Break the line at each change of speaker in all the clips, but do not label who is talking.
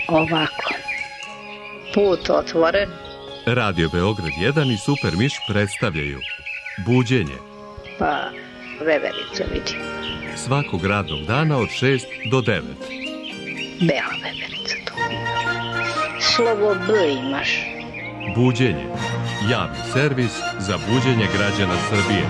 Ovako. Put otvoren.
Radio Beograd 1 i Super Miš predstavljaju Buđenje.
Pa, veverica vidi.
Svakog radnog dana od 6 do 9.
Bela veverica tu. Slovo B imaš.
Buđenje. Javni servis za buđenje građana Srbije.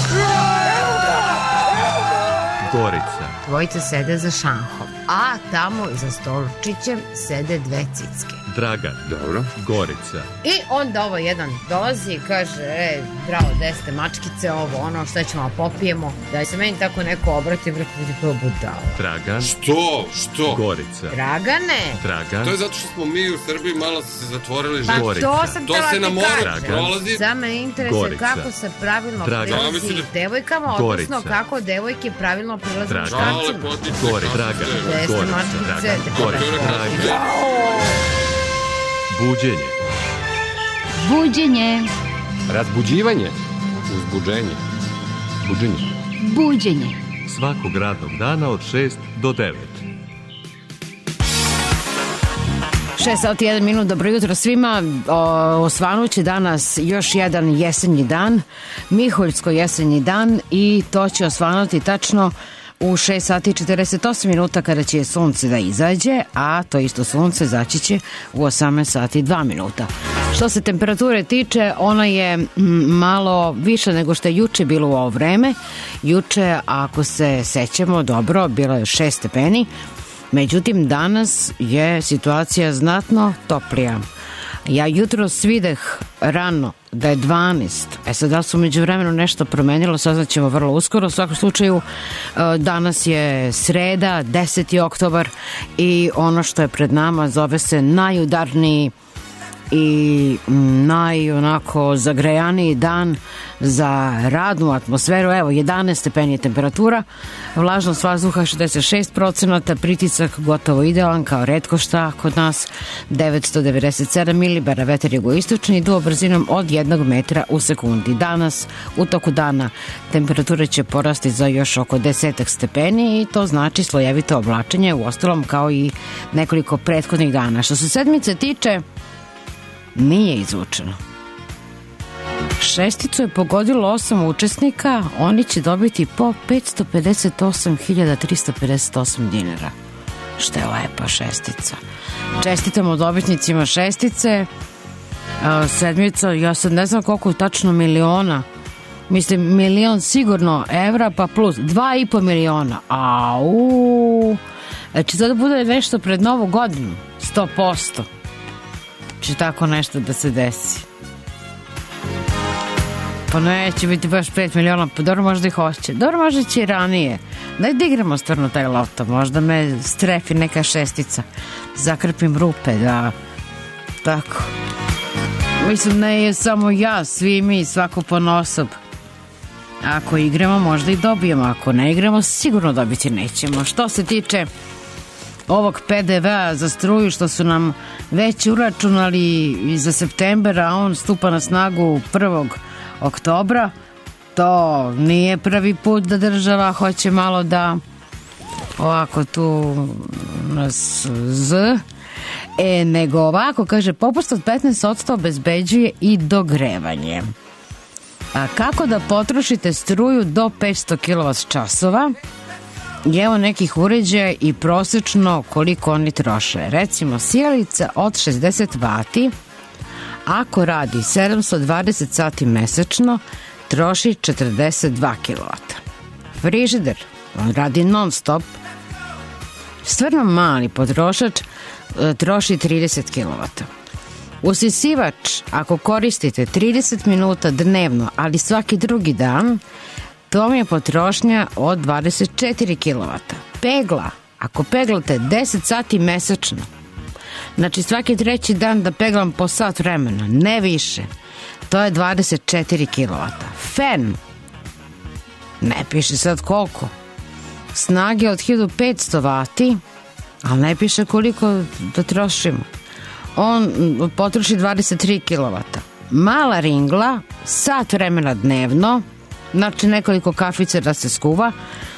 Gorica.
Dvojica sede za šanhom, a tamo za stolčićem sede dve cicke.
Dragan. Dobro. Gorica.
I onda ovo jedan dolazi i kaže, bravo, gde ste mačkice, ovo ono, šta ćemo popijemo, da se meni tako neko obrati, vrti budalo.
Dragan.
Što?
Gorica.
Dragane.
Dragan.
To je zato što smo mi u Srbiji malo se zatvorili.
Pa
Gorica.
to sam
To
tela
se na
ti
moru
kažem.
prolazi.
Samo me interesuje
Gorica.
kako se pravilno
Dragan.
prilazi devojkama,
Gorica.
odnosno kako devojke pravilno prilaze
Dragan.
muškarcima.
Gorica. Dragan.
Gde ste
Gorica.
mačkice?
Dragan. Gorica. Buđenje.
Buđenje.
Razbuđivanje. Uzbuđenje. Buđenje.
Buđenje.
Svakog radnog dana od 6 do 9.
6 sati 1 minut, dobro jutro svima. Osvanuće danas još jedan jesenji dan, Miholjsko jesenji dan, i to će osvanuti tačno u 6 sati 48 minuta kada će sunce da izađe, a to isto sunce zaći će u 18 sati 2 minuta. Što se temperature tiče, ona je malo više nego što je juče bilo u ovo vreme. Juče, ako se sećamo dobro, bilo je 6 stepeni. Međutim, danas je situacija znatno toplija. Ja jutros videh rano da je 12. Sad, da li su među vremenu nešto promenilo, saznaćemo vrlo uskoro. U svakom slučaju, danas je sreda, 10. oktobar, i ono što je pred nama zove se najudarniji i najonako zagrejaniji dan za radnu atmosferu. Evo, 11 stepeni je temperatura, vlažnost vazduha 66%, pritisak gotovo idealan kao retko šta kod nas, 997 milibara, vetar jugoistočni, duo brzinom od 1 metra u sekundi. Danas, u toku dana, temperatura će porasti za još oko 10 stepeni i to znači slojevito oblačenje, u ostalom kao i nekoliko prethodnih dana. Što se sedmice tiče, nije izvučeno. Šesticu je pogodilo 8 učesnika, oni će dobiti po 558.358 dinara. Što je lepa šestica. Čestitamo dobitnicima šestice. Sedmica, ja sad ne znam koliko tačno miliona. Mislim, milion sigurno evra, pa plus 2,5 miliona. Au! Znači, to da bude nešto pred novu godinu. 100%. Će tako nešto da se desi. Pa neće biti baš 5 miliona, pa dobro možda i hoće. Dobro možda će i ranije. Daj da igramo stvarno taj loto, možda me strefi neka šestica. Zakrpim rupe, da... Tako. Mislim, ne je samo ja, svi mi, svako ponosob. Ako igramo, možda i dobijemo. Ako ne igramo, sigurno dobiti nećemo. Što se tiče ovog PDV-a za struju što su nam već uračunali za september, a on stupa na snagu 1. oktobra, to nije prvi put da država hoće malo da ovako tu nas nego ovako, kaže, popust od 15% obezbeđuje i dogrevanje. A kako da potrošite struju do 500 kWh? I evo nekih uređaja i prosečno koliko oni troše. Recimo, sijalica od 60 W, ako radi 720 sati mesečno, troši 42 kW. Frižider, on radi non stop, stvarno mali potrošač, troši 30 kW. Usisivač, ako koristite 30 minuta dnevno, ali svaki drugi dan, to mi je potrošnja od 24 kW. Pegla, ako peglate 10 sati mesečno, znači svaki treći dan da peglam po sat vremena, ne više, to je 24 kW. Fen, ne piše sad koliko, snage od 1500 W, ali ne piše koliko da trošimo. On potroši 23 kW. Mala ringla, sat vremena dnevno, znači nekoliko kafice da se skuva,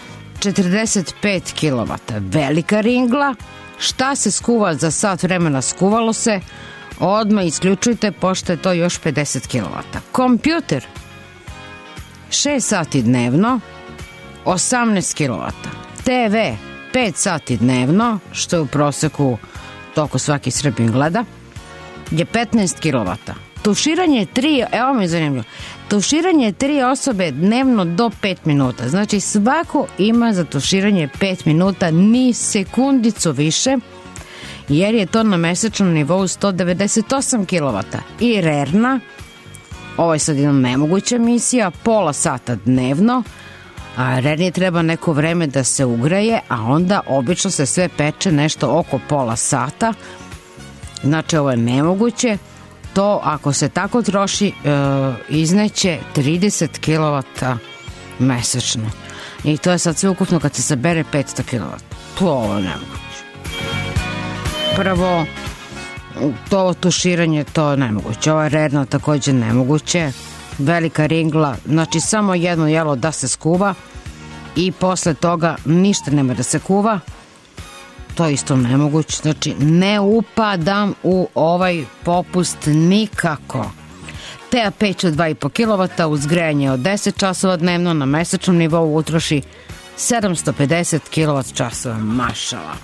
45 kW. Velika ringla, šta se skuva za sat vremena skuvalo se, odmah isključujte, pošto je to još 50 kW. Kompjuter 6 sati dnevno, 18 kW. TV 5 sati dnevno, što je u proseku toliko svaki Srbin gleda, je 15 kW. Tuširanje 3, evo mi je zanimljivo, tuširanje 3 osobe dnevno do 5 minuta. Znači svako ima za tuširanje 5 minuta, ni sekundicu više, jer je to na mesečnom nivou 198 kW. I rerna, ovo je sad jedna nemoguća misija, pola sata dnevno, a rernije treba neko vreme da se ugreje, a onda obično se sve peče nešto oko pola sata. Znači ovo je nemoguće. To ako se tako troši izneće 30 kW mesečno. I to je sad sve ukupno kad se sabere 500 kW. To je nemoguće. Prvo, to tuširanje, to je nemoguće. Ovo je rerno takođe nemoguće. Velika ringla, znači samo jedno jelo da se skuva i posle toga ništa nema da se kuva. To je isto nemoguće. Znači ne upadam u ovaj popust nikako. Teja peć od 2,5 kW uz grejanje od 10 časova dnevno na mesečnom nivou utroši 750 kWh. Mašala.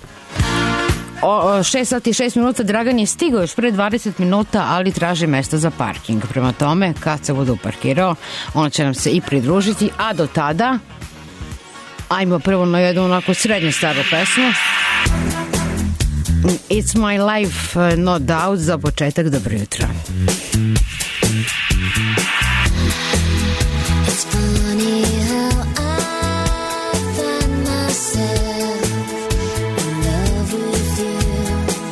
6 sati i 6 minuta. Dragan je stigao još pre 20 minuta, ali traži mesto za parking. Prema tome, kad se bude uparkirao, on će nam se i pridružiti, a do tada ajmo prvo na jednu onako srednje staru pesmu. It's My Life, No Doubt, za početak. Dobro jutro.
It's funny how I find myself in love with you.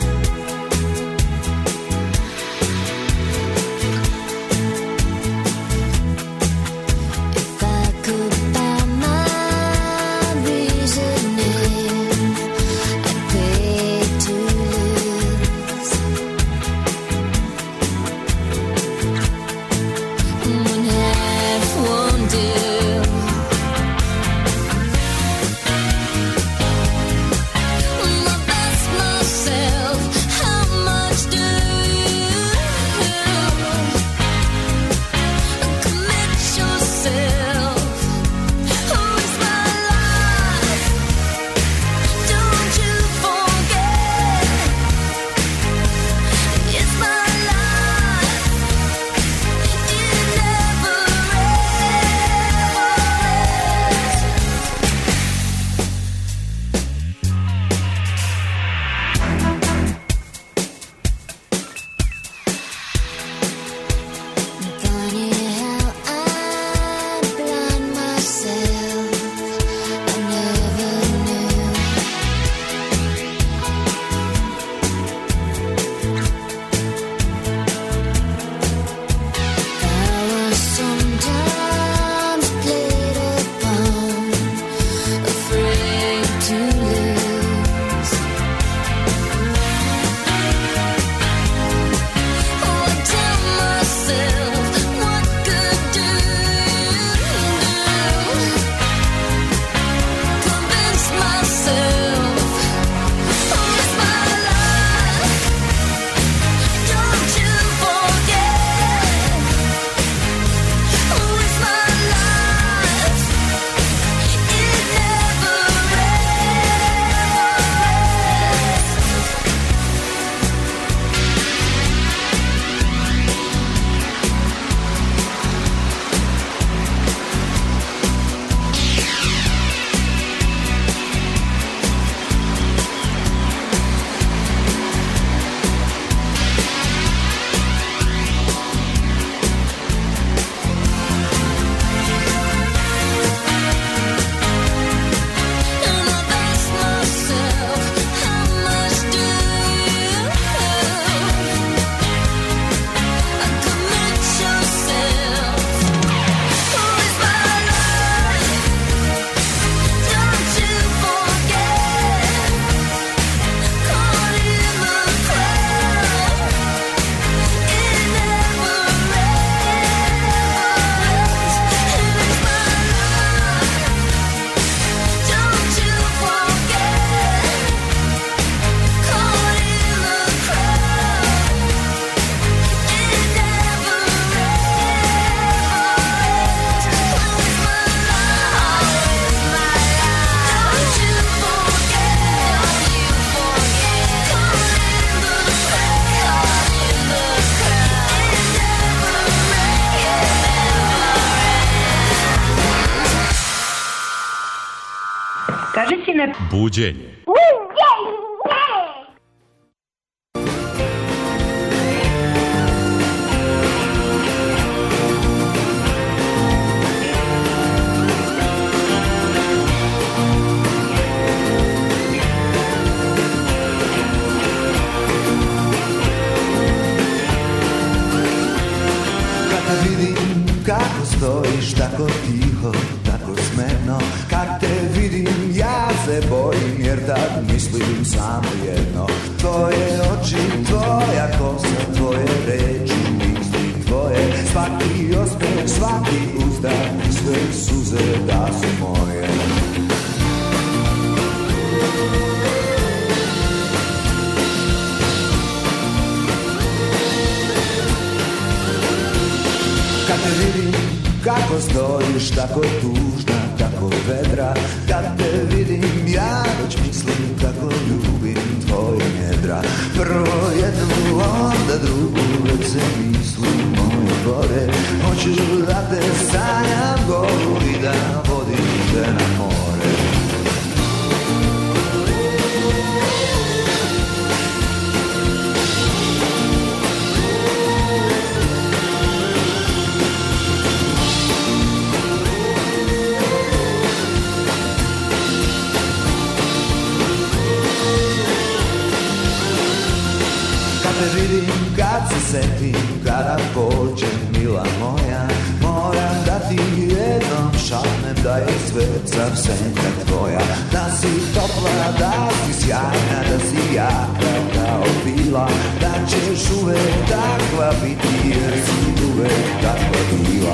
If I could find my reasoning, I'd pay to lose.
Istina.
Buđenje.
Kako stojiš tako tiho, tako smeno, kak te vidim ja se bojim, jer tad mislim samo jedno. Tvoje oči, tvoja kosa, tvoje reči, misli tvoje, svaki osmeh, svaki uzdah, sve suze da su moje. Kad te vidim kako stojiš tako tužna, tako vedra, kad te vidim ja već mislim kako ljubim tvoje njedra. Prvo jednu, onda drugu, već se misli moje gore. Hoću da te sanjam golu i da vodim te na more. Te vidim kad se setim, kada pođe mila moja, moram da ti jednom šapnem da je svet sav senka tvoja. Da si topla, da si sjajna, da si jaka kao bila, da ćeš uvek takva biti jer si uvek takva bila.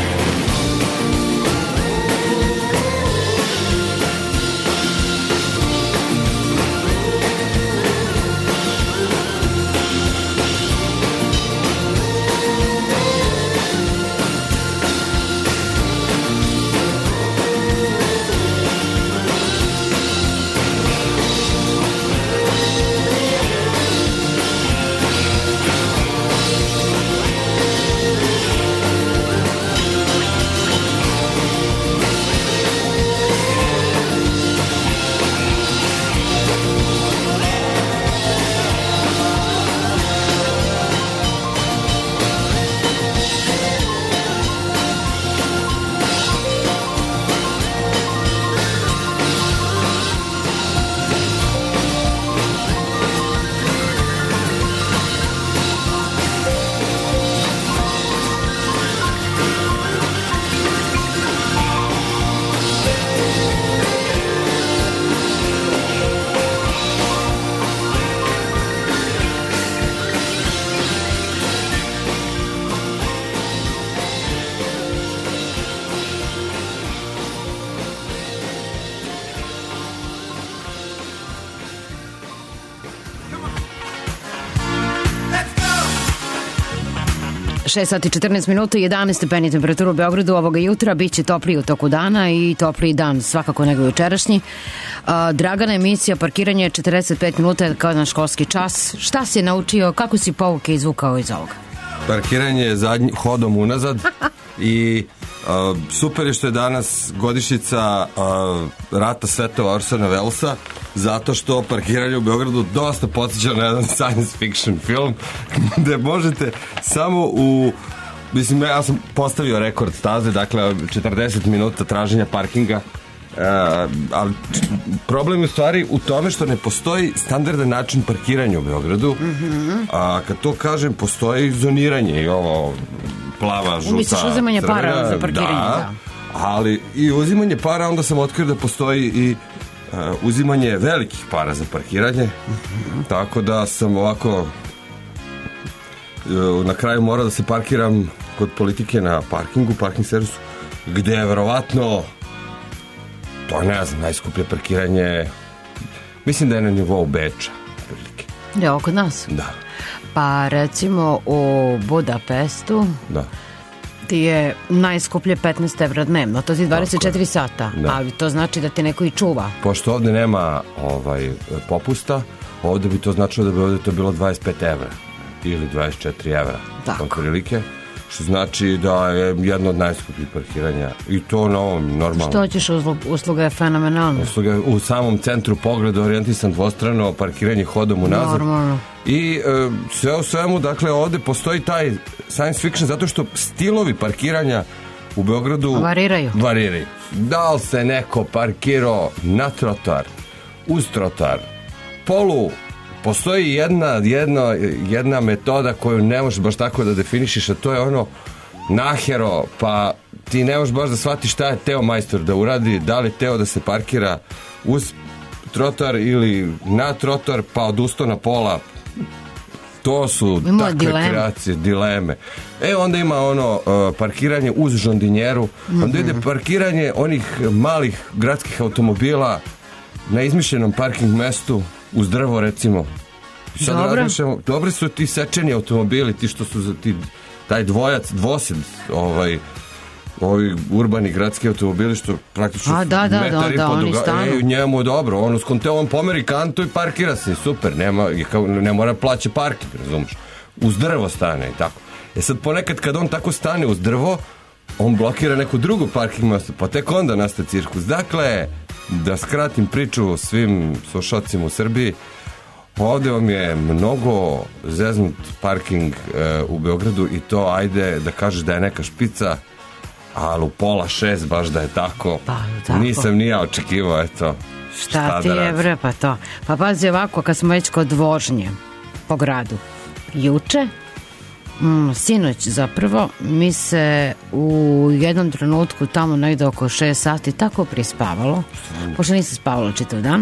Sati 14 minuta, 11 stepeni temperaturu u Beogradu ovoga jutra, bit će topliji u toku dana i topliji dan svakako nego jučerašnji. Dragana, emisija parkiranje 45 minuta kao na školski čas. Šta si naučio, kako si pouke izvukao iz ovoga?
Parkiranje je zadnji hodom unazad i super je što je danas godišnjica rata svetova Orsona Wellesa, zato što parkiranje u Beogradu dosta podsjeća na jedan science fiction film gde možete samo u... Mislim, ja sam postavio rekord staze, dakle 40 minuta traženja parkinga, ali problem je u stvari u tome što ne postoji standardan način parkiranja u Beogradu. A kad to kažem, postoji zoniranje i ovo plava, žuta,
misliš uzimanje
crvena,
para za parkiranje, da.
Ali i uzimanje para, onda sam otkrio da postoji i uzimanje velikih para za parkiranje, tako da sam ovako na kraju morao da se parkiram kod politike na parkingu, parking servisu, gde je verovatno to ne znam, najskuplje parkiranje, mislim da je na nivou Beča prilike.
Je oko nas?
Da.
Pa recimo u Budapestu ti je najskuplje 15 evra dnevno, to ti 24 sata, ali to znači da te neko i čuva.
Pošto ovde nema popusta, ovde bi to značilo da bi ovde to bilo 25 evra ili 24 evra.
Tako.
Prilike. što znači da je jedno od najskupljih parkiranja i to na ovom normalno.
Što ćeš, usluga je fenomenalna.
Usluga u samom centru, pogled orijentisan dvostrano, parkiranje hodom unazad.
Normalno.
I sve u svemu, dakle, ovde postoji taj science fiction zato što stilovi parkiranja u Beogradu
Variraju.
Da li se neko parkirao na trotoar, uz trotoar, polu, postoji jedna metoda koju ne možeš baš tako da definišiš, a to je ono nahero, pa ti ne možeš baš da shvatiš šta je teo majstor da uradi, da li teo da se parkira uz trotoar ili na trotoar, pa odustao na pola. To su takve kreacije, dileme. Onda ima ono parkiranje uz žondinjeru, onda ide parkiranje onih malih gradskih automobila na izmišljenom parking mestu uz drvo, recimo. Dobri su ti sečeni automobili, ti što su za taj dvosed, ovi urbani gradski automobili što praktično metar i po duga. Njemu je dobro, on on pomeri kantu i parkira se, super, ne mora plaća parking, razumiješ, uz drvo stane i tako. Sad ponekad kad on tako stane uz drvo, on blokira neku drugu parking mesto, pa tek onda nastaje cirkus. Dakle, da skratim priču svim slušalcima u Srbiji, ovde vam je mnogo zeznut parking u Beogradu i to ajde da kažeš da je neka špica, ali u 5:30 baš da je tako. Nisam ni ja očekivao, eto.
Šta ti je, bre, pa to. Pa pazi ovako, kad smo već kod vožnje po gradu. Juče, sinoć zapravo, mi se u jednom trenutku tamo negde oko 6 sati tako prispavalo, pošto nisam spavala čitav dan,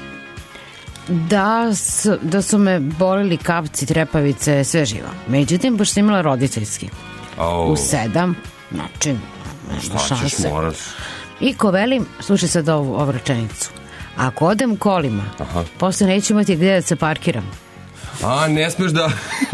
da su me bolili kapci, trepavice, sve živo. Međutim, pošto sam imala roditeljski u 7, znači
šta ćeš, moraš.
I ko velim, slušaj sad ovu rečenicu, ako odem kolima, posle neću imati gdje da se parkiram.
Ne smeš da...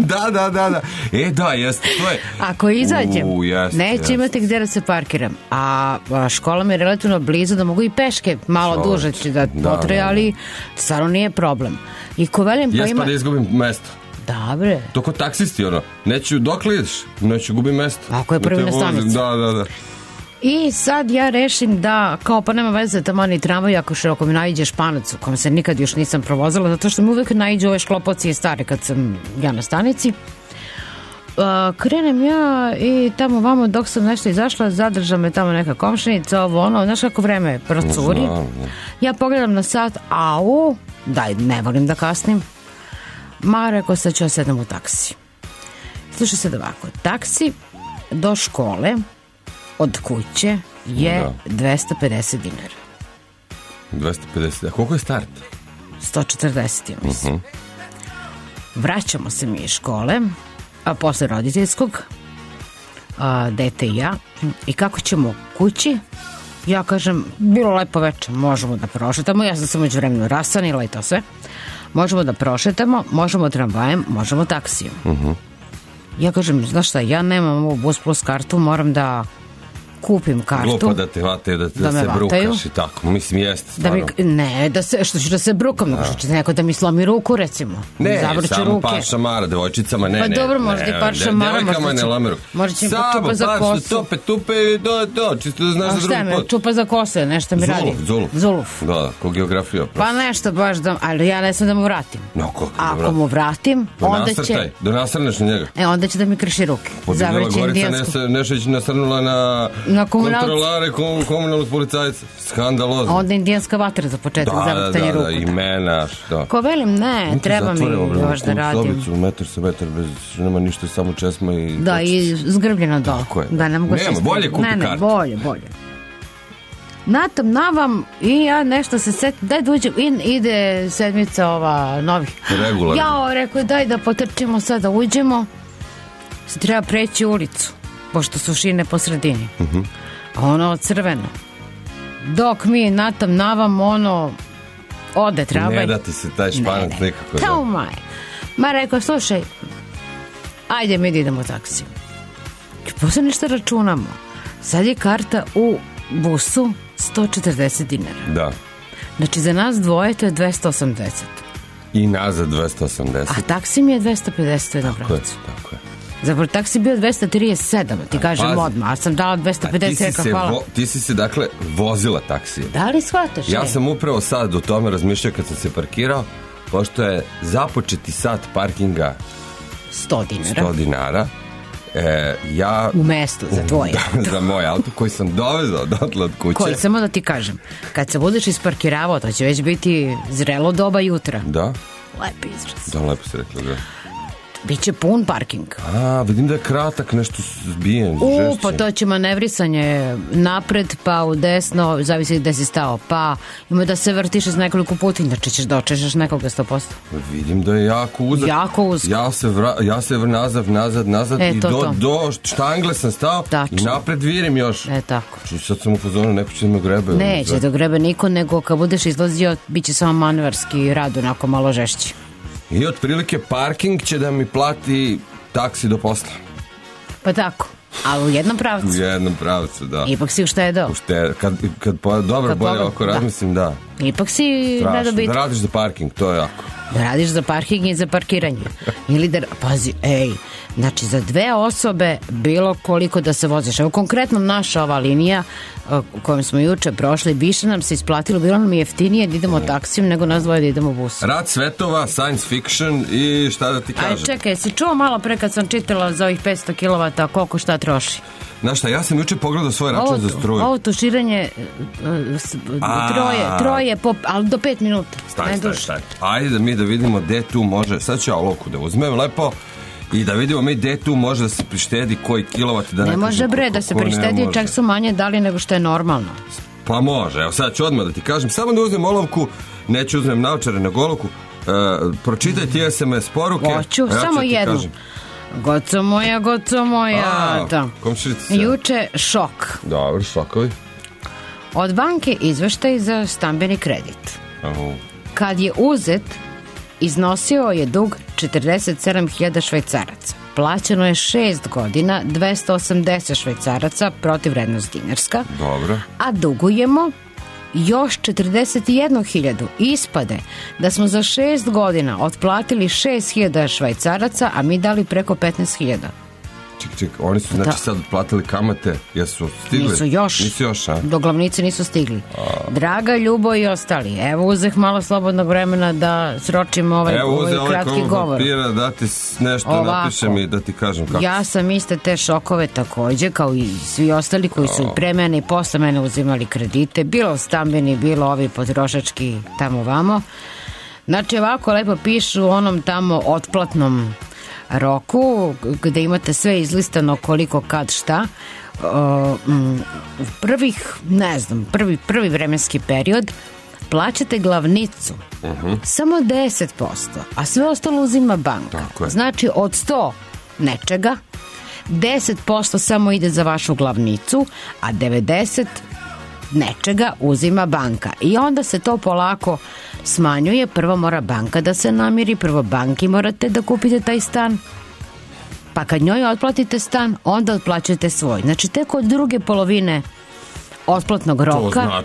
Da, jeste, to je...
Ako izađem, neću imati gdje da se parkiram. A škola mi je relativno blizu da mogu i peške malo duže da potraje, ali stvarno nije problem. I ko velim, pa ima...
Pa da izgubim mesto.
Da, bre.
To kod taksisti, neću, dok li ideš, neću gubim mesto.
Ako je prvi na stanici.
Da.
I sad ja rešim da, kao pa nema veze tamo ni tramvaj ako mi naiđe Španac u kom se nikad još nisam provozila, zato što mi uvek naiđu ove šklopocije stare kad sam ja na stanici. Krenem ja i tamo vamo dok sam nešto izašla, zadrža me tamo neka komšinica, znaš kako vreme procuri. Ja pogledam na sat, daj, ne volim da kasnim. Rekao sad ću ja sedam u taksi. Slušaj sad ovako, taksi do škole od kuće je 250 dinara.
250, a koliko je start?
140, ja mislim. Vraćamo se mi iz škole, a posle roditeljskog, dete i ja, i kako ćemo kući, ja kažem, bilo lepo večer, možemo da prošetamo, ja sam se među vremenu rasanila i to sve, možemo da prošetamo, možemo tramvajem, možemo taksijom. Ja kažem, znaš šta, ja nemam ovu Bus Plus kartu, moram da kupim kartu.
Glupo da te vataju, da se brukaš i tako. Mislim, jeste stvarno.
Što ću da se brukam, nego što će neko da mi slomi ruku, recimo.
Ne, samo par šamara, devojčicama, ne.
Pa dobro, možda i par šamara.
Devojkama ne lameru.
Možda će mi čupa za kosu.
Samo par tupe i do, čisto da znaš za drugi pot.
Čupa za kosu, nešto mi radi. Zuluf.
Da, ko geografija.
Pa nešto baš da, ali ja ne sam da mu vratim. Ako mu vratim, onda će...
Da nasrneš na njega.
Onda će da mi krši ruke.
Zavrći indijensku. Nešeć nasrnula na kontrolare komunalnog policajca. Skandalozno.
Onda indijanska vatra za početak zavrtanje ruku.
Da, imena, što.
Ko velim, ne, treba mi još da radim.
Sobicu, metar sa metar, bez, nema ništa, samo česma i...
Da, i zgrbljeno dole.
Tako je.
Da, ne mogu
nema, bolje kupi kartu.
Bolje. Navam i ja nešto se setim, daj da uđem, ide sedmica ova novih.
Regularno.
Ja rekao, daj da potrčimo sad da uđemo, se treba preći ulicu, pošto su šine po sredini. Ono crveno. Dok mi navam, ode tramvaj.
Ne da ti se taj Španac nikako.
Kao Ma rekao, slušaj, ajde mi idemo u taksiju. I posle nešto računamo. Sad je karta u busu 140 dinara.
Da.
Znači za nas dvoje to je 280.
I nazad 280.
A taksi mi je 250 na pravcu.
Tako je.
Zapravo taksi bio 237, ti kažem
pazi.
odmah, a sam dala
A
250, rekao hvala.
ti si se, dakle, vozila taksijem.
Da li shvataš?
Ja sam upravo sad o tome razmišljao kad sam se parkirao, pošto je započeti sat parkinga
100 dinara.
100 dinara. Ja...
U mestu, za tvoje auto.
Za moj auto koji sam dovezao odatle od kuće.
Koji, samo da ti kažem, kad se budeš isparkiravao, to će već biti zrelo doba jutra.
Da?
Lepi izraz.
Da, lepo si rekla, da.
Biće pun parking.
A, vidim da je kratak, nešto zbijen, žešće.
Pa to će manevrisanje napred, pa u desno, zavisi gde si stao, pa ima da se vrtiš iz nekoliko puta, inače ćeš da očešaš nekoga 100%.
Vidim da je jako uzak.
Jako uzak.
Ja se nazad i do štangle sam stao.
Tačno.
I napred virim još.
Tako.
Znači, sad sam u fazonu, neko će da me grebe.
Neće da grebe niko, nego kad budeš izlazio, bit će samo manevarski rad, onako malo žešći.
I otprilike parking će da mi plati taksi do posla.
Pa tako, ali u jednom pravcu.
U jednom pravcu, da.
Ipak si uštedao.
Kad dobro, bolje ovako razmislim, da.
Ipak si
da radiš za parking, to je jako.
Da radiš za parking i za parkiranje. Ili da, pazi, znači za 2 osobe bilo koliko da se voziš. Evo konkretno naša ova linija kojom smo juče prošli, više nam se isplatilo, bilo nam jeftinije da idemo taksijem nego nas dvoje da idemo busom.
Rad svetova, science fiction i šta da ti kažem.
Aj čekaj, si čuo malo pre kad sam čitala za ovih 500 kW koliko šta troši?
Znaš šta, ja sam juče pogledao svoj račun za struju.
Ovo tuširanje troje, ali do 5 minuta.
Staj. Ajde da mi da vidimo gde tu može, sad ću ja olovku da uzmem lepo i da vidimo mi gde tu može da se prištedi koji kilovat. Da
ne može bre da se prištedi, čak su manje dali nego što je normalno.
Pa može, evo sad ću odmah da ti kažem, samo da uzmem olovku, neću uzmem naočare na olovku, pročitaj ti SMS poruke.
Hoću, samo jednu. Goco moja, da.
Komširica.
Juče šok.
Dobro, šokovi.
Od banke izveštaj za stambeni kredit. Kad je uzet, iznosio je dug 47.000 švajcaraca. Plaćeno je 6 godina, 280 švajcaraca, protivvrednost dinarska.
Dobro.
A dugujemo još 41.000. Ispade da smo za 6 godina otplatili 6.000 švajcaraca, a mi dali preko 15.000.
Ček, oni su znači sad otplatili kamate, jesu stigli?
Nisu još, a? Do glavnice nisu stigli. Draga Ljubo i ostali, evo uzeh malo slobodnog vremena da sročim ovaj kratki govor.
Papira, da ti nešto napišem i da ti kažem kako.
Ja sam iste te šokove takođe, kao i svi ostali koji su pre mene i posle mene uzimali kredite, bilo stambeni, bilo ovi potrošački tamo vamo. Znači ovako lepo pišu onom tamo otplatnom roku, gde imate sve izlistano koliko kad šta. Prvih, ne znam, prvi vremenski period plaćate glavnicu samo 10%, a sve ostalo uzima banka. Znači od 100 nečega 10% samo ide za vašu glavnicu, a 90 nečega uzima banka. I onda se to polako smanjuje. Prvo mora banka da se namiri, prvo banki morate da kupite taj stan, pa kad njoj otplatite stan, onda otplaćate svoj. Znači tek od druge polovine otplatnog roka,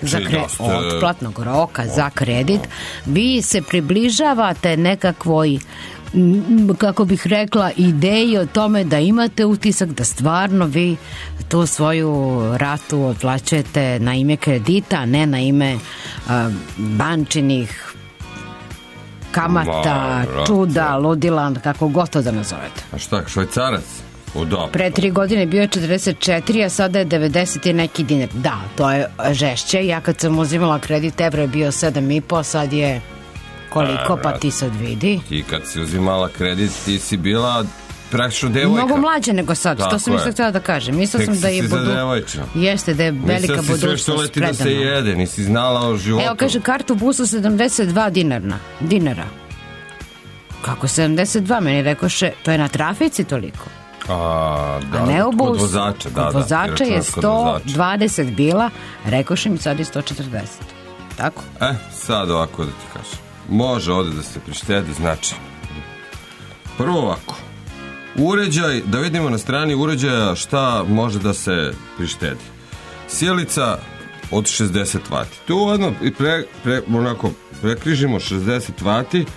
za kredit, vi se približavate nekakvoj, kako bih rekla, ideji o tome da imate utisak da stvarno vi tu svoju ratu otplaćujete na ime kredita, a ne na ime bančinih kamata, čuda, ludila, kako god to da nazovete.
A šta, švajcarac?
Pre 3 godine bio je 44, a sada je 90 i neki dinar. Da, to je žešće. Ja kad sam uzimala kredit, evro je bio 7,5, sad je koliko, pa ti sad vidi.
Ti kad si uzimala kredit, ti si bila praktično devojka.
Mnogo mlađe nego sad, to sam isto htjela da kažem. Mislila sam da je jeste, da je velika budućnost predana. Mislila si sve što leti da se
jede, nisi znala o životu.
Evo, kaže, kartu busu 72 dinara. Kako 72? Meni rekoše, to je na trafici toliko.
A
ne u busu.
Kod
vozača je 120 bila, rekoše mi sad je 140. Tako?
Sad ovako da ti kažem. Može ovdje da se prištedi, znači. Prvo ovako. Uređaj, da vidimo na strani uređaja šta može da se prištedi. Sjelica od 60 vati. Tu odmah onako prekrižimo 60 vati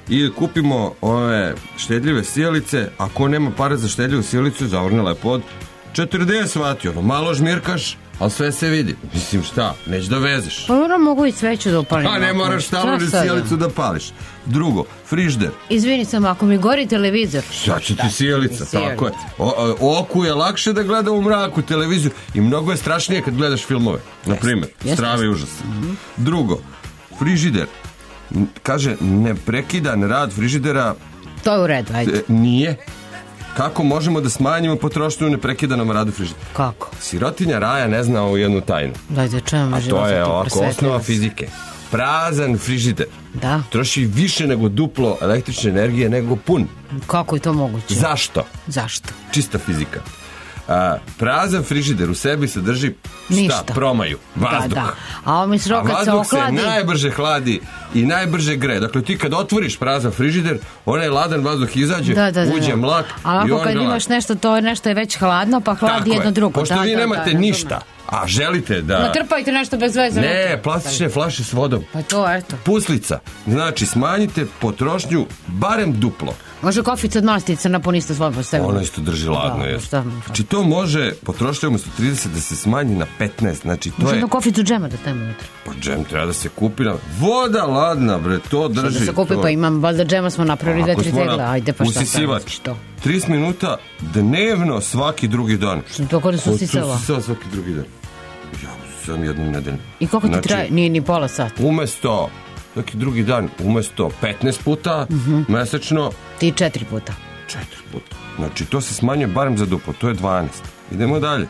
i kupimo ove štedljive sijalice. Ako nema pare za štedljivu sijalicu, zavrnila je pod 40 vati, ono, malo žmirkaš, ali sve se vidi. Mislim, šta, neće da vezeš.
Pa moram mogu i sveću da upalim.
A ne moraš stalno ni sjelicu da pališ. Drugo, frižder.
Izvini sam, ako mi gori televizor.
Sad će ti sjelica, tako je. Oku je lakše da gleda u mraku televiziju i mnogo je strašnije kad gledaš filmove. Naprimjer, strave i užas. Drugo, frižider. Kaže, neprekidan rad frižidera.
To je u redu, ajde.
Nije. Kako možemo da smanjimo potrošnju u neprekidanom radu frižidera?
Kako?
Sirotinja Raja ne zna ovu jednu tajnu.
Dajde, čemu
A to je ovako osnova fizike. Prazan frižider troši više nego duplo električne energije nego pun.
Kako je to moguće?
Zašto? Čista fizika. Prazan frižider u sebi sadrži šta? Promaju, vazduh.
Da. A kad se ohladi,
se najbrže hladi i najbrže gre. Dakle, ti kad otvoriš prazan frižider, onaj ladan vazduh izađe, uđe mlak
ali
i on
kad imaš nešto, to nešto je već hladno, pa hladi jedno drugo.
Pošto vi nemate ništa, a želite da...
Natrpajte nešto bez veze.
Ne, plastične flaše s vodom.
Pa to, eto.
Puslica. Znači, smanjite potrošnju barem duplo.
Može kofica od mastica napuniste s vodom postaviti.
Ono isto drži ladno. Znači, to može potrošnja umjesto 30 da se smanji na 15. Znači, to
može
je...
jednu koficu džema da stavimo unutra.
Pa džem treba da se kupi na... Voda ladna, bre, to drži.
Što da se kupi, pa imam, valjda džema smo napravili 2-3 tegla. Ajde, pa šta
usisivač. 30 minuta dnevno svaki drugi dan.
Što to kod da su usisava?
Usisava svaki drugi dan. Ja sam jednom nedeljno.
I koliko ti traje? Nije ni pola sata.
Umesto, svaki drugi dan, umesto 15 puta mesečno.
Ti 4 puta.
4 puta. Znači, to se smanjuje barem za duplo, to je 12. Idemo dalje.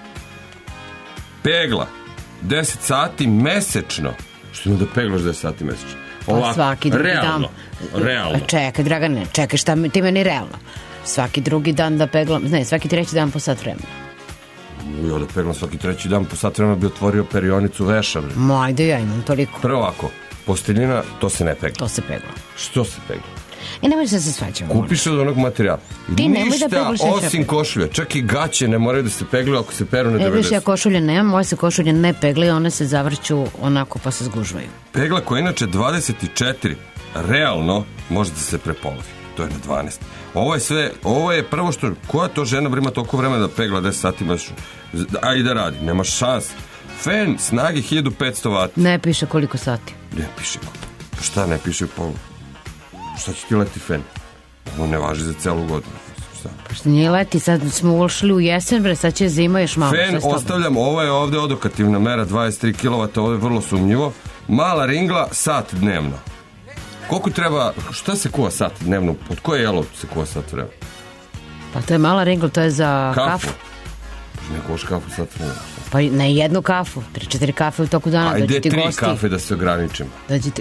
Pegla. 10 sati mesečno. Što ima da peglaš 10 sati mesečno?
Ovako, svaki drugi
realno.
Dan.
Realno.
Čekaj, Dragane, čekaj, šta ti meni realno? Svaki drugi dan da peglam, ne, svaki treći dan po sat vremena.
Ja da peglam svaki treći dan po sat vremena bi otvorio perionicu veša.
Ajde, ja imam toliko.
Prvo ovako, posteljina, to se ne pegla.
To se pegla.
Što se pegla?
I nemoj se svađamo.
Kupiš od onog materijala.
Ti nemoj da peglaš
osim košulje. Čak i gaće ne moraju da se peglaju ako se peru na 90.
Viš, ja košulje nemam, moje se košulje ne peglaju, one se zavrću onako pa se zgužvaju.
Pegla koja je inače 24, realno može da se prepolovi. To je na 12. Ovo je prvo što, koja to žena ima toliko vremena da pegla 10 sati mesečno? Ajde da radi, nemaš šans. Fen snage 1500 vati.
Ne piše koliko sati.
Ne piše. Šta ne piše? Šta će ti leti fen? Ono ne važi za celu godinu.
Pa što nije leti, sad smo ušli u jesen, bre, sad će zima još malo.
Fen ostavljam, ovo je ovde odokativna mera, 23 kW, ovo je vrlo sumnjivo. Mala ringla, sat dnevno. Koliko treba, šta se kuva sat dnevno? Od koje jelo se kuva sat vremena?
Pa to je mala ringla, to je za kafu.
Ne kuvaš kafu sat vremena.
Pa ne jednu kafu, 3-4 kafe u toku dana.
Ajde 3 kafe da se ograničimo.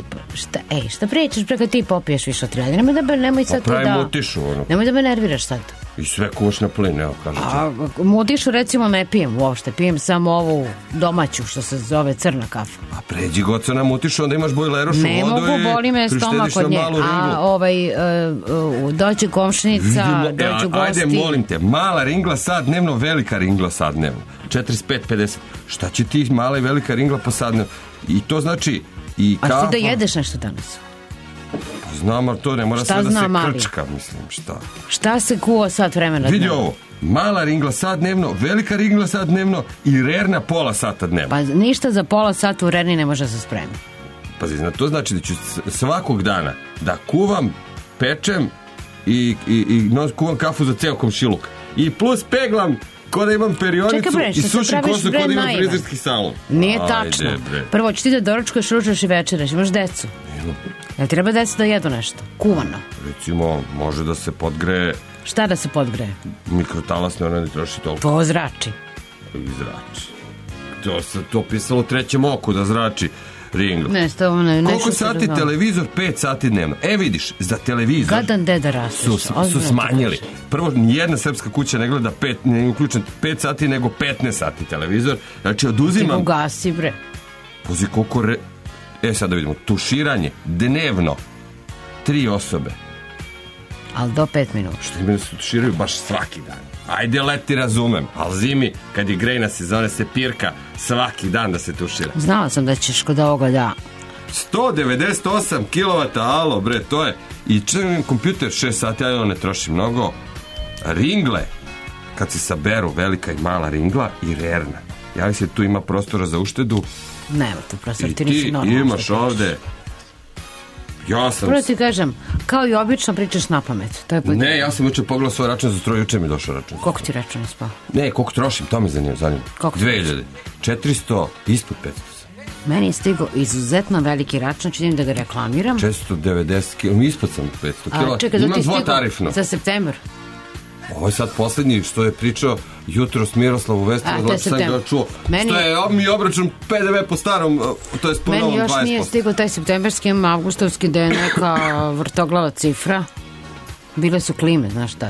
Šta pričaš preko ti popiješ više od 3? Nemoj sad to da...
Pravi mutišu ono.
Nemoj da me nerviraš sad.
I sve kuvaš na plin, evo kažem ti.
Mutišu recimo ne pijem uopšte, pijem samo ovu domaću što se zove crna kafa.
A pređi goca na mutišu, onda imaš bojlerušu vodu i
ne mogu, boli me stomak od nje. Dođe komšinica, dođu gosti.
Ajde, molim te, mala ringla sad dnevno, velika ringla sad dnevno. 45-50. Šta će ti mala i velika ringla po sad dnevno? I to znači i kafa...
A ti da jedeš nešto danas?
Znam, ali to ne mora sve da se krčka, mislim, šta.
Šta se kuva sat vremena dnevno?
Vidi ovo, mala ringla sat dnevno, velika ringla sat dnevno i rerna pola sata dnevno.
Pa ništa za pola sata u rerni ne može da se spremi.
Pazi, to znači da ću svakog dana da kuvam, pečem i kuvam kafu za ceo komšiluk. I plus peglam ko da imam perionicu i sušim kosu ko da imam frizerski salon.
Nije tačno. Prvo ću ti da doručkaš, ručaš i večeraš. Imaš decu. Jel treba decu da jedu nešto? Kuvano.
Recimo, može da se podgreje.
Šta da se podgreje?
Mikrotalasne, ona ne troši toliko.
To zrači.
To pisalo u trećem oku da zrači ringlu. Koliko sati televizor? 5 sati dnevno. Vidiš, za televizor
gadan deda rastiš.
Su smanjili. Prvo, nijedna srpska kuća ne gleda ne uključen 5 sati, nego 15 sati televizor. Znači, oduzimam...
Ti ugasi, bre.
Pozi koliko... sad da vidimo. Tuširanje dnevno 3 osobe.
Ali do 5 minuta.
Što imaju se tuširaju baš svaki dan. Ajde, leti razumem, ali zimi, kad je grejna sezona, se pirka svaki dan da se tušira.
Znala sam da ćeš kod ovoga da
198 kW, alo bre, to je. I čekam kompjuter 6 sati, ja ne trošim mnogo. Ringle, kad se saberu velika i mala ringla i rerna. Ja se tu ima prostora za uštedu.
Nema to prostor,
I
ti nisi
ti
normalno.
imaš ovde. Ja sam...
Prvo ti kažem, kao i obično pričaš na pamet. To je
Ne, ja sam juče pogledao svoj račun za struju, juče mi je došao račun.
Koliko ti račun je spao?
Ne, koliko trošim, to me zanima.
Koliko?
2000. 400, ispod 500.
Meni je stigao izuzetno veliki račun, ću da ga reklamiram.
490 kg, ispod sam 500 kg.
Čekaj, da
Imam
ti stigao
dvotarifno.
za september.
Ovo je sad poslednji što je pričao jutros Miroslav u Vesti,
to je
sam ga
september.
čuo.
Meni
Što
je-
je mi obračun PDV po starom, to je po
Meni
novom
još
20%.
nije stigao taj septemberski, imam avgustovski, da je neka vrtoglava cifra. Bile su klime, znaš tad.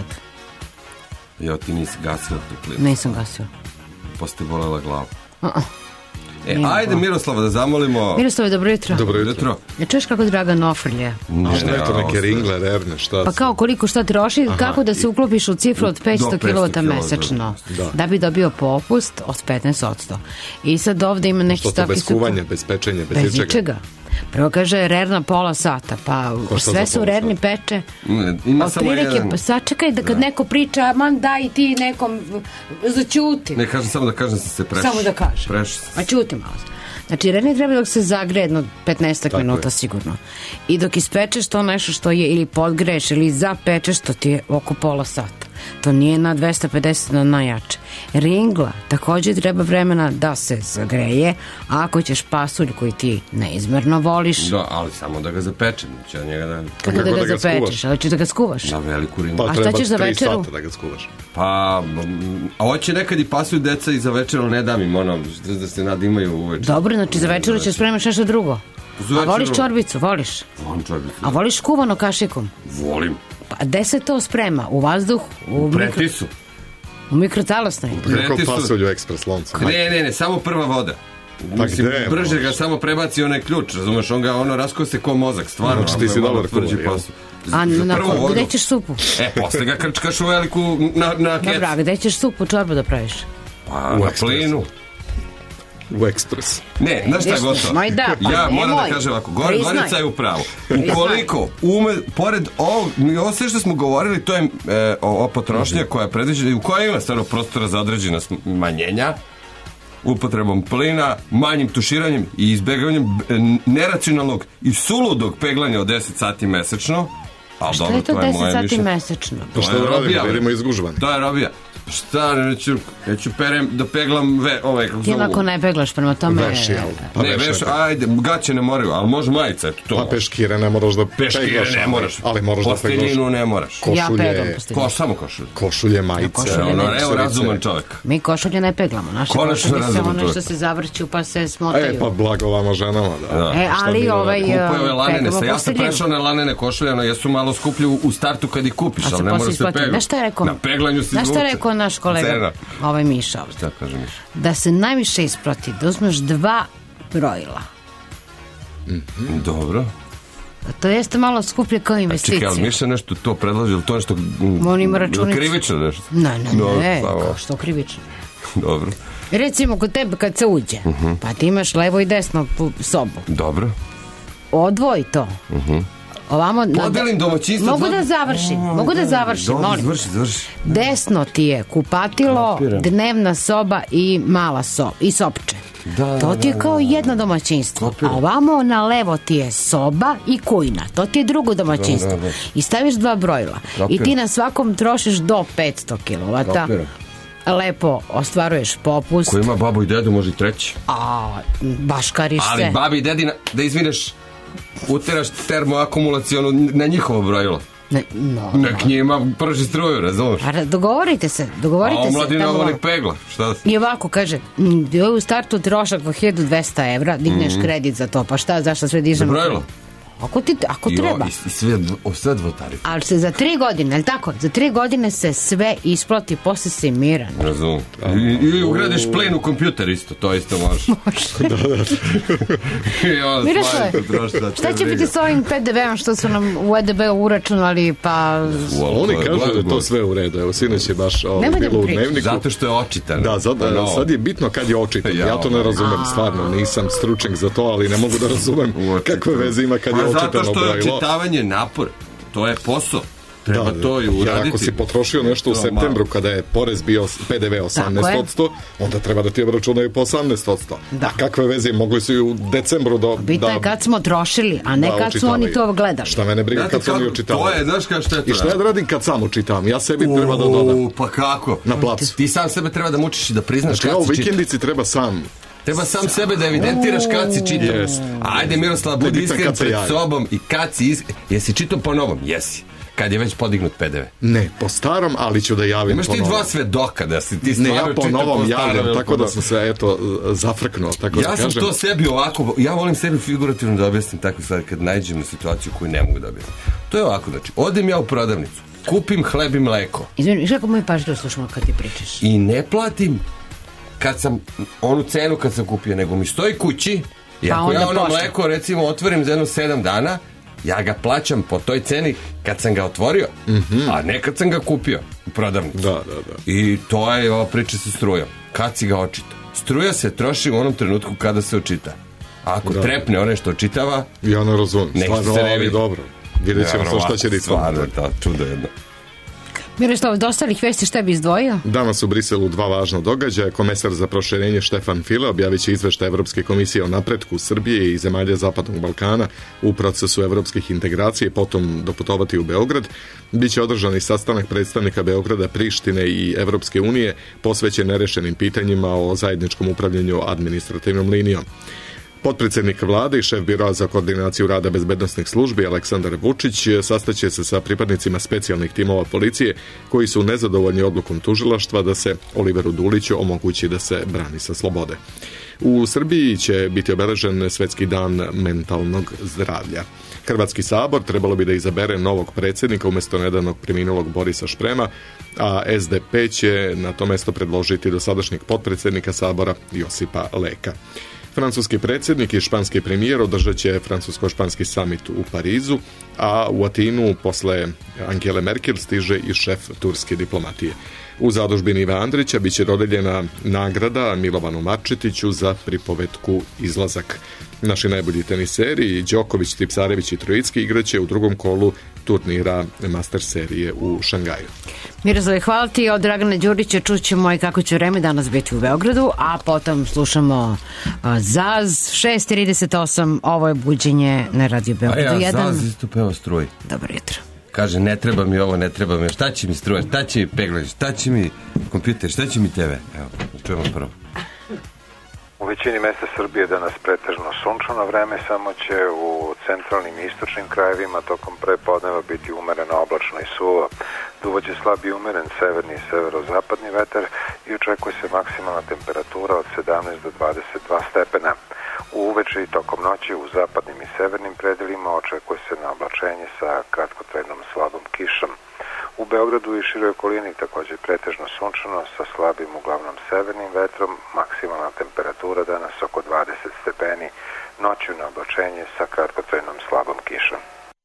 Ja, ti nisi gasila tu klimu.
Nisam gasila.
Posle te bolela glava.
Uh-uh.
E, ajde Miroslava da zamolimo.
Miroslave, dobro jutro.
Dobro jutro.
Jutro.
Ja čuješ kako Dragan ofrlje?
A šta je to, neke ringle, rerne, šta
Pa
su?
kao koliko šta troši, kako da se uklopiš u cifru od 500
Do 500
kW mesečno,
da.
da bi dobio popust od 15%. I sad ovde ima neki
Što to
stavki
bez
su-
kuvanja, bez pečenja, bez
Bez
ničega?
ničega. Prvo kaže rerna pola sata, pa
Košta
sve
za
su
pola
rerni
sata.
peče.
Ima samo
Otprilike,
jedan.
pa sačekaj da kad neko priča, man daj ti nekom, začuti.
Ne, kažem samo da kažem da sam se prešao.
Samo da kažem.
Prešao
Pa čuti malo. Znači, rerni treba dok se zagreje jedno 15
Tako
minuta
je.
sigurno. I dok ispečeš to nešto što je ili podgreješ ili zapečeš, to ti je oko pola sata. To nije na 250 na najjače. Ringla takođe treba vremena da se zagreje, a ako ćeš pasulj koji ti neizmerno voliš,
Da, ali samo da ga zapečem. Će njega da...
kako da
kako
ga
da ga
zapečeš,
skuvaš?
ali ćeš da ga skuvaš.
Na veliku ringu.
Pa
A šta
treba
ćeš za
3
večeru?
sata da ga skuvaš.
Pa, a hoće nekad i pasuju deca i za večer, ali ne dam im ono, da se nadimaju uveče.
Dobro, znači za večeru ćeš spremaš nešto drugo.
Za
A
večeru-
voliš čorbicu, voliš?
Volim čorbicu.
A voliš kuvano kašikom?
Volim.
Pa gde se to sprema? U vazduh? U
Pretisu.
u mikrotalasnoj?
Kako
Preti su-
pasulju ekspres loncu.
Ne, samo prva voda.
Pa
Mislim,
gde
brže ga
možeš?
samo prebaci onaj ključ, razumeš, on ga ono raskose ko mozak, stvarno.
Znači, ti si
Malo
dobar
tvrđi
kuvar, jel?
pasulj.
A
Za prvu vodu.
gde ćeš supu?
Posle ga krčkaš u veliku na kec.
Dobra, a gde ćeš supu, čorbu da praviš?
Pa,
U
na
ekspres.
plinu.
U ekspres.
Ne, znaš šta je
Viš,
gotovo?
moj da, pa
Ja moram
nemoj.
da kažem ovako,
Priznaj.
Gorica je u pravu. Ukoliko, pored ovog, ovo sve što smo govorili, to je o potrošnja koja je predviđena i u kojoj ima stvarno prostora za određena smanjenja, upotrebom plina, manjim tuširanjem i izbegavanjem neracionalnog i suludog peglanja od 10 sati mesečno. Ali
Šta
dobro,
je to
to je
10
moje
sati
mišljenje.
mesečno?
Pa što
To je
da radimo,
robija,
da
bre.
idemo izgužvan.
To je robija. Šta, neću perem da peglam kako
Ti onako ne peglaš prema tome.
Veš, jel? Pa
ne,
veš,
veš,
ne.
ajde, gaće ne moraju, ali može majica, eto to.
Pa peškire ne moraš da
Peškire
peglaš,
ne moraš.
ali moraš da peglaš
Posteljinu ne moraš.
Ja
košulje,
peglam posteljinu.
Samo košulje.
košulje, majice.
Košulje ne.
Evo
bokserice.
razuman čovjek.
Mi košulje ne peglamo. Naše
Konačno
košulje se
razuman
ono
čovjek.
što se zavrću pa se smotaju.
E, pa blago vama ženama, da.
Da.
E, ali
mi
ovaj...
Kupuje ove lanene,
peglamo
ja sam
posteljinu.
prešao na lanene košulje, ono jesu malo skuplje u startu kad ih kupiš,
A se
ali ne
posle
moraš se
isplati.
pegla.
Znaš šta je rekao?
Na peglanju si
Znaš šta je
izvuče.
rekao naš kolega?
Cena.
Ovaj Miša ovde.
Šta kaže Miša?
Da se najviše isplati da uzmeš 2 brojila.
Dobro.
To jeste malo skuplje kao
Čekaj,
investicija.
ali Miša nešto to predlaže, ili to nešto...
On ima računicu.
Krivično nešto?
Ne,
Dobro,
kao
samo.
što krivično.
Dobro.
Recimo kod tebe kad se uđe, pa ti imaš levo i desno sobu.
Dobro.
Odvoji to. Ovamo
Podelim domaćinstvo.
Mogu da završim,
Dobro,
molim.
završi.
Desno ti je kupatilo,
Kapiram.
dnevna soba i mala soba i sopče. To ti je kao jedno domaćinstvo.
Kapiram.
A ovamo na levo ti je soba i kujna. To ti je drugo domaćinstvo.
Da.
I staviš 2 brojila. I
Kapiram.
ti na svakom trošiš do 500 kW.
Kapiram.
Lepo ostvaruješ popust.
Ko ima babu i dedu, može i treći.
A baškariš
Ali
se.
babi i dedi, da izvineš, uteraš termoakumulacionu na njihovo brojilo.
No.
Nek njima prži struju, razumeš?
Dogovorite se.
A omladina
tamo-
ovo nek pegla. Šta da se...
I ovako kaže, u startu trošak od 1200 evra, digneš kredit za to, pa šta, zašto sve dižemo?
Za brojilo?
Ako treba.
I sve dvotarif.
Ali se za 3 godine, je li tako? Za 3 godine se sve isplati, posle se miran.
Razumem. I ugradiš plen u kompjuter isto, to isto možeš.
Miroslave, šta će biti s ovim PDV-om što su nam u EDB-u uračunali, pa...
Oni kažu da je to sve u redu. Evo, sinoć je baš bilo u dnevniku.
Zato što je očitan.
Da, sad je bitno kad je očitan. Ja to ne razumem, stvarno. Nisam stručnjak za to, ali ne mogu da razumem kakve veze ima kad je očitano brojilo.
Zato što je očitavanje napor. To je posao. Treba to i uraditi.
Ako si potrošio nešto u septembru kada je porez bio PDV 18%, onda treba da ti obračunaju po 18%. A kakve veze mogli su i u decembru da...
Bitno je kad smo trošili, a ne kad su oni to gledali.
Šta mene briga kad su oni očitavali.
To je, znaš kada što je to.
I šta ja da radim kad sam očitam? Ja sebi treba da dodam.
Pa kako?
Na placu.
Ti sam sebe treba da mučiš i da priznaš kad si
čitao. U vikendici treba sam.
Treba sam sebe da evidentiraš kad si čitao. Ajde, Miroslav, budi iskren pred sobom i kad si jesi čitao po novom? Jesi. Kad je već podignut PDV?
Ne, po starom, ali ću da javim
imaš
po novom.
Imaš ti 2 svedoka da si ti stvarno
čitao po starom. Ne, ja po novom javljam, tako da sam se, zafrknuo, tako
ja
da kažem.
Ja sam to sebi ovako, ja volim sebi figurativno da objasnim takve stvari kad nađem na situaciju koju ne mogu da objasnim. To je ovako, znači, odem ja u prodavnicu, kupim hleb i mleko.
Izvini, kako moje pažnje slušamo kad ti pričaš?
I ne platim kad sam onu cenu kad sam kupio, nego mi stoji kući i ako ja ono mleko recimo otvorim za jedno 7 dana, ja ga plaćam po toj ceni kad sam ga otvorio, a ne kad sam ga kupio u prodavnicu.
Da.
I to je ova priča sa strujom. Kad si ga očitao? Struja se troši u onom trenutku kada se očita. A ako trepne one što očitava,
ja ne razumem.
Stvarno, ali
dobro. Vidjet ćemo to šta će biti.
Stvarno, da, čudo jedno.
Miroslav, od ostalih vesti šta bi izdvojio?
Danas u Briselu 2 važna događaja. Komesar za proširenje Štefan File objavit će izveštaj Evropske komisije o napretku Srbije i zemalja Zapadnog Balkana u procesu evropskih integracija i potom doputovati u Beograd. Biće održan i sastanak predstavnika Beograda, Prištine i Evropske unije posvećen nerešenim pitanjima o zajedničkom upravljanju administrativnom linijom. Potpredsjednik vlade i šef biroa za koordinaciju rada bezbednosnih službi Aleksandar Vučić sastaće se sa pripadnicima specijalnih timova policije koji su nezadovoljni odlukom tužilaštva da se Oliveru Duliću omogući da se brani sa slobode. U Srbiji će biti obeležen Svetski dan mentalnog zdravlja. Hrvatski sabor trebalo bi da izabere novog predsjednika umjesto nedavnog preminulog Borisa Šprema, a SDP će na to mesto predložiti dosadašnjeg potpredsjednika sabora Josipa Leka. Francuski predsjednik i španski premijer održat će francusko-španski summit u Parizu, a u Atinu posle Angele Merkel stiže i šef turske diplomatije. U zadužbini Iva Andrića biće dodeljena nagrada Milovanu Marčetiću za pripovetku Izlazak. Naši najbolji teniseri Đoković, Tipsarević i Trojicki igraće u drugom kolu turnira Master serije u Šangaju.
Miroslave, hvala ti. Od Dragana Đurića čućemo i kako će vreme danas biti u Beogradu, a potom slušamo Zaz 6:38. Ovo je buđenje na Radio Beogradu 1.
Zaz isto peva Struj.
Dobro jutro.
Kaže, ne treba mi ovo, ne treba mi, šta će mi struja, šta će mi peglać, šta će mi kompjuter, šta će mi TV? Evo, čujemo prvo.
U većini mesta Srbije danas pretežno sunčano vreme, samo će u centralnim i istočnim krajevima tokom prepodneva biti umereno oblačno i suvo. Duvaće slab i umeren severni i severozapadni vetar i očekuje se maksimalna temperatura od 17 do 22 stepena. Uveče i tokom noći u zapadnim i severnim predelima očekuje se na oblačenje sa kratkotrajnom slabom kišom. U Beogradu i široj okolini također pretežno sunčano sa slabim uglavnom severnim vetrom, maksimalna temperatura danas oko 20 stepeni, noću na oblačenje sa kratkotrajnom slabom kišom.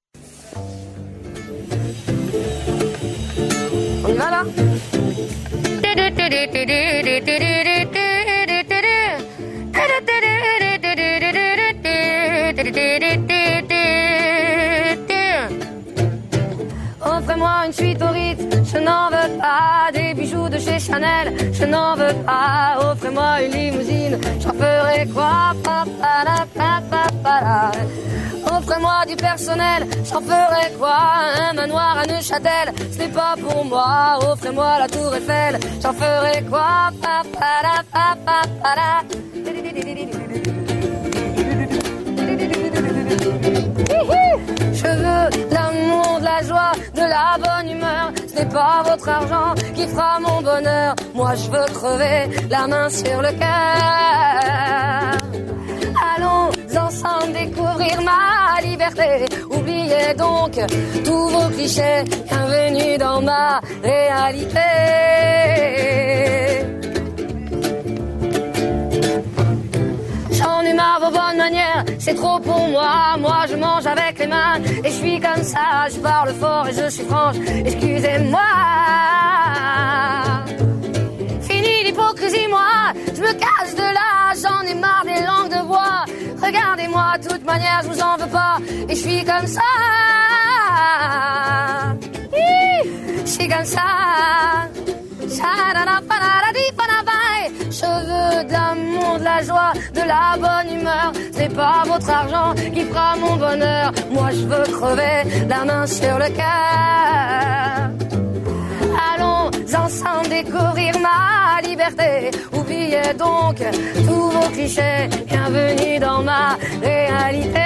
Offrez-moi une suite au Ritz, je n'en veux pas. Des bijoux de chez Chanel, je n'en veux pas. Offrez-moi une limousine, j'en ferai quoi? Offrez-moi du personnel, j'en ferai quoi? Un manoir à Neuchâtel, ce n'est pas pour moi. Offrez-moi la tour Eiffel, j'en ferai quoi? Je veux l'amour, de la joie, de la bonne humeur. Ce n'est pas votre argent qui fera mon bonheur. Moi je veux crever la main sur le cœur. Allons ensemble. ensemble découvrir ma liberté. Oubliez donc tous vos clichés, bienvenue dans ma réalité. J'en ai marre vos bonnes manières, c'est trop pour moi. Moi je mange avec les mains et je suis comme ça. Je parle fort et je suis franche, excusez-moi. Fini l'hypocrisie, moi, je me cache de là. J'en ai marre des langues de bois. Regardez-moi, de toute manière je vous en veux pas. Et je suis comme ça. Je suis comme ça. Je veux de l'amour, de la joie, de la bonne humeur. C'est pas votre argent qui fera mon bonheur. Moi je veux crever la main sur le cœur. Allons ensemble découvrir ma liberté. Oubliez donc tous vos clichés. Bienvenue dans ma réalité.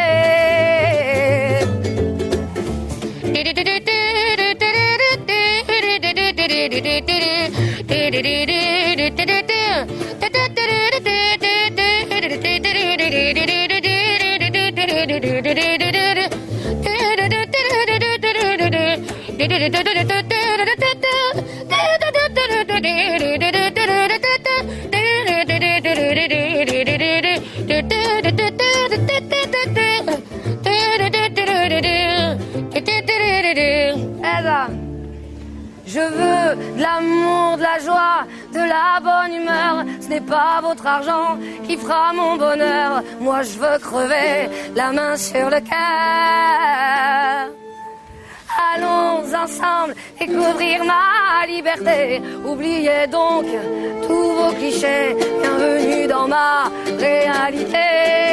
Je veux de l'amour, de la joie, de la bonne humeur. Ce n'est pas votre argent qui fera mon bonheur. Moi je veux crever la main sur le cœur. Allons ensemble découvrir ma liberté. Oubliez donc tous vos clichés. Bienvenue dans ma réalité.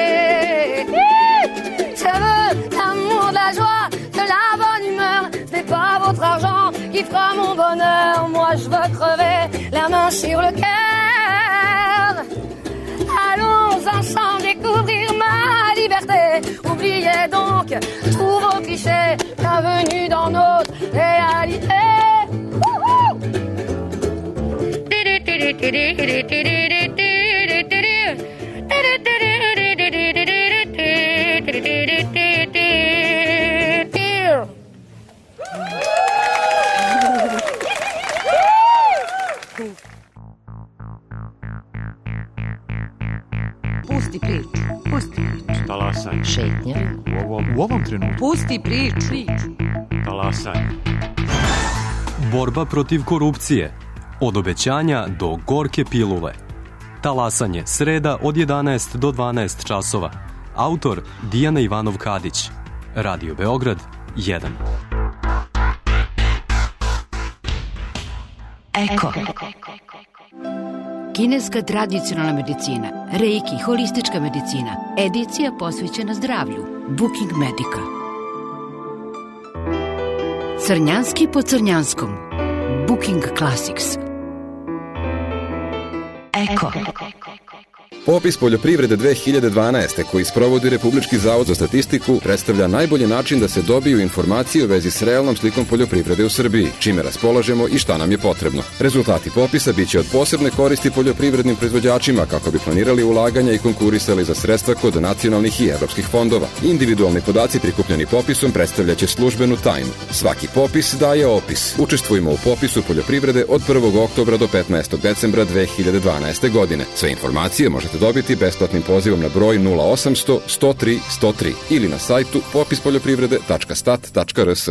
Je veux de l'amour, de la joie, de la bonne humeur. Ce n'est pas votre argent qui fera mon bonheur. Moi je veux crever la main sur le cœur. Allons ensemble découvrir ma liberté. Oubliez donc tous vos clichés. Bienvenue dans notre réalité.
Pusti priču. Pusti priču.
Talasanje.
Šetnja.
U ovom trenutku.
Pusti priču.
Talasanje.
Borba protiv korupcije. Od obećanja do gorke pilule. Talasanje, sreda od 11 do 12 časova. Autor Dijana Ivanov-Kadić. Radio Beograd 1.
Eko. Kineska tradicionalna medicina, reiki, holistička medicina, edicija posvećena zdravlju, Booking Medica. Crnjanski po crnjanskom, Booking Classics. Eko.
Popis poljoprivrede 2012. koji sprovodi Republički zavod za statistiku predstavlja najbolji način da se dobiju informacije u vezi s realnom slikom poljoprivrede u Srbiji, čime raspolažemo i šta nam je potrebno. Rezultati popisa biće od posebne koristi poljoprivrednim proizvođačima kako bi planirali ulaganja i konkurisali za sredstva kod nacionalnih i evropskih fondova. Individualni podaci prikupljeni popisom predstavljaće službenu tajnu. Svaki popis daje opis. Učestvujemo u popisu poljoprivrede od 1. oktobra do 15. decembra 2012. godine. Sve informacije možete dobiti besplatnim pozivom na broj 0800 103 103 ili na sajtu popispoljoprivrede.stat.rs.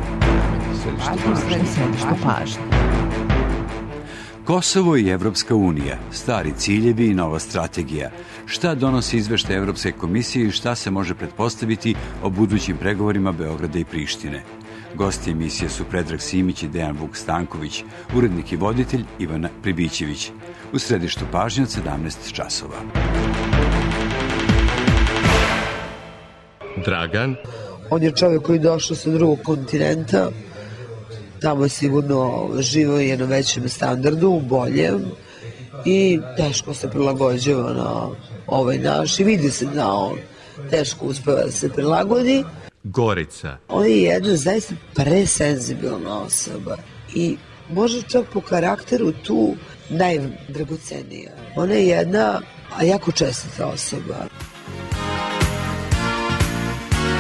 Kosovo i Evropska unija, stari ciljevi i nova strategija. Šta donosi izveštaj Evropske komisije i šta se može pretpostaviti o budućim pregovorima Beograda i Prištine? Gosti emisije su Predrag Simić i Dejan Vuk Stanković, urednik i voditelj Ivana Pribićević. U središtu pažnje od 17 časova.
Dragan.
On je čovjek koji je došao sa drugog kontinenta. Tamo je sigurno živio je na većem standardu, boljem. I teško se prilagođava na ovaj naš. I vidi se da on teško uspeva da se prilagodi.
Gorica.
On je jedna zaista presenzibilna osoba. I možda čak po karakteru tu najdragocenija. Ona je jedna jako čestita osoba.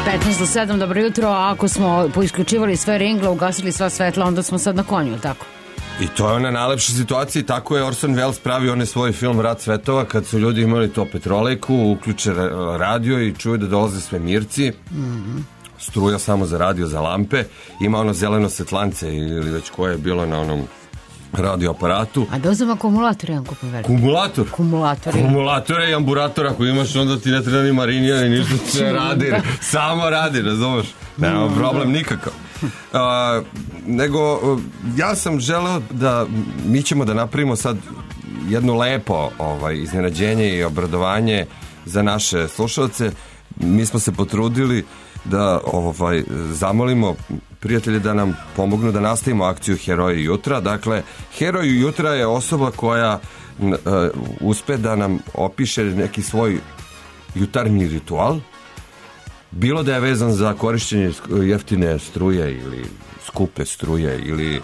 15 do 7, dobro jutro, a ako smo poisključivali sve ringle, ugasili sva svetla, onda smo sad na konju, tako?
I to je ona najlepša situacija i tako je Orson Welles pravio onaj svoj film Rat svetova, kad su ljudi imali to petrolejku, uključe radio i čuju da dolaze svemirci, struja samo za radio, za lampe, ima ono zeleno svetlance ili već koje je bilo na onom radio aparatu.
A da uzem akumulator jedan kupim veliki.
Kumulator?
Kumulatori
i amburator, ako imaš, onda ti ne treba ni marinija ni ništa, sve radi, samo radi, razumeš? Nema problem nikakav. Nego, ja sam želeo da, mi ćemo da napravimo sad jedno lepo iznenađenje i obradovanje za naše slušalce. Mi smo se potrudili da zamolimo prijatelje da nam pomognu da nastavimo akciju Heroji jutra. Dakle, Heroj jutra je osoba koja uspe da nam opiše neki svoj jutarnji ritual, bilo da je vezan za korišćenje jeftine struje ili skupe struje ili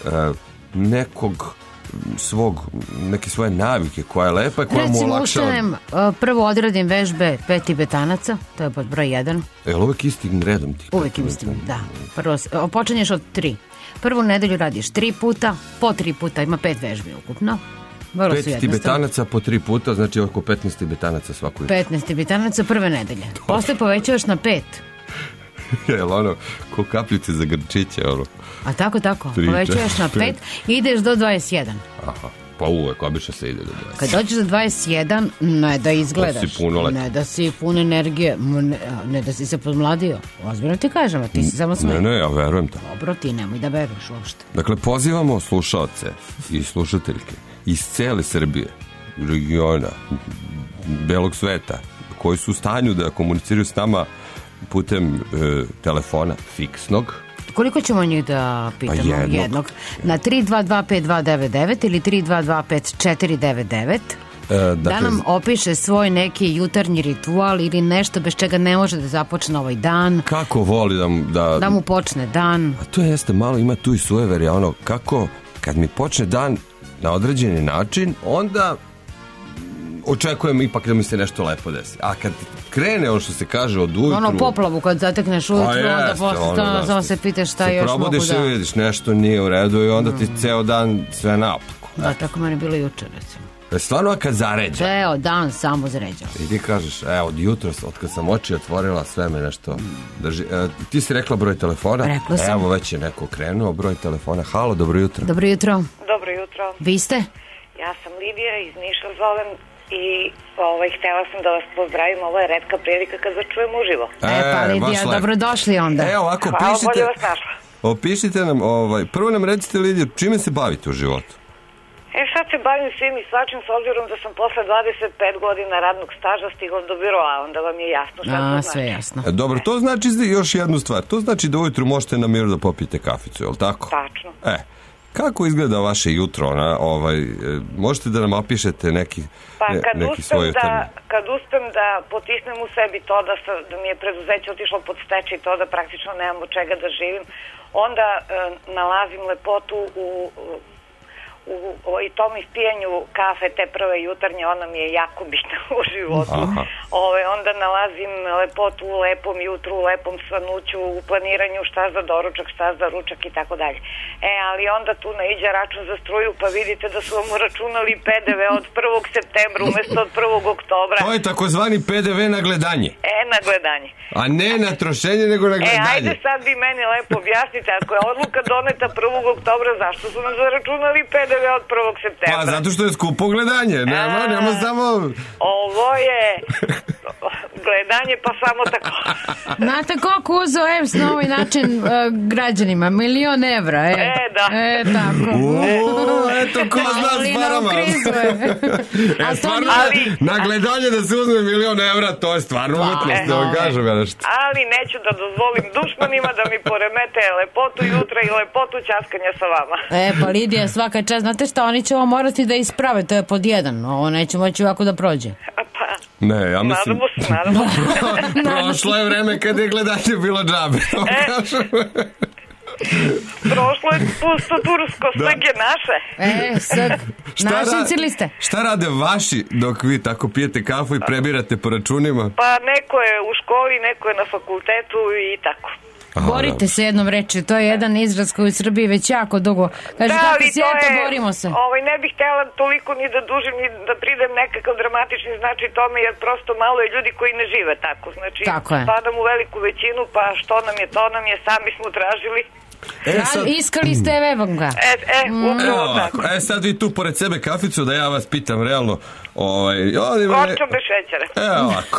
neke svoje navike koja je lepa i koja mu olakšava.
Recimo ustanem, prvo odradim vežbe 5 tibetanaca, to je pod broj 1.
Jel uvek istim redom?
Uvek istim, da. Prvo, počinješ od 3. Prvu nedelju radiš 3 puta, po 3 puta, ima 5 vežbi ukupno.
5 tibetanaca po 3 puta, znači oko 15 tibetanaca svaku.
15 tibetanaca prve nedelje. Posle povećavaš na 5.
Jel ono, ko kapljice za grčiće, ono.
A tako, povećavaš na 5 i ideš do 21.
Aha, pa uvek, obično se ide do 21.
Kad dođeš do 21, ne da izgledaš, ne da si pun energije, ne da si se podmladio. Ozbiljno ti kažem, a ti si samo sve.
Ne, ja verujem to.
Dobro, ti nemoj da veruješ uopšte.
Dakle, pozivamo slušaoce i slušateljke iz cele Srbije, regiona, belog sveta, koji su u stanju da komuniciraju s nama putem telefona fiksnog.
Koliko ćemo njih da pitamo? Jednog. Na 3225299 ili 3225499 da nam opiše svoj neki jutarnji ritual ili nešto bez čega ne može da započne ovaj dan.
Kako voli da
mu počne dan.
A to jeste malo, ima tu i sujeverja, ono kako kad mi počne dan na određeni način, onda očekujem ipak da mi se nešto lepo desi. A kad krene ono što se kaže od ujutru...
Ono poplavu kad zatekneš ujutru, onda posle samo se pitaš šta još mogu da...
Se probodiš i vidiš nešto nije u redu i onda ti ceo dan sve naopako.
Da, tako meni bilo juče, recimo.
Stvarno kad zaređa.
Ceo dan samo zaređa.
I ti kažeš, od jutros, od kad sam oči otvorila, sve me nešto drži. Ti si rekla broj telefona?
Rekla sam.
Evo već je neko krenuo, broj telefona. Halo, dobro jutro.
Dobro jutro.
Dobro jutro.
Vi ste?
Ja sam Lidija, iz Niša zovem i htjela sam da vas pozdravim. Ovo je retka prilika kad vas čujem uživo.
Pa Lidija, dobrodošli onda.
Evo, ovako,
hvala, bolje vas našla.
Opišite nam, prvo nam recite, Lidija, čime se bavite u životu?
Sad se bavim svim i svačim, s obzirom da sam posle 25 godina radnog staža stigla do biroa, onda vam je jasno šta to znači.
Sve jasno.
Dobro, to znači još jednu stvar. To znači da ujutru možete na miru da popijete kaficu, je li tako?
Tačno.
Kako izgleda vaše jutro? Možete da nam opišete neki svoj jutarnji?
Kad uspem da potisnem u sebi to da mi je preduzeće otišlo pod stečaj, to da praktično nemam od čega da živim, onda nalazim lepotu i tom ispijanju kafe, te prve jutarnje, ona mi je jako bitna u životu. Onda nalazim lepotu u lepom jutru, u lepom svanuću, u planiranju šta za doručak, šta za ručak i tako dalje. Ali onda tu naiđe račun za struju, pa vidite da su vam uračunali PDV od 1. septembra umjesto od 1. oktobra.
To je takozvani PDV na gledanje.
Na gledanje.
A ne na trošenje, nego na gledanje.
Ajde sad vi meni lepo objasnite, ako je odluka doneta 1. oktobra, zašto su nam zaračunali PDV od 1. septembra?
Pa zato što je skupo gledanje. Nema samo...
Ovo je gledanje, pa samo tako.
Znate koliko uzeo EMS na ovaj način građanima? 1.000.000 evra.
Da.
Tako.
Eto, ko zna s parama. Stvarno, na gledanje da se uzme 1.000.000 evra, to je stvarno umjetnost, da vam kažem ja nešto.
Ali neću da dozvolim dušmanima da mi poremete lepotu jutra i lepotu ćaskanja sa vama.
Pa Lidija, svaka čast. Znate šta, oni će ovo morati da isprave, to je pod 1. Ovo neće moći ovako da prođe.
Ne, ja mislim...
Nadamo se.
Prošlo je vreme kad je gledanje bilo džabe.
Prošlo je pusto tursko, slike naše.
Sad, našicili ste.
Šta rade vaši dok vi tako pijete kafu i prebirate po računima?
Pa neko je u školi, neko je na fakultetu i tako.
Borite se jednom reči, to je jedan izraz koji u Srbiji već jako dugo. Kaže, kako si, eto, borimo se.
Ne bih htjela toliko ni da dužim, ni da pridem nekakav dramatični znači tome, jer prosto malo je ljudi koji ne žive tako. Znači, spadam u veliku većinu, pa što nam je, to nam je, sami smo tražili.
Iskali ste, evo ga.
Upravo tako.
Sad vi tu pored sebe kaficu, da ja vas pitam realno.
Gorčom bez šećera.
Evo ovako.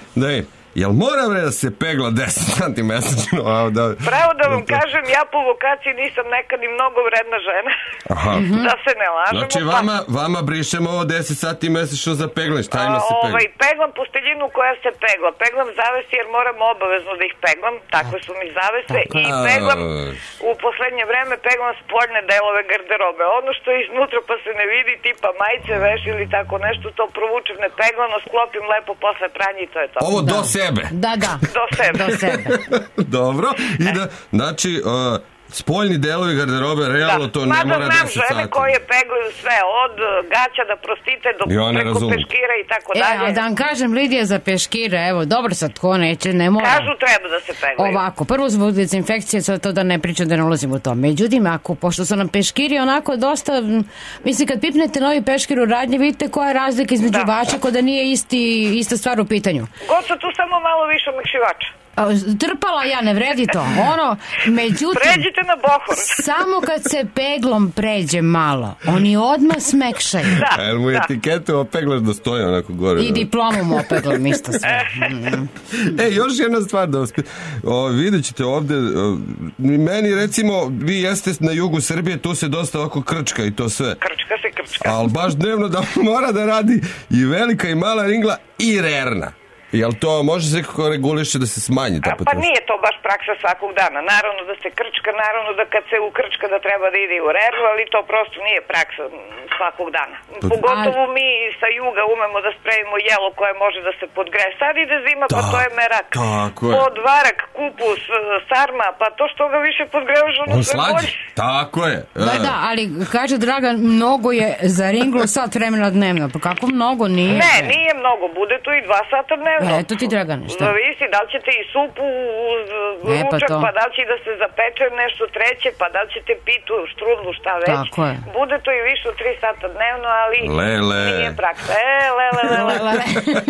Jel moram da se pegla 10 cm mesečno?
Pravo da vam kažem, ja po vokaciji nisam neka ni mnogo vredna žena. Da se ne lažemo.
Znači vama brišemo 10 sati mesečno za peglanje. Šta ima se pegla?
Peglam posteljinu koja se pegla. Peglam zavese jer moram obavezno da ih peglam. Takve su mi zavese. I peglam u poslednje vreme peglam spoljne delove garderobe. Ono što je iznutra pa se ne vidi, tipa majice, veš ili tako nešto, to provučem nepeglano, sklopim lepo posle pranja i to je to.
Ovo do sebe.
Da.
Do sebe.
Dobro. I znači, spoljni delovi garderobe, realno to ne mora 10 sati.
Mada znam žene koje peglaju sve, od gaća da prostite do preko peškira i tako dalje.
Da vam kažem, Lidija, za peškire, evo, dobro sad, ko neće, ne mora.
Kažu treba da se peglaju.
Ovako, prvo zbog dezinfekcije, sad to da ne pričam, da ne ulazim u to. Međutim, pošto su nam peškiri onako dosta, mislim, kad pipnete novi peškir u radnji, vidite koja je razlika između vača, ko da nije ista stvar u pitanju.
Gotovo tu samo malo više omekšivača.
Trpala ja, ne vredi to. Međutim,
pređite na bohor.
Samo kad se peglom pređe malo, oni odmah smekšaju.
Jel mu etiketu opeglaš da stoji onako gore?
I diplomom opeglam isto sve.
Još jedna stvar da vas vidjet ćete ovde, meni recimo, vi jeste na jugu Srbije, tu se dosta ovako krčka i to sve.
Krčka.
Ali baš dnevno da mora da radi i velika i mala ringla i rerna. Jel to može se kako reguliše da se smanji ta potrošnja?
Pa nije to baš praksa svakog dana. Naravno da se krčka, naravno da kad se ukrčka da treba da ide u reru, ali to prosto nije praksa svakog dana. Pogotovo mi sa juga umemo da spremimo jelo koje može da se podgreje. Sad ide zima, pa to je merak. Podvarak, kupus, sarma, pa to što ga više podgrevaš, ono sve bolje.
Tako je.
Da, ali kaže Dragan, mnogo je za ringlu sat vremena dnevno. Pa kako mnogo nije?
Ne, nije mnogo, bude tu i 2 sata dnevno.
Eto ti, Dragane, šta?
Zavisi, da li ćete i supu uz ručak, pa da li će da se zapeče nešto treće, pa da li ćete pitu, štrudlu, šta već.
Tako je.
Bude to i više od 3 sata dnevno, ali nije praksa. Lele.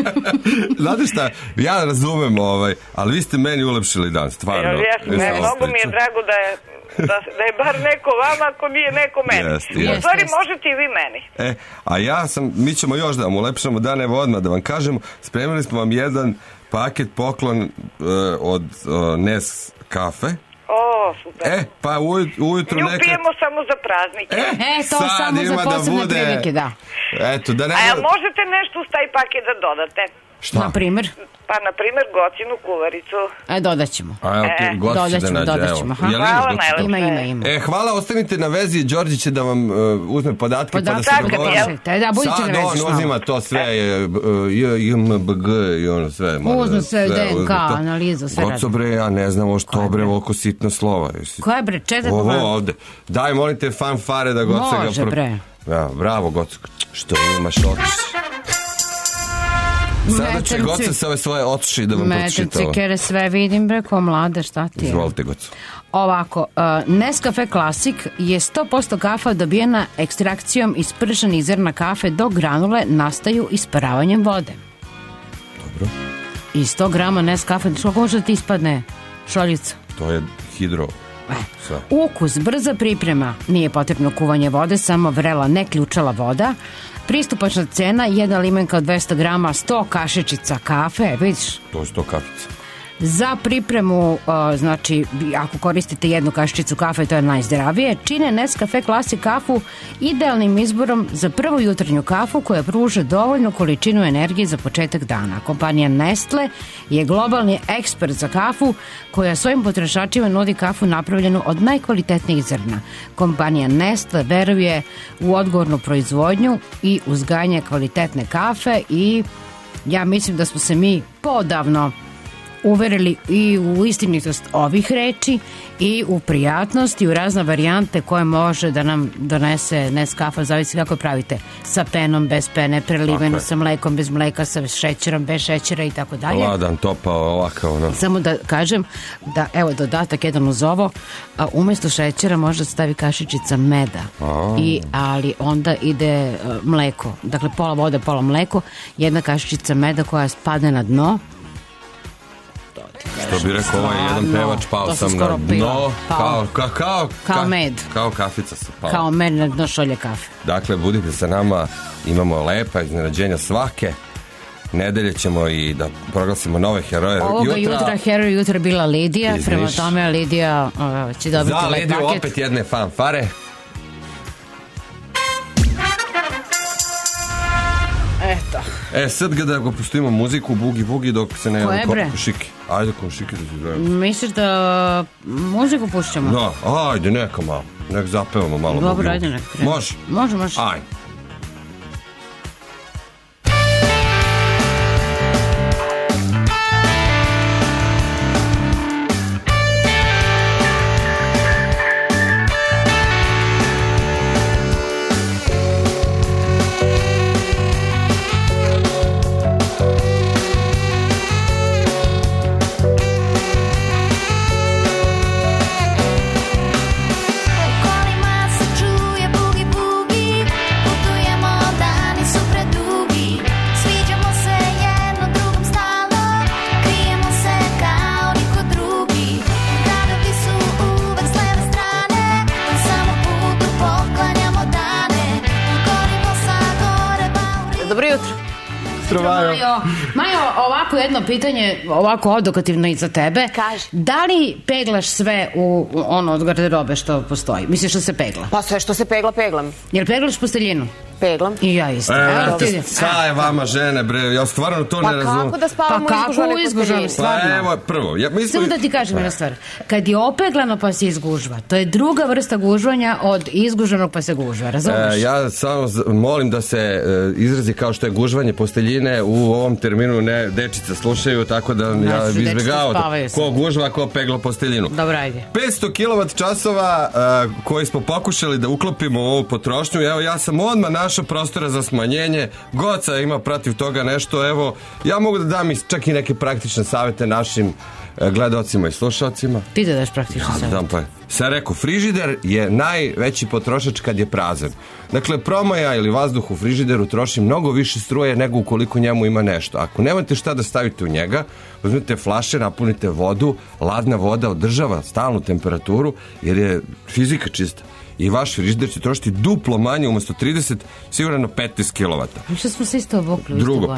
Znate šta, ja razumem, ali vi ste meni ulepšili dan, stvarno.
Mnogo mi je drago da je bar neko vama, ako nije neko meni. U stvari možete i vi meni.
A mi ćemo još da vam ulepšamo dan, evo odmah da vam kažemo, spremili smo vam jedan paket poklon od Nes kafe.
Super.
Pa ujutru
nju pijemo samo za praznike.
To samo za posebne prilike, da.
A možete nešto uz taj paket da dodate?
Šta?
Na primjer?
Pa, na primjer, gocinu kuvaricu.
Dodat ćemo.
Dodat ćemo.
Hvala, najlepše.
Ima.
Hvala, ostanite na vezi, Đorđe će da vam uzme podatke, pa da se dogovorimo.
Da, budite na vezi.
Sad on uzima to sve, JMBG i ono sve.
Uzme sve, DNK, analizu, sve radi.
Goco bre, ja ne znam što bre, ovoliko sitno slova.
Koje bre, četak?
Ovo ovde. Daj, molim te, fanfare da Goco ga...
Može bre.
Bravo, Goco. Što imaš oči? Sada će Goca sa ove svoje oči da vam pročita.
Cikere sve vidim, bre, ko mlade, šta ti je?
Izvolite, Goco.
Ovako, Nescafe Classic je 100% kafa dobijena ekstrakcijom iz prženih zrna kafe, dok granule nastaju isparavanjem vode.
Dobro.
I 100 grama Nescafe, što može ti ispadne šoljica?
To je hidro.
Ukus, brza priprema, nije potrebno kuvanje vode, samo vrela, ne ključala voda. Pristupačna cena, jedna limenka od 200 grama, 100 kašičica kafe, vidiš?
To je 100 kafica.
Za pripremu, znači, ako koristite jednu kašičicu kafe, to je najzdravije, čine Nescafe Classic kafu idealnim izborom za prvu jutarnju kafu koja pruža dovoljnu količinu energije za početak dana. Kompanija Nestle je globalni ekspert za kafu koja svojim potrošačima nudi kafu napravljenu od najkvalitetnijih zrna. Kompanija Nestle veruje u odgovornu proizvodnju i uzgajanje kvalitetne kafe i ja mislim da smo se mi podavno uverili i u istinitost ovih reči i u prijatnost i u razne varijante koje može da nam donese Nescafe, zavisi kako pravite, sa penom, bez pene, preliveno, sa mlekom, bez mleka, sa šećerom, bez šećera i tako dalje.
Ladan, topao, ovakav, no.
Samo da kažem da, evo, dodatak jedan uz ovo, umjesto šećera može da stavi kašičica meda, ali onda ide mleko, dakle pola vode, pola mleko, jedna kašičica meda koja spadne na dno.
Što bi rekao ovaj jedan pevač, pao sam na dno,
kao med.
Kao kafica se pao.
Kao med na dno šolje kafe.
Dakle, budite sa nama, imamo lepa iznenađenja svake. Nedelje ćemo i da proglasimo nove heroje.
Ovoga jutra heroj jutra bila Lidija, prema tome Lidija će dobiti
za
lep
Lidiju
paket.
opet jedne fanfare.
Eto.
Sad da ga pustimo muziku, bugi dok se ne javi Komšiki. Ajde Komšiki da se zovemo.
Misliš da muziku pušćamo?
Da, ajde neka malo. Nek zapevamo malo.
Dobro, ajde nek krenu. Može.
Ajde.
Majo, ovako jedno pitanje, ovako odokativno i za tebe.
Kaži.
Da li peglaš sve u ono od garderobe što postoji? Misliš da se pegla?
Pa sve što se pegla, peglam.
Jel peglaš posteljinu?
Peglam.
I ja isto.
Šta je vama žene, bre? Ja stvarno to ne razumem.
Pa kako da spavamo u izgužvanoj
stvarno?
Pa evo, prvo.
Samo da ti kažem jedna stvar. Kad je opeglano pa se izgužva, to je druga vrsta gužvanja od izguženog pa se gužva, razumiješ?
Ja samo molim da se izrazi kao što je gužvanje posteljine u ovom terminu ne dečice slušaju, tako da ja izbjegao ko gužva, ko pegla posteljinu.
Dobro, ajde.
500 kWh koji smo pokušali da uklopimo u ovu potrošnju, evo ja sam odmah našao prostora za smanjenje. Goca ima protiv toga nešto, evo ja mogu da dam čak i neke praktične savjete našim gledalcima i slušalcima.
Ti da daš praktične savjete.
Sad rekao, frižider je najveći potrošač kad je prazan. Dakle, promaja ili vazduh u frižideru troši mnogo više struje nego ukoliko njemu ima nešto. Ako nemate šta da stavite u njega, uzmete flaše, napunite vodu, ladna voda održava stalnu temperaturu jer je fizika čista. I vaš frižider će trošiti duplo manje, umjesto 30, sigurno 15 kW.
Što smo se isto obukli?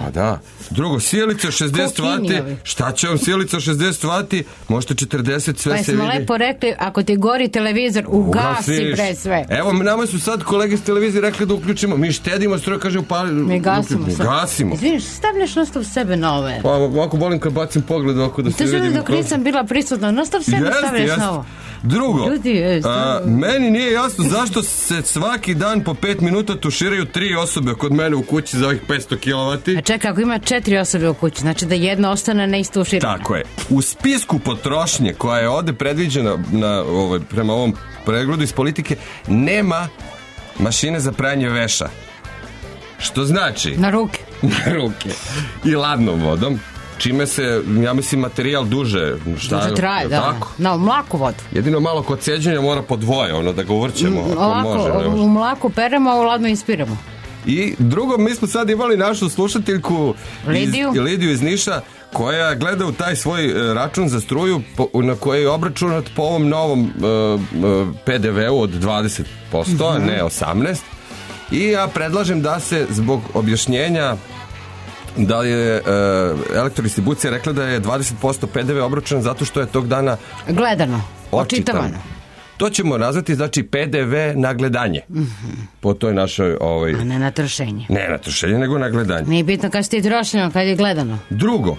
Drugo, sjelica 60 W. Šta će vam sjelica 60 W? Možete 40, sve se vidi.
Pa smo lepo rekli, ako ti gori televizor, ugasi pre sve.
Evo, nama su sad kolege s televizije rekli da uključimo. Mi štedimo stroj, kaže upali.
Mi gasimo.
Izviniš,
stavljaš nastav sebe na ove.
Pa ovako volim kad bacim pogled ovako da se vidim.
To želim dok nisam bila prisutna. Nastav sebe stavljaš na ovo.
Drugo, meni nije jasno zašto se svaki dan po 5 minuta tuširaju 3 osobe kod mene u kući za ovih 500 kW.
A čekaj, ako ima 4 osobe u kući, znači da jedna ostane neistuširana.
Tako je. U spisku potrošnje koja je ovde predviđena prema ovom pregledu iz politike, nema mašine za pranje veša. Što znači?
Na ruke.
Na ruke. I ladnom vodom. Čime se, ja mislim, materijal duže
traje, da. Na mlaku vodu.
Jedino malo kod sjeđenja mora po dvoje, da ga uvrćemo.
U mlaku peremo, a u ladno ispiramo.
I drugo, mi smo sad imali našu slušateljku Lidiju iz Niša, koja gleda u taj svoj račun za struju na koji je obračunat po ovom novom PDV-u od 20%, a ne 18%. I ja predlažem da se zbog objašnjenja da je elektrodistribucija rekla da je 20% PDV obračun zato što je tog dana
gledano, očitavano.
To ćemo nazvati, znači, PDV na gledanje. Po toj našoj...
A ne na trošenje.
Ne na trošenje, nego na gledanje.
Nije bitno kad ste trošeno, kad je gledano.
Drugo,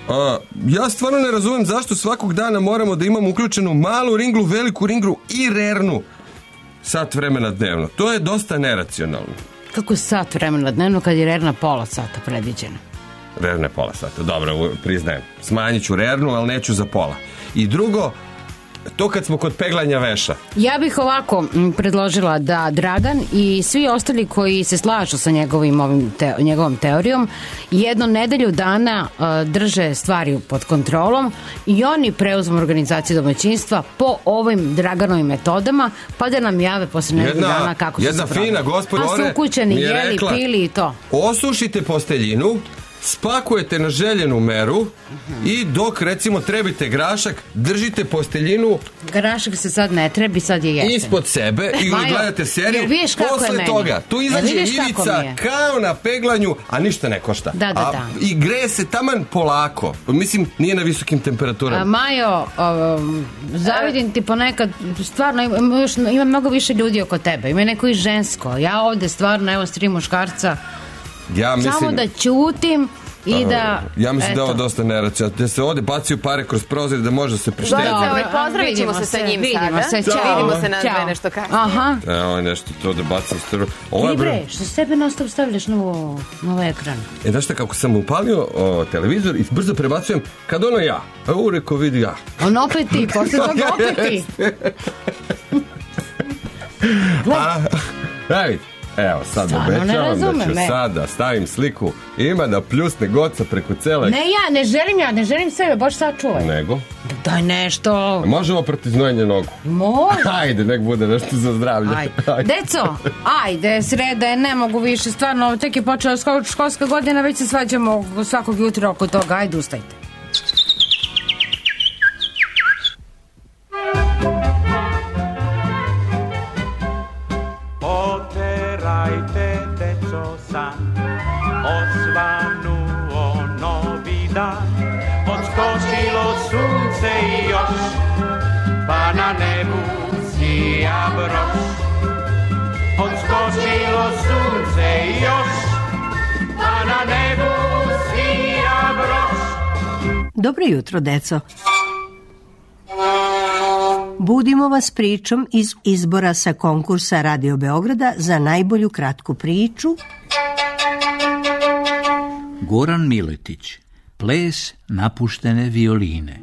ja stvarno ne razumijem zašto svakog dana moramo da imamo uključenu malu ringlu, veliku ringlu i rernu sat vremena dnevno. To je dosta neracionalno.
Kako sat vremena dnevno kad je rerna pola sata predviđena?
Rerna je pola sata. Dobro, priznajem. Smanjit ću rernu, ali neću za pola. I drugo, to kad smo kod peglanja veša.
Ja bih ovako predložila da Dragan i svi ostali koji se slažu sa njegovom teorijom jednu nedelju dana drže stvari pod kontrolom i oni preuzmu organizaciju domaćinstva po ovim Draganovim metodama, pa da nam jave posle nedelju dana kako su se proveli.
Jedna fina gospođa
a su ukućeni, jeli, pili i to.
Osušite posteljinu, spakujete na željenu meru i dok recimo trebite grašak, držite posteljinu.
Grašak se sad ne trebi, sad je jesen.
Ispod sebe i gledate seriju. Posle toga tu izađe Ivica kao na peglanju, a ništa ne košta.
Da.
I greje se taman polako. Mislim, nije na visokim temperaturama.
Majo, zavidim ti ponekad, stvarno ima mnogo više ljudi oko tebe. Ima neko i žensko. Ja ovde stvarno, evo, 3 muškarca.
Ja mislim,
samo da ćutim i da...
Ja mislim da je ovo dosta neracionalno. Da se ovde baciju pare kroz prozor da može se prištediti.
Pozdravit ćemo se sa njim sada. Vidimo se na dve nešto kasnije.
Aha.
Ovo je nešto to da bacim strvu.
Ti bre, što s tebe nastav stavljaš na ekran?
Znaš šta, kako sam upalio televizor i brzo prebacujem, kad ono ja. Rekao, vidi ja.
On opet ti, posle toga opet ti.
David. Evo, sad obećavam da ću sada stavim sliku, ima da pljusne Goca preko cele...
Ne želim sebe, baš sačuvaj.
Nego?
Daj nešto.
Možemo protiv znojenja nogu?
Može.
Ajde, nek bude nešto za zdravlje.
Deco, ajde, sreda je, ne mogu više, stvarno, tek je počela školska godina, već se svađamo svakog jutra oko toga, ajde, ustajte.
Osvanuo novi dan, odskočilo sunce i još, pa na nebu sija broš. Odskočilo sunce i još, pa na nebu sija broš.
Dobro jutro, deco. Budimo vas pričom iz izbora sa konkursa Radio Beograda za najbolju kratku priču.
Goran Miletić, Ples napuštene violine.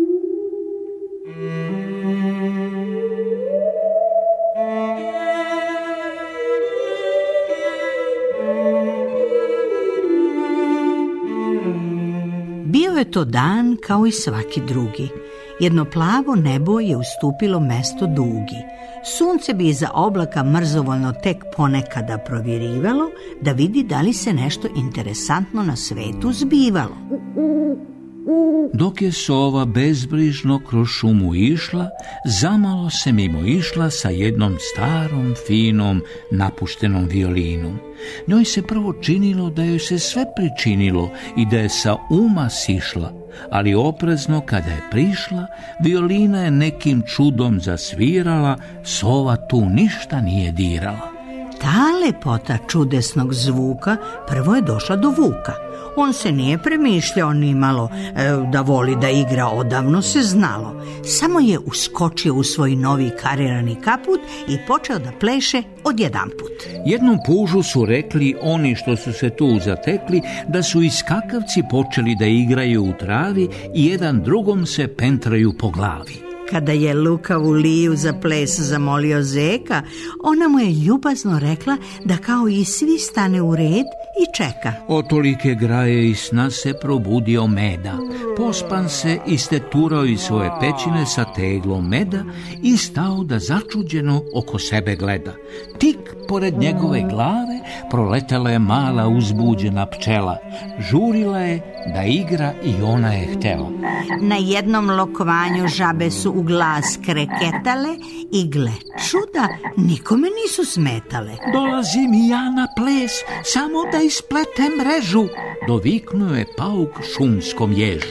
Bio je to dan kao i svaki drugi. Jedno plavo nebo je ustupilo mesto dugi. Sunce bi iza oblaka mrzovoljno tek ponekada provjerivalo da vidi da li se nešto interesantno na svetu zbivalo.
Dok je sova bezbrižno kroz šumu išla, zamalo se mimo išla sa jednom starom, finom, napuštenom violinom. Njoj se prvo činilo da joj se sve pričinilo i da je sa uma sišla, ali oprezno kada je prišla, violina je nekim čudom zasvirala, sova tu ništa nije dirala.
Ta lepota čudesnog zvuka prvo je došla do Vuka. On se nije premišljao ni malo da voli da igra, odavno se znalo. Samo je uskočio u svoj novi karirani kaput i počeo da pleše odjedanput.
Jednom pužu su rekli oni što su se tu zatekli da su iskakavci počeli da igraju u travi i jedan drugom se pentraju po glavi.
Kada je lukavu Liju za ples zamolio zeka, ona mu je ljubazno rekla da kao i svi stane u red i čeka.
Od tolike graje i sna se probudio Meda. Pospan se isteturao iz svoje pećine sa teglom meda i stao da začuđeno oko sebe gleda. Tik pored njegove glave proletela je mala uzbuđena pčela. Žurila je da igra i ona je htela.
Na jednom lokovanju žabe su u glas kreketale i gle čuda, nikome nisu smetale.
Dolazim i ja na ples, samo da ispletem mrežu, doviknuo je pauk šumskom ježu.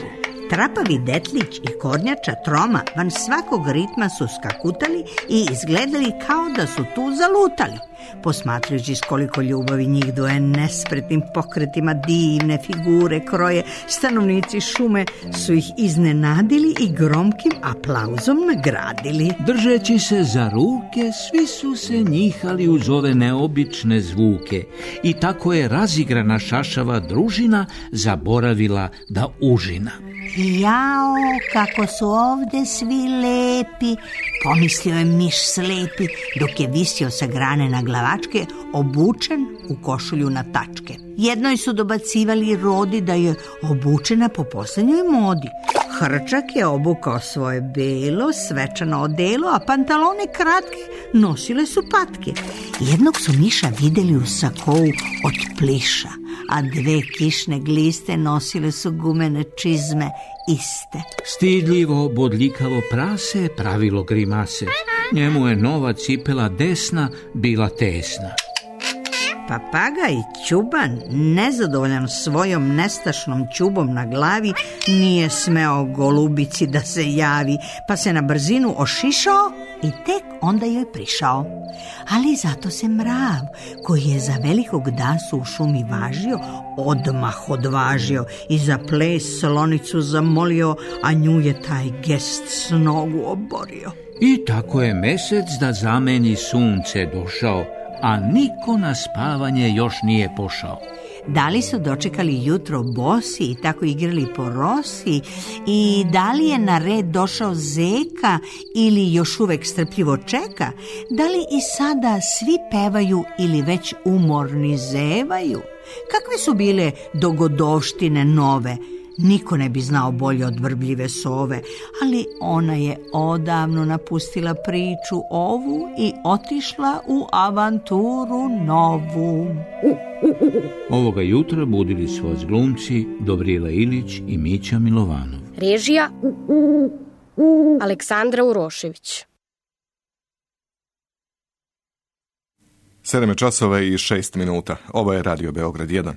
Trapavi detlić i kornjača Troma van svakog ritma su skakutali i izgledali kao da su tu zalutali. Posmatrajući s koliko ljubavi njih dvoje nespretnim pokretima divne figure kroje, stanovnici šume su ih iznenadili i gromkim aplauzom nagradili.
Držeći se za ruke, svi su se njihali uz ove neobične zvuke i tako je razigrana šašava družina zaboravila da užina.
Jao, kako su ovde svi lepi, pomislio je miš slepi dok je visio sa grane na glavačke, obučen u košulju na tačke. Jednoj su dobacivali Rodi da je obučena po poslednjoj modi. Hrčak je obukao svoje belo, svečano odelo, a pantalone kratke nosile su patke. Jednog su miša videli u sakou od pliša, a dve kišne gliste nosile su gumene čizme iste.
Stidljivo, bodljikavo prase pravilo grimase. Njemu je nova cipela desna bila tesna.
Papagaj Ćuban, nezadovoljan svojom nestašnom ćubom na glavi, nije smeo golubici da se javi, pa se na brzinu ošišao i tek onda joj prišao. Ali zato se mrav, koji je za velikog dasu u šumi važio, odmah odvažio i za ples slonicu zamolio, a nju je taj gest s nogu oborio.
I tako je mesec da zameni sunce došao, a niko na spavanje još nije pošao.
Da li su dočekali jutro bosi i tako igrali po rosi, i da li je na red došao zeka ili još uvek strpljivo čeka, da li i sada svi pevaju ili već umorni zevaju? Kakve su bile dogodovštine nove? Niko ne bi znao bolje od vrbljive sove, ali ona je odavno napustila priču ovu i otišla u avanturu novu.
Ovoga jutra budili su vas glumci Dobrila Ilić i Mića Milovanov.
Režija Aleksandra Urošević.
7 časova i 6 minuta. Ovo je Radio Beograd 1.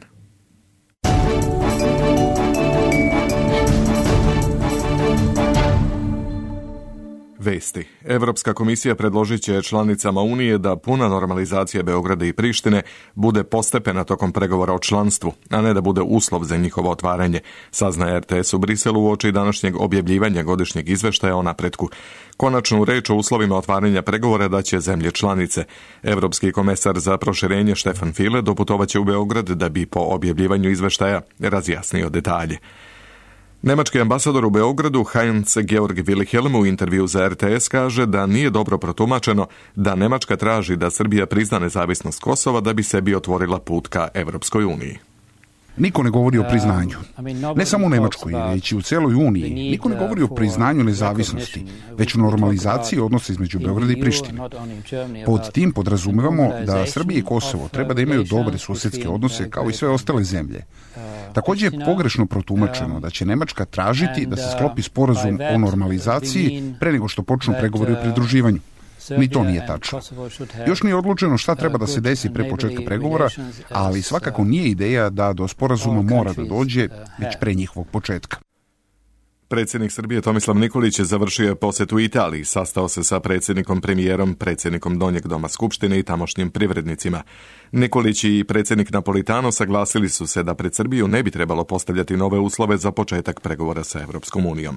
Vesti. Evropska komisija predložit će članicama Unije da puna normalizacija Beograda i Prištine bude postepena tokom pregovora o članstvu, a ne da bude uslov za njihovo otvaranje, saznaje RTS u Briselu uoči današnjeg objavljivanja godišnjeg izveštaja o napretku. Konačnu reč o uslovima otvaranja pregovora daće zemlje članice. Evropski komesar za proširenje Štefan File doputovaće u Beograd da bi po objavljivanju izveštaja razjasnio detalje. Nemački ambasador u Beogradu Heinz Georg Wilhelm u intervju za RTS kaže da nije dobro protumačeno da Nemačka traži da Srbija prizna nezavisnost Kosova da bi sebi otvorila put ka Evropskoj uniji.
Niko ne govori o priznanju. Ne samo u Nemačkoj, već i u celoj Uniji. Niko ne govori o priznanju nezavisnosti, već o normalizaciji odnosa između Beograda i Prištine. Pod tim podrazumevamo da Srbija i Kosovo treba da imaju dobre susedske odnose kao i sve ostale zemlje. Također je pogrešno protumačeno da će Nemačka tražiti da se sklopi sporazum o normalizaciji pre nego što počnu pregovori o pridruživanju. Ni to nije tačno. Još nije odlučeno šta treba da se desi pre početka pregovora, ali svakako nije ideja da do sporazuma mora da dođe već pre njihovog početka.
Predsjednik Srbije Tomislav Nikolić završio je posjet u Italiji, sastao se sa predsjednikom, premijerom, predsjednikom Donjeg doma Skupštine i tamošnjim privrednicima. Nikolić i predsjednik Napolitano saglasili su se da pred Srbiju ne bi trebalo postavljati nove uslove za početak pregovora sa Evropskom unijom.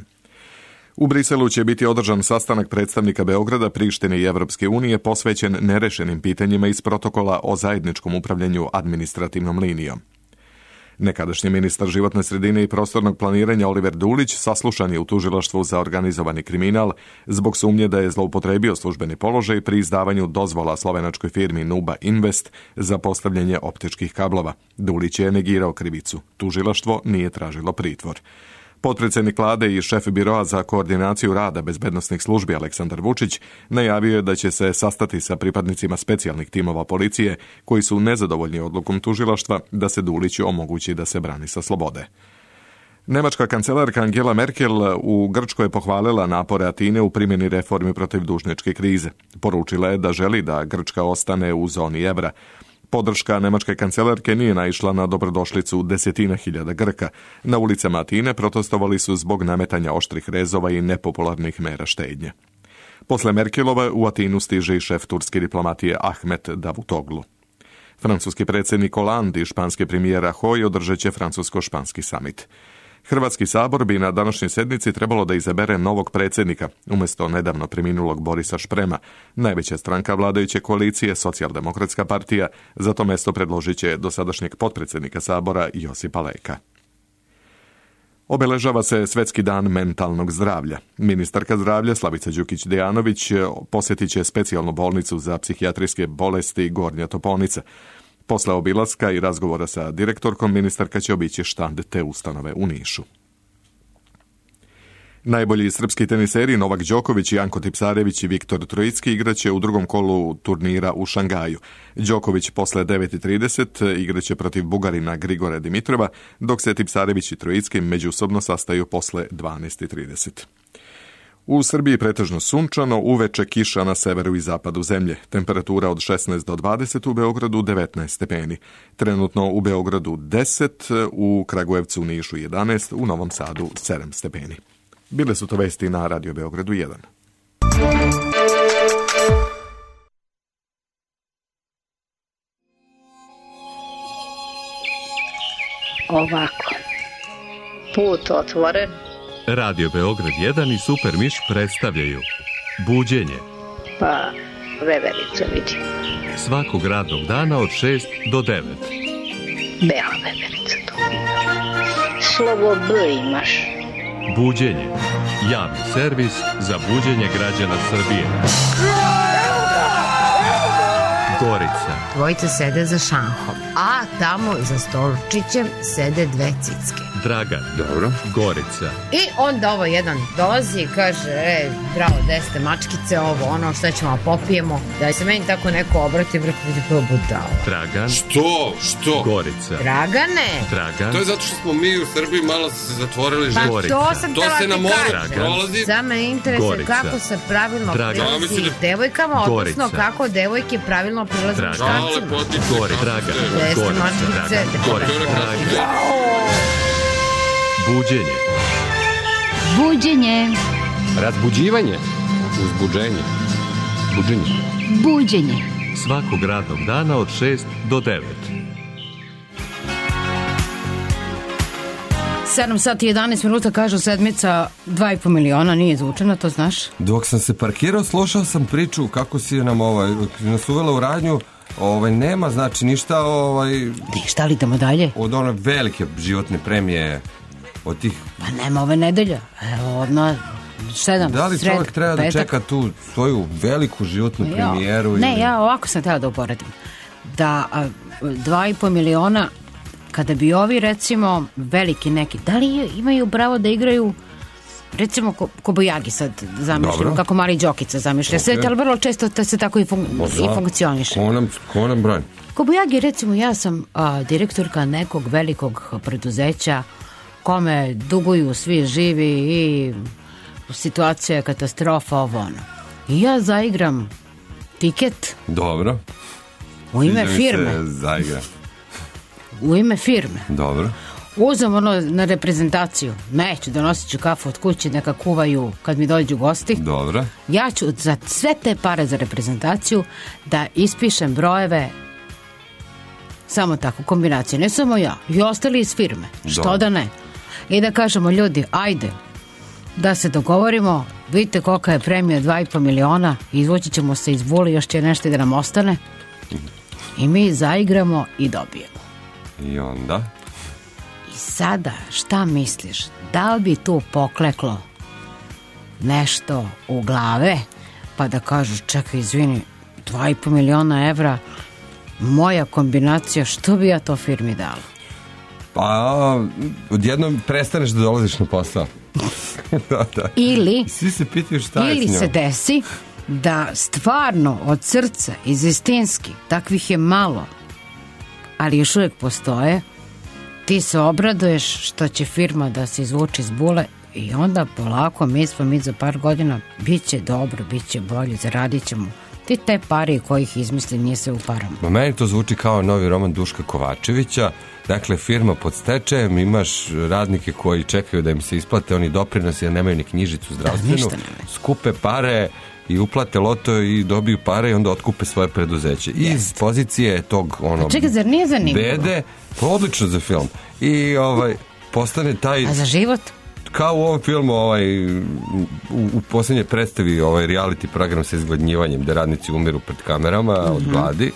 U Briselu će biti održan sastanak predstavnika Beograda, Prištine i Evropske unije posvećen nerešenim pitanjima iz protokola o zajedničkom upravljanju administrativnom linijom. Nekadašnji ministar životne sredine i prostornog planiranja Oliver Dulić saslušan je u tužilaštvu za organizovani kriminal zbog sumnje da je zloupotrebio službeni položaj pri izdavanju dozvola slovenačkoj firmi Nuba Invest za postavljanje optičkih kablova. Dulić je negirao krivicu. Tužilaštvo nije tražilo pritvor. Potpredsjednik vlade i šef biroa za koordinaciju rada bezbednosnih službi Aleksandar Vučić najavio je da će se sastati sa pripadnicima specijalnih timova policije koji su nezadovoljni odlukom tužilaštva da se Duliću omogući da se brani sa slobode. Nemačka kancelarka Angela Merkel u Grčkoj je pohvalila napore Atine u primjeni reformi protiv dužničke krize. Poručila je da želi da Grčka ostane u zoni evra. Podrška nemačke kancelarke nije naišla na dobrodošlicu desetina hiljada Grka. Na ulicama Atine protestovali su zbog nametanja oštrih rezova i nepopularnih mera štednje. Posle Merkelova u Atinu stiže i šef turske diplomatije Ahmet Davutoglu. Francuski predsjednik Hollande i španski premijer Rajoy održat će francusko-španski samit. Hrvatski sabor bi na današnjoj sednici trebalo da izabere novog predsjednika, umjesto nedavno preminulog Borisa Šprema. Najveća stranka vladajuće koalicije, Socijaldemokratska partija, za to mjesto predložit će dosadašnjeg potpredsjednika sabora Josipa Leka. Obeležava se Svetski dan mentalnog zdravlja. Ministarka zdravlja Slavica Đukić-Dejanović posjetit će specijalnu bolnicu za psihijatrijske bolesti Gornja Toponica. Posle obilaska i razgovora sa direktorkom, ministarka će obići štand te ustanove u Nišu. Najbolji srpski teniseri Novak Đoković, Janko Tipsarević i Viktor Trojicki igraće u drugom kolu turnira u Šangaju. Đoković posle 9:30 igraće protiv Bugarina Grigora Dimitrova, dok se Tipsarević i Trojicki međusobno sastaju posle 12:30. U Srbiji pretežno sunčano, uveče kiša na severu i zapadu zemlje. Temperatura od 16 do 20, u Beogradu 19 stepeni. Trenutno u Beogradu 10, u Kragujevcu, Nišu 11, u Novom Sadu 7 stepeni. Bile su to vesti na Radio Beogradu 1.
Ovako, put otvoren.
Radio Beograd 1 i Super Miš predstavljaju Buđenje.
Pa, veverica vidi.
Svakog radnog dana od 6 do 9.
Bela veverica to. Slovo B imaš.
Buđenje. Javni servis za buđenje građana Srbije. Gorica.
Dvojica sede za šanhom, a tamo za stolčićem sede dve cicke.
Dragan. Dobro. Gorica.
I onda ovo jedan dolazi i kaže, bravo, gde ste mačkice, ovo, ono, šta ćemo popijemo, da se meni tako neko obrati, vrlo budala.
Dragan.
Što?
Gorica.
Dragane.
Dragan.
To je zato što smo mi u Srbiji malo se zatvorili.
Pa to sam
to se na moru prolazi.
Za me interesuje kako se pravilno prilazi devojkama, odnosno kako devojke pravilno prilaze muškarcima.
Dragan.
Gde ste mačkice?
Buđenje.
Buđenje.
Razbuđivanje. Uzbuđenje. Buđenje.
Buđenje.
Svakog radnog dana od 6 do 9.
7 sati 11 minuta, kažu sedmica 2,5 miliona, nije zvučena, to znaš?
Dok sam se parkirao, slušao sam priču kako si nam nas uvela u radnju. Nema znači ništa
Ništa, ali idemo dalje.
Od one velike životne premije od tih...
Pa nema ove nedelja. Evo, odmah 7,
da li čovjek treba da čeka tu svoju veliku životnu premijeru?
Ne, ja ovako sam htjela da uporedim. Da 2,5 miliona, kada bi ovi recimo veliki neki, da li imaju pravo da igraju recimo Kobojagi sad zamišljamo, kako Mari Đokica zamišlja sve, ali vrlo često se tako i funkcioniše.
Ko nam brani?
Kobojagi, recimo, ja sam direktorka nekog velikog preduzeća kome duguju svi živi i situacija je katastrofa, ovo ono. I ja zaigram tiket.
Dobro.
U ime firme. U ime firme.
Dobro.
Uzem na reprezentaciju. Neću, donosit ću kafu od kuće, neka kuvaju kad mi dođu gosti.
Dobro.
Ja ću za sve te pare za reprezentaciju da ispišem brojeve samo tako, kombinacije. Ne samo ja, i ostali iz firme. Što da ne? I da kažemo, ljudi, ajde, da se dogovorimo, vidite kolika je premija, 2,5 miliona, izvući ćemo se iz bule, još će nešto da nam ostane. I mi zaigramo i dobijemo.
I onda?
I sada, šta misliš? Da li bi tu pokleklo nešto u glave, pa da kažu, čekaj, izvini, 2,5 miliona evra, moja kombinacija, što bi ja to firmi dala?
Pa, odjednom prestaneš da dolaziš na posao. Da.
Ili,
svi se pitaju šta je s njom.
Ili se desi da stvarno od srca, iz istinski, takvih je malo, ali još uvijek postoje, ti se obraduješ što će firma da se izvuče iz bule i onda polako mi za par godina bit će dobro, bit će bolje, zaradit ćemo Ti te pare kojih izmisli nije se u parama.
Meni to zvuči kao novi roman Duška Kovačevića. Dakle, firma pod stečajem, imaš radnike koji čekaju da im se isplate oni doprinosi, a nemaju ni knjižicu zdravstvenu, skupe pare i uplate loto i dobiju pare i onda otkupe svoje preduzeće. Iz pozicije tog
čekaj, zar nije zanimljivo?
Bede, odlično za film. I postane taj...
A za život?
Kao u ovom filmu, u posljednje predstavi reality program sa izgladnjivanjem, gde radnici umiru pred kamerama od gladi.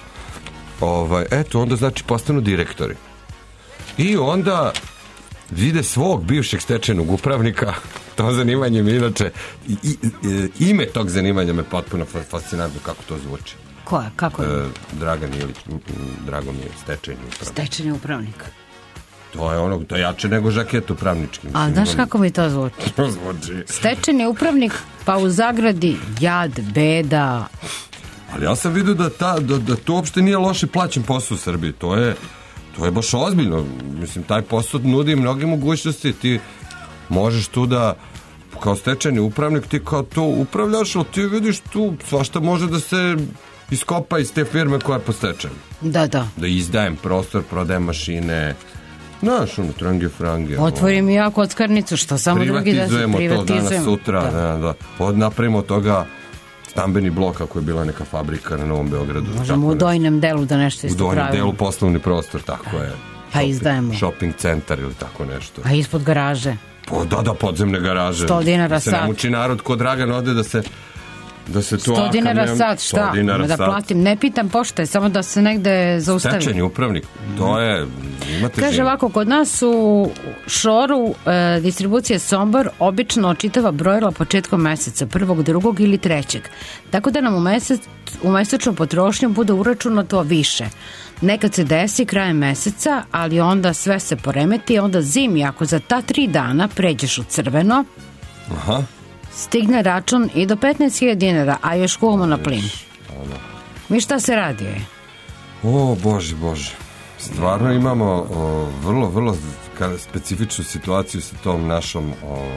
Eto, onda znači postanu direktori. I onda vide svog bivšeg stečajnog upravnika, to zanimanje mi inače, ime tog zanimanja me potpuno fascinantno kako to zvuči.
Koja? Kako je?
Dragan Ilić, Dragomir, stečajni upravnik.
Stečajni upravnik.
To je jače nego žaket upravnički.
A znaš kako mi to zvuči? Stečajni upravnik, pa u zagradi jad, beda.
Ali ja sam vidio da to uopšte nije loše plaćen posao u Srbiji. To je baš ozbiljno. Mislim, taj posao nudi mnoge mogućnosti. Ti možeš tu da, kao stečajni upravnik, ti kao to upravljaš, ali ti vidiš tu svašta može da se iskopa iz te firme koja je po stečaju.
Da.
Da izdajem prostor, prodajem mašine, znaš, trange frange.
Otvorim i ja kockarnicu, što samo drugi da se privatizujemo.
To danas sutra, da. Napravimo od toga stambeni blok, ako je bila neka fabrika na Novom Beogradu.
Možemo u donjem delu da nešto isto pravimo.
U donjem delu poslovni prostor, tako je.
Pa izdajemo.
Shopping centar ili tako nešto.
A ispod garaže.
Da, podzemne garaže.
100 dinara sat.
Da se ne muči narod ko Dragan ode da se tu
100 dinara sat, šta? Da platim, ne pitam pošte, samo da se negde zaustavi.
Stečajni upravnik, to je, imate
Kaže ovako, kod nas u Šoru distribucije Sombor obično očitava brojila početkom meseca, 1., 2. ili 3. Tako da nam u mesečnu potrošnju bude uračunato više. Nekad se desi krajem meseca, ali onda sve se poremeti, onda zimi, ako za ta 3 dana pređeš u crveno, stigne račun i do 15.000 dinara, a još kuvamo na plin. Mi šta se radi?
O, Bože. Stvarno imamo vrlo specifičnu situaciju sa tom našom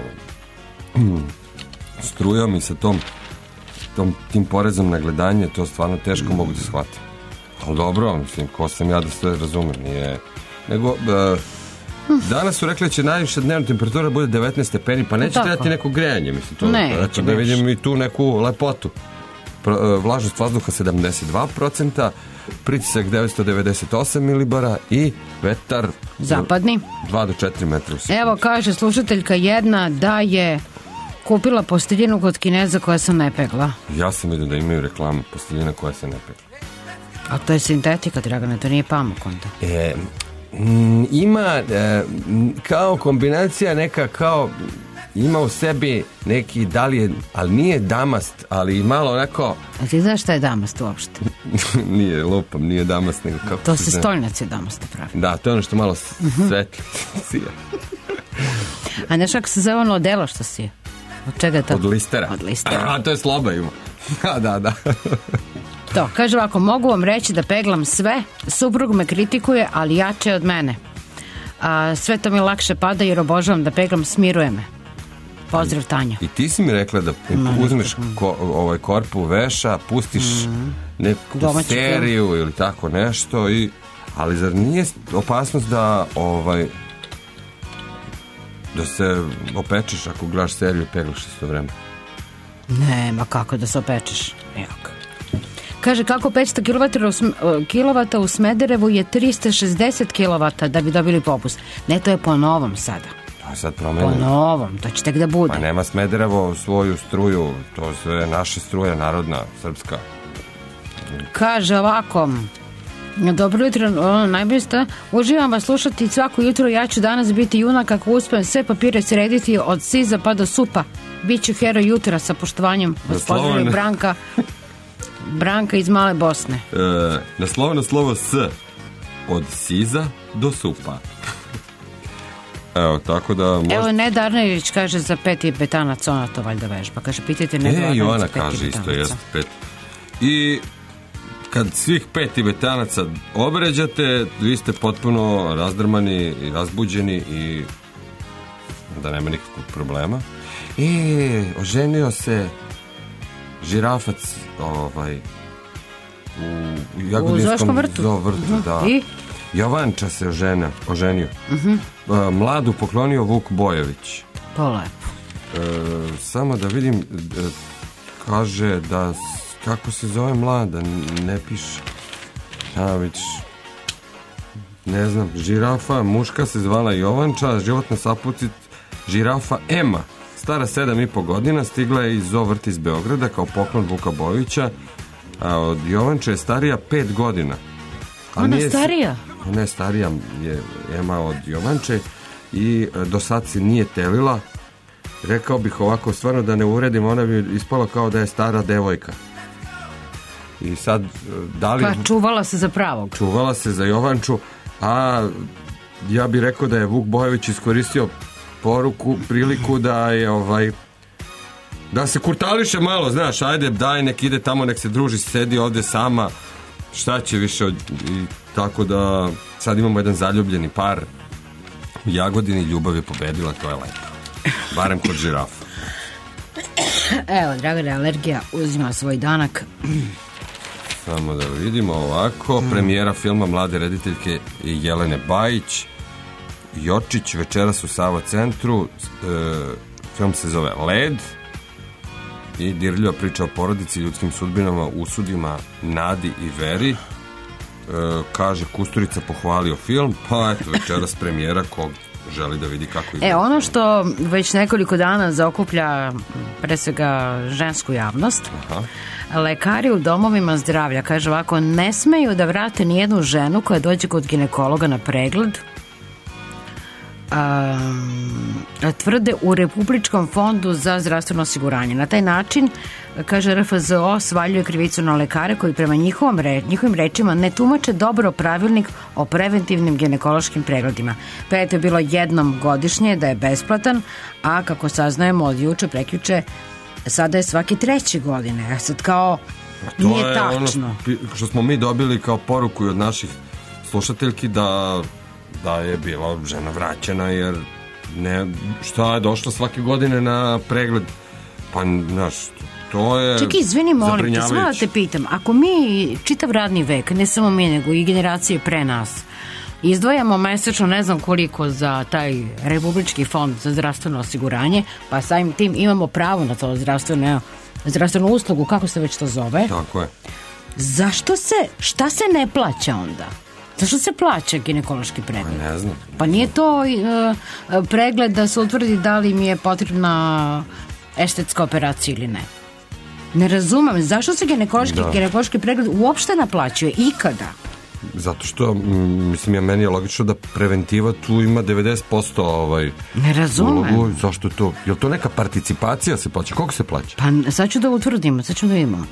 strujom i sa tim porezom na gledanje. To stvarno teško mogu da shvatim. Ali dobro, mislim, ko sam ja da sve razumem, nije... Nego... Danas su rekli da će najviša dnevna temperatura bude 19 stepeni, pa neće trebati neko grejanje, mislim. To,
neće,
da vidim i tu neku lepotu. Vlažnost vazduha 72%, pritisak 998 milibara i vetar
zapadni
2 do 4 metra u sekundu.
Evo, kaže slušateljka jedna da je kupila posteljinu kod Kineza koja se ne pegla.
Ja sam vidio da imaju reklamu posteljina koja se ne pegla.
A to je sintetika, Dragane, to nije pamuk onda.
Ima kao kombinacija neka kao ima u sebi neki ali nije damast, ali malo onako...
A ti znaš šta je damast uopšte?
Nije, lupam, nije damast, nego kako
to se stolnjaci damasta pravi.
Da, to je ono što malo svetli sija.
A znaš kako se zove ono odelo što sije? Od čega je to?
Od listera. A, to je sloba ima. Da.
To, kaže ovako, mogu vam reći da peglam sve, suprug me kritikuje, ali jače je od mene. Sve to mi lakše pada jer obožavam da peglam, smiruje me. Pozdrav, Tanja.
I ti si mi rekla da uzmeš korpu veša, pustiš neku seriju ili tako nešto, ali zar nije opasnost da da se opečeš ako gledaš seriju i peglaš isto vreme?
Nema kako da se opečeš. Kaže, kako 500 kilovata u Smederevu je 360 kilovata da bi dobili popust. Ne, to je po novom sada.
To je sad promenjeno.
Po novom, to će tek da bude.
Pa nema Smederevo svoju struju, to je naša struja, narodna, srpska.
Kaže ovako, dobro jutro, najbolje ste, uživam vas slušati svako jutro, ja ću danas biti junak ako uspijem sve papire srediti od siza pa do supa. Biću heroj jutra sa poštovanjem od pozdravlja Branka iz Male Bosne.
Na slovo S od siza do supa. Evo, tako da...
Evo, Ned Arnević kaže za 5 tibetanaca, ona to valjda vežba. Kaže, pitajte Ned Arnević.
I ona kaže isto, jest 5. I kad svih 5 tibetanaca obređate, vi ste potpuno razdrmani i razbuđeni i da nema nikakvog problema. I oženio se žirafac
U Zoškom vrtu.
Da.
I?
Jovanča se oženio. Mladu poklonio Vuk Bojević.
To lepo.
Samo da vidim, kaže da, kako se zove mlada, ne piše. Vidiš, ne znam, žirafa, muška se zvala Jovanča, životna saputnica žirafa Ema, stara 7,5 godina, stigla je iz Zovrt iz Beograda kao poklon Vuka Bojevića, a od Jovanče je starija 5 godina.
Ona starija?
Ne, starija je Ema od Jovanče i do sad se nije telila. Rekao bih ovako, stvarno da ne uredim, ona bi ispala kao da je stara devojka. I sad, da li...
Pa čuvala se za pravog.
Čuvala se za Jovanču, a ja bih rekao da je Vuk Bojević iskoristio priliku da je da se kurtališe malo, znaš, ajde, daj, nek ide tamo, nek se druži, sedi ovde sama, šta će više i tako da sad imamo jedan zaljubljeni par u Jagodini, ljubav je pobedila, to je lepo. Barem kod žirafa.
Evo, Dragana Alergija uzima svoj danak.
Samo da vidimo ovako. Premijera filma mlade rediteljke Jelene Bajić, Jočić, večeras u Sava centru. Film se zove Led i dirljiva priča o porodici, ljudskim sudbinama, usudima, nadi i veri. Kaže, Kusturica pohvalio film, pa eto, večeras premijera, kog želi da vidi kako je.
Ono što već nekoliko dana zaokuplja pre svega žensku javnost, lekari u domovima zdravlja, kaže ovako, ne smeju da vrate nijednu ženu koja dođe kod ginekologa na pregled, tvrde u Republičkom fondu za zdravstveno osiguranje. Na taj način, kaže RFZO, svaljuje krivicu na lekare koji prema njihovim rečima ne tumače dobro pravilnik o preventivnim ginekološkim pregledima. Pregled je bilo jednom godišnje, da je besplatan, a kako saznajemo od juče, prekjuče, sada je svaki 3. godine. Sad kao, nije tačno.
To je ono što smo mi dobili kao poruku od naših slušateljki da je bila žena vraćena jer šta je došla svake godine na pregled, pa znaš, to je
čekaj, izvini, molim te, samo da te pitam, ako mi čitav radni vek, ne samo mi nego i generacije pre nas, izdvajamo mesečno ne znam koliko za taj Republički fond za zdravstveno osiguranje, pa samim tim imamo pravo na to zdravstvenu uslugu, kako se već to zove.
Tako je.
Šta se ne plaća onda? Zašto se plaća ginekološki pregled?
Pa ne znam.
Pa nije to pregled da se utvrdi da li mi je potrebna estetska operacija ili ne. Ne razumem, zašto se ginekološki pregled uopšte naplaćuje ikada?
Zato što, mislim, meni je logično da preventiva tu ima 90%
ne razumem.
Ulogu. Zašto to? Je li to neka participacija se plaća? Koliko se plaća?
Pa sad ću da utvrdimo, sad ću da imamo.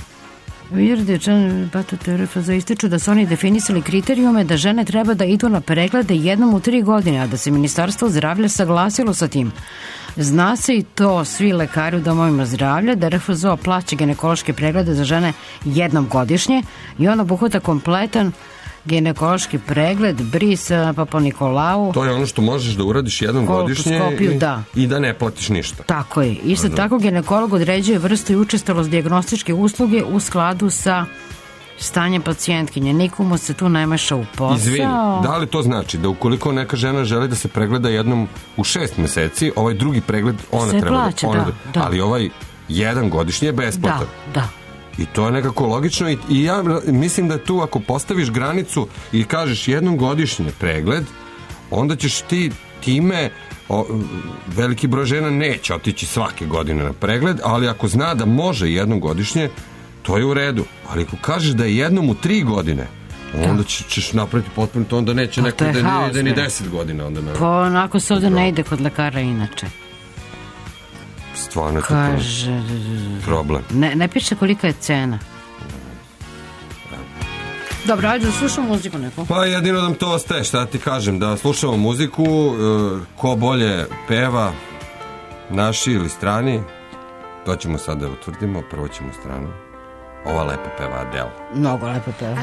RFZO ističu da su oni definisali kriterijume da žene treba da idu na preglede jednom u 3 godine, a da se Ministarstvo zdravlja saglasilo sa tim. Zna se i to svi lekari u domovima zdravlja da RFZO plaća ginekološke preglede za žene jednom godišnje i on obuhvata kompletan ginekološki pregled, bris, Papanikolau.
To je ono što možeš da uradiš jednom godišnje i da ne platiš ništa.
Tako je. Isto tako ginekolog određuje vrstu i učestalost dijagnostičke usluge u skladu sa stanjem pacijentkinje. Nikomu se tu ne meša u posao.
Izvini, da li to znači da ukoliko neka žena želi da se pregleda jednom u 6 meseci, ovaj drugi pregled ona
se
treba
plaća,
da. Ali ovaj jedan godišnji je besplatan.
Da.
I to je nekako logično i ja mislim da tu ako postaviš granicu i kažeš jednom godišnje pregled, onda ćeš ti time, veliki broj žena neće otići svake godine na pregled, ali ako zna da može jednom godišnje, to je u redu. Ali ako kažeš da je jednom u 3 godine, onda ćeš napraviti potpuno to, onda neće neko da ne ide ni 10 godina. Onda
pa onako se ovdje ne ide kod lekara inače.
Stvarno je to problem.
Ne piše kolika je cena. Dobro, ajde da slušamo muziku neku.
Pa jedino da mi to ostaje, šta ti kažem, da slušamo muziku, ko bolje peva, naši ili strani, to ćemo sad da utvrdimo, prvo ćemo stranu. Ova lepo peva Adele.
Mnogo lepo peva.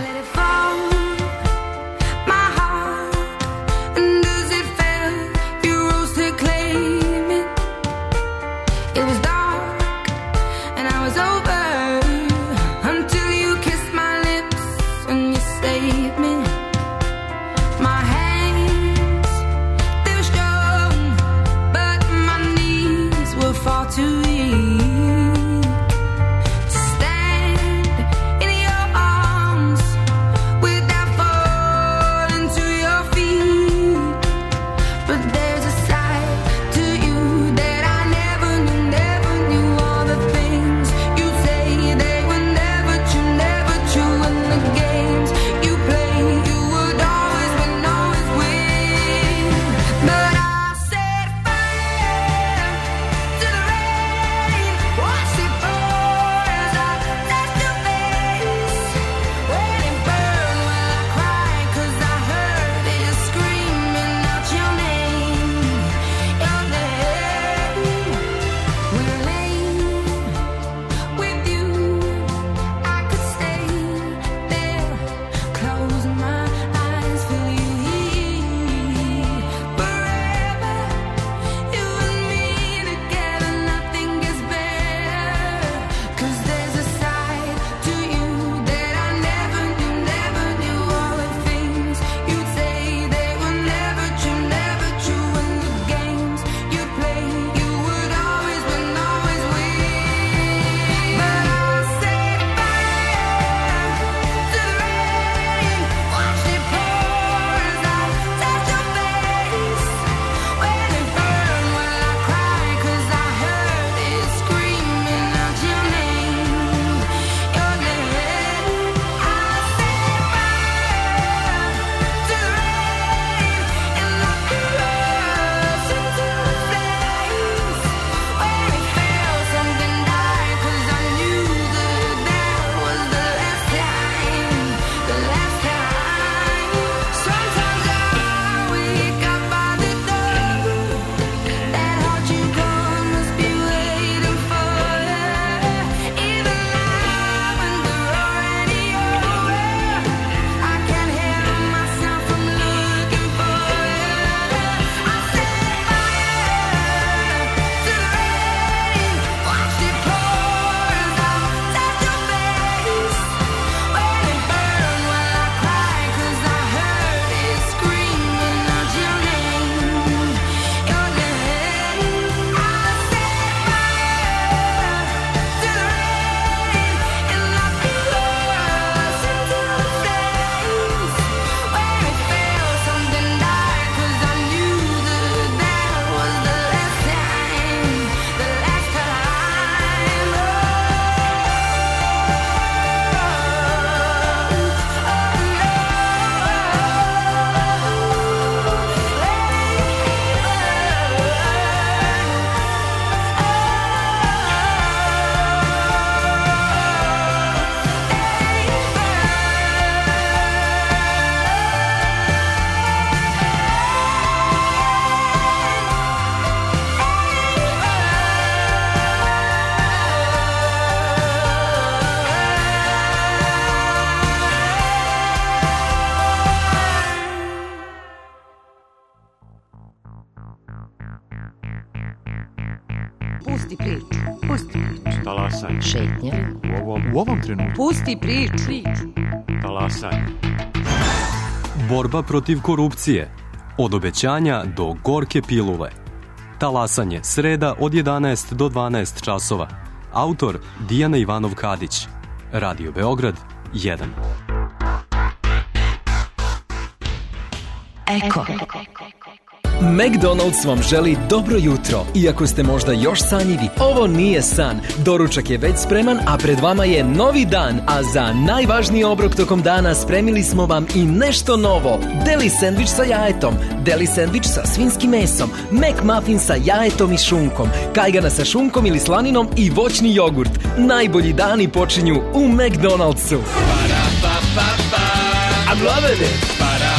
It was dark and I was over until you kissed my lips.
Šetnja. U ovom trenutku.
Pusti priču.
Talasanje.
Borba protiv korupcije. Od obećanja do gorke pilule. Talasanje, sreda od 11 do 12 časova. Autor Dijana Ivanov-Kadić. Radio Beograd 1.
Eko. McDonald's vam želi dobro jutro. Iako ste možda još sanjivi, ovo nije san. Doručak je već spreman, a pred vama je novi dan. A za najvažniji obrok tokom dana spremili smo vam i nešto novo. Deli sendvič sa jajetom, deli sendvič sa svinskim mesom, McMuffin sa jajetom i šunkom, kajgana sa šunkom ili slaninom i voćni jogurt. Najbolji dani počinju u McDonald'su. I'm loving it.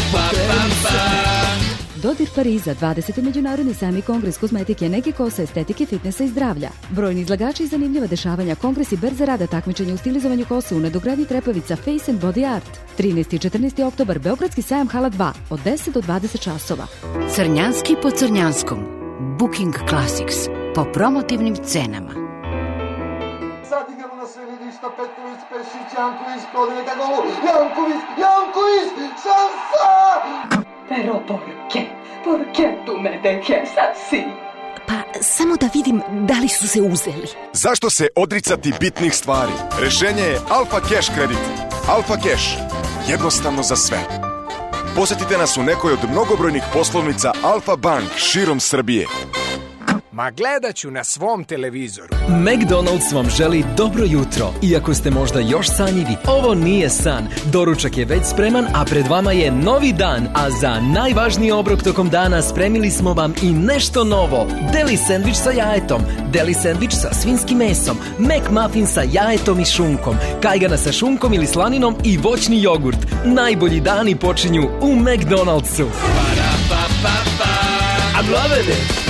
Dodir Pariza, 20. Međunarodni sami kongres kozmetike, neke kose, estetike, fitnesa i zdravlja. Brojni izlagači i zanimljiva dešavanja, kongres i berza rada, takmičenje u stilizovanju kose, u nadogradnji trepavica, face and body art. 13. i 14. oktobar, Beogradski sajam Hala 2, od 10 do 20 časova.
Crnjanski po Crnjanskom. Booking Classics. Po promotivnim cenama.
Sad igramo na sve vidišta, Petrović, Pešić, Janković, prodavljega golu, Janković, šansa!
Pero por qué tu me dejes así?
Pa, samo da vidim da li su se uzeli.
Zašto se odricati bitnih stvari? Rešenje je Alfa Cash kredit. Alfa Cash. Jednostavno za sve. Posetite nas u nekoj od mnogobrojnih poslovnica Alfa Bank širom Srbije.
Ma gledat ću na svom televizoru.
McDonald's vam želi dobro jutro. Iako ste možda još sanjivi, ovo nije san. Doručak je već spreman, a pred vama je novi dan. A za najvažniji obrok tokom dana spremili smo vam i nešto novo. Deli sendvič sa jajetom, deli sendvič sa svinskim mesom, McMuffin sa jajetom i šunkom, kajgana sa šunkom ili slaninom i voćni jogurt. Najbolji dani počinju u McDonald'su. I'm loving it.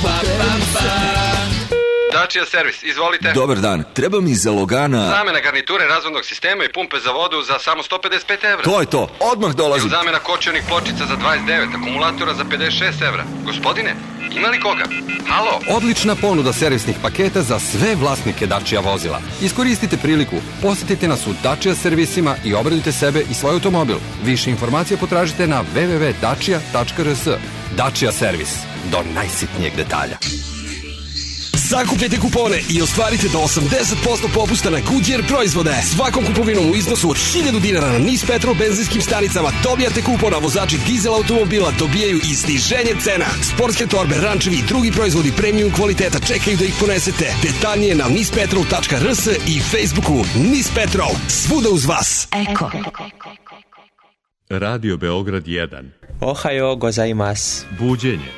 Dacia servis, izvolite.
Dobar dan, treba mi za Logana...
Zamena garniture razvodnog sistema i pumpe za vodu za samo 155 evra.
To je to, odmah dolazim.
I zamena kočionih pločica za 29, akumulatora za 56 evra. Gospodine, ima li koga? Halo?
Odlična ponuda servisnih paketa za sve vlasnike Dacia vozila. Iskoristite priliku, posjetite nas u Dacia servisima i obradite sebe i svoj automobil. Više informacija potražite na www.dacia.rs. Dacia servis, do najsitnijeg detalja.
Sakupljajte kupone i ostvarite do 80% popusta na Goodyear proizvode. Svakom kupovinom u iznosu od 1000 dinara na NIS Petrol benzinskim stanicama dobijate kupon, a vozači dizel automobila dobijaju i sniženje cena. Sportske torbe, rančevi i drugi proizvodi premium kvaliteta čekaju da ih ponesete. Detaljnije na nispetrol.rs i Facebooku. NIS Petrol, svuda uz vas.
Eko.
Radio Beograd 1.
Ohayo gozaimasu.
Buđenje.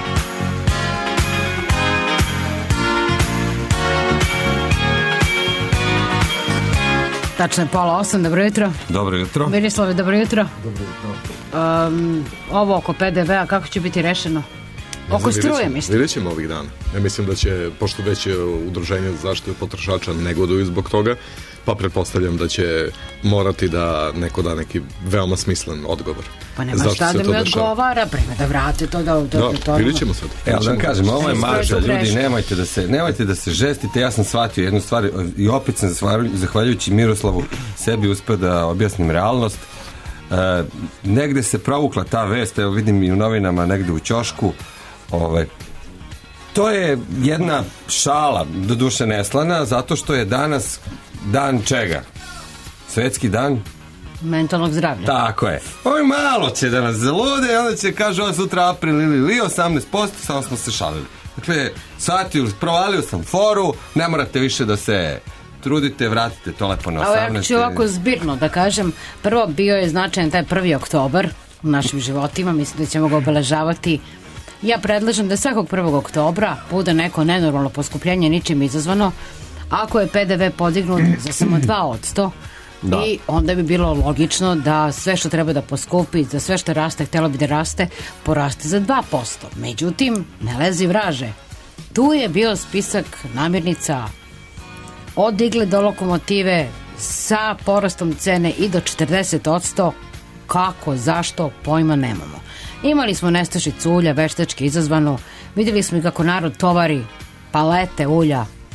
Tačno je 7:30, dobro jutro.
Dobro jutro.
Berislave, dobro jutro.
Dobro jutro.
Ovo oko PDV-a, kako će biti rešeno? Oko struje, mislim.
Vidjet ćemo ovih dana. Ja mislim da će, pošto već udruženje za zaštitu potrošača negoduju zbog toga, pa pretpostavljam da će morati da neko da neki veoma smislen odgovor.
Pa nema šta da mi odgovara, prema da vrate to da...
Vidjet ćemo sad.
Evo da vam kažem, ovo je marža, ljudi, nemojte da se žestite, ja sam shvatio jednu stvar i opet sam zahvaljujući Miroslavu sebi uspeo da objasnim realnost. Negde se provukla ta vest, evo vidim i u novinama, negde u ćošku. To je jedna šala, doduše neslana, zato što je danas dan čega? Svetski dan?
Mentalnog zdravlja.
Tako je. Ovo malo će da nas zalude, onda će kaže ovo sutra april ili 18%, samo smo se šalili. Dakle, provalio sam foru, ne morate više da se trudite, vratite to lepo na 18.
Ovo ja ću ovako zbirno da kažem. Prvo bio je značajan taj 1. oktobar u našim životima, mislim da ćemo ga obeležavati. Ja predlažem da svakog 1. oktobra bude neko nenormalno poskupljenje ničim izazvano, ako je PDV podignut za samo 2%, da. I onda bi bilo logično da sve što treba da poskupi, za sve što raste, htjelo bi da raste, poraste za 2%. Međutim, ne lezi vraže. Tu je bio spisak namirnica od igle do lokomotive sa porastom cene i do 40%. Kako, zašto, pojma nemamo. Imali smo nestašicu ulja, veštački izazvanu, vidjeli smo i kako narod tovari palete ulja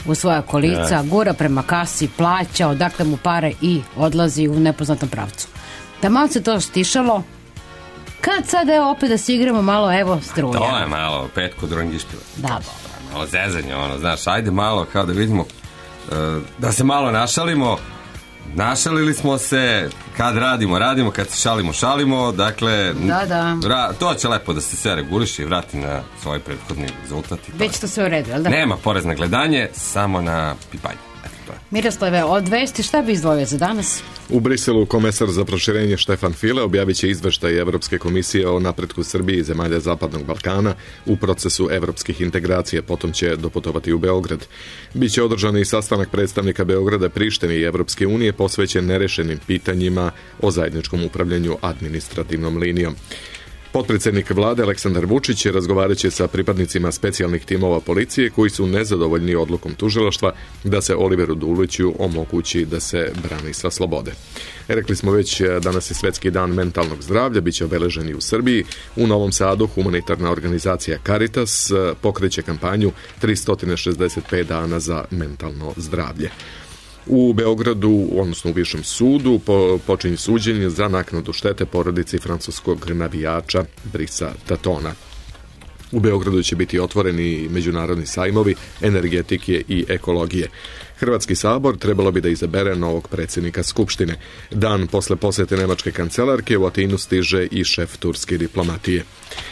u svoja kolica, gura prema kasi, plaća, odakle mu pare i odlazi u nepoznatom pravcu. Taman se to stišalo, kad sad evo opet da se igramo malo, evo struja.
To je malo petko drongištila.
Da,
malo zezanje, znaš, ajde malo kao da vidimo, da se malo našalimo. Našalili smo se, kad radimo, kad se šalimo, dakle, to će lepo da se sve reguliše i vrati na svoj prethodni rezultat.
Već to sve u redu, jel da?
Nema porez na gledanje, samo na pipanje.
Miroslave, od vesti šta bi izdvojio za danas?
U Briselu komesar za proširenje Štefan File objavit će izveštaj Evropske komisije o napretku Srbije i zemalja Zapadnog Balkana u procesu evropskih integracija, potom će doputovati u Beograd. Biće održan i sastanak predstavnika Beograda, Prištine i Evropske unije posvećen nerešenim pitanjima o zajedničkom upravljanju administrativnom linijom. Potpredsjednik vlade Aleksandar Vučić razgovarat će sa pripadnicima specijalnih timova policije koji su nezadovoljni odlukom tužilaštva da se Oliveru Duliću omogući da se brani sa slobode. Rekli smo već, danas je Svetski dan mentalnog zdravlja, bit će obeležen i u Srbiji. U Novom Sadu humanitarna organizacija Caritas pokreće kampanju 365 dana za mentalno zdravlje. U Beogradu, odnosno u Višem sudu, počinje suđenje za naknadu štete porodici francuskog navijača Brisa Tatona. U Beogradu će biti otvoreni međunarodni sajmovi energetike i ekologije. Hrvatski sabor trebalo bi da izabere novog predsjednika Skupštine. Dan posle posjete nemačke kancelarke u Atinu stiže i šef turske diplomatije.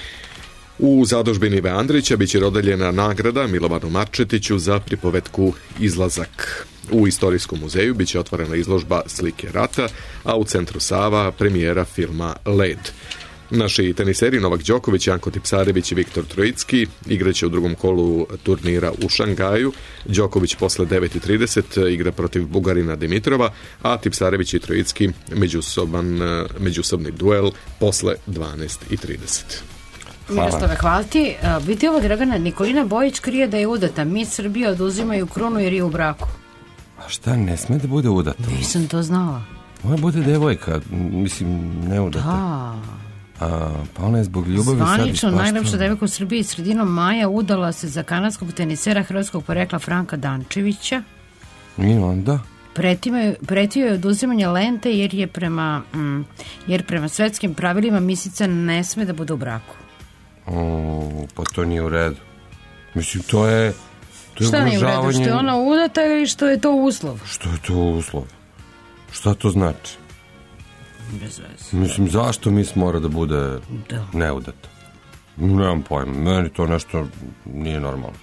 U zadužbini Ive Andrića biće dodeljena nagrada Milovanu Marčetiću za pripovetku Izlazak. U Istorijskom muzeju biće otvorena izložba Slike rata, a u centru Sava premijera filma Led. Naši teniseri Novak Đoković, Janko Tipsarević i Viktor Trojicki igraće u drugom kolu turnira u Šangaju. Đoković posle 9:30 igra protiv Bugarina Dimitrova, a Tipsarević i Trojicki međusobni duel posle 12:30.
Miroslave, hvala ti. Vidi ovo, Dragana, Nikolina Bojić krije da je udata. Mi Srbije oduzimaju krunu jer je u braku.
A šta, ne sme da bude udata?
Nisam to znala.
Ona bude devojka, mislim, ne udata. Pa ona je zbog ljubavi sad ispaštala.
Zvanično najlepša devojka u Srbiji sredinom maja udala se za kanadskog tenisera hrvatskog porekla Franka Dančevića.
I onda?
Pretio je oduzimanje lente jer prema svetskim pravilima misica ne sme da bude u braku.
Pa to nije u redu. Mislim, to je
šta nije u redu? Što je ona udata ili što je to uslov?
Što je to uslov? Šta to znači?
Bez veze.
Mislim, zašto mis mora da bude neudata? Nemam pojma, meni to nešto nije normalno.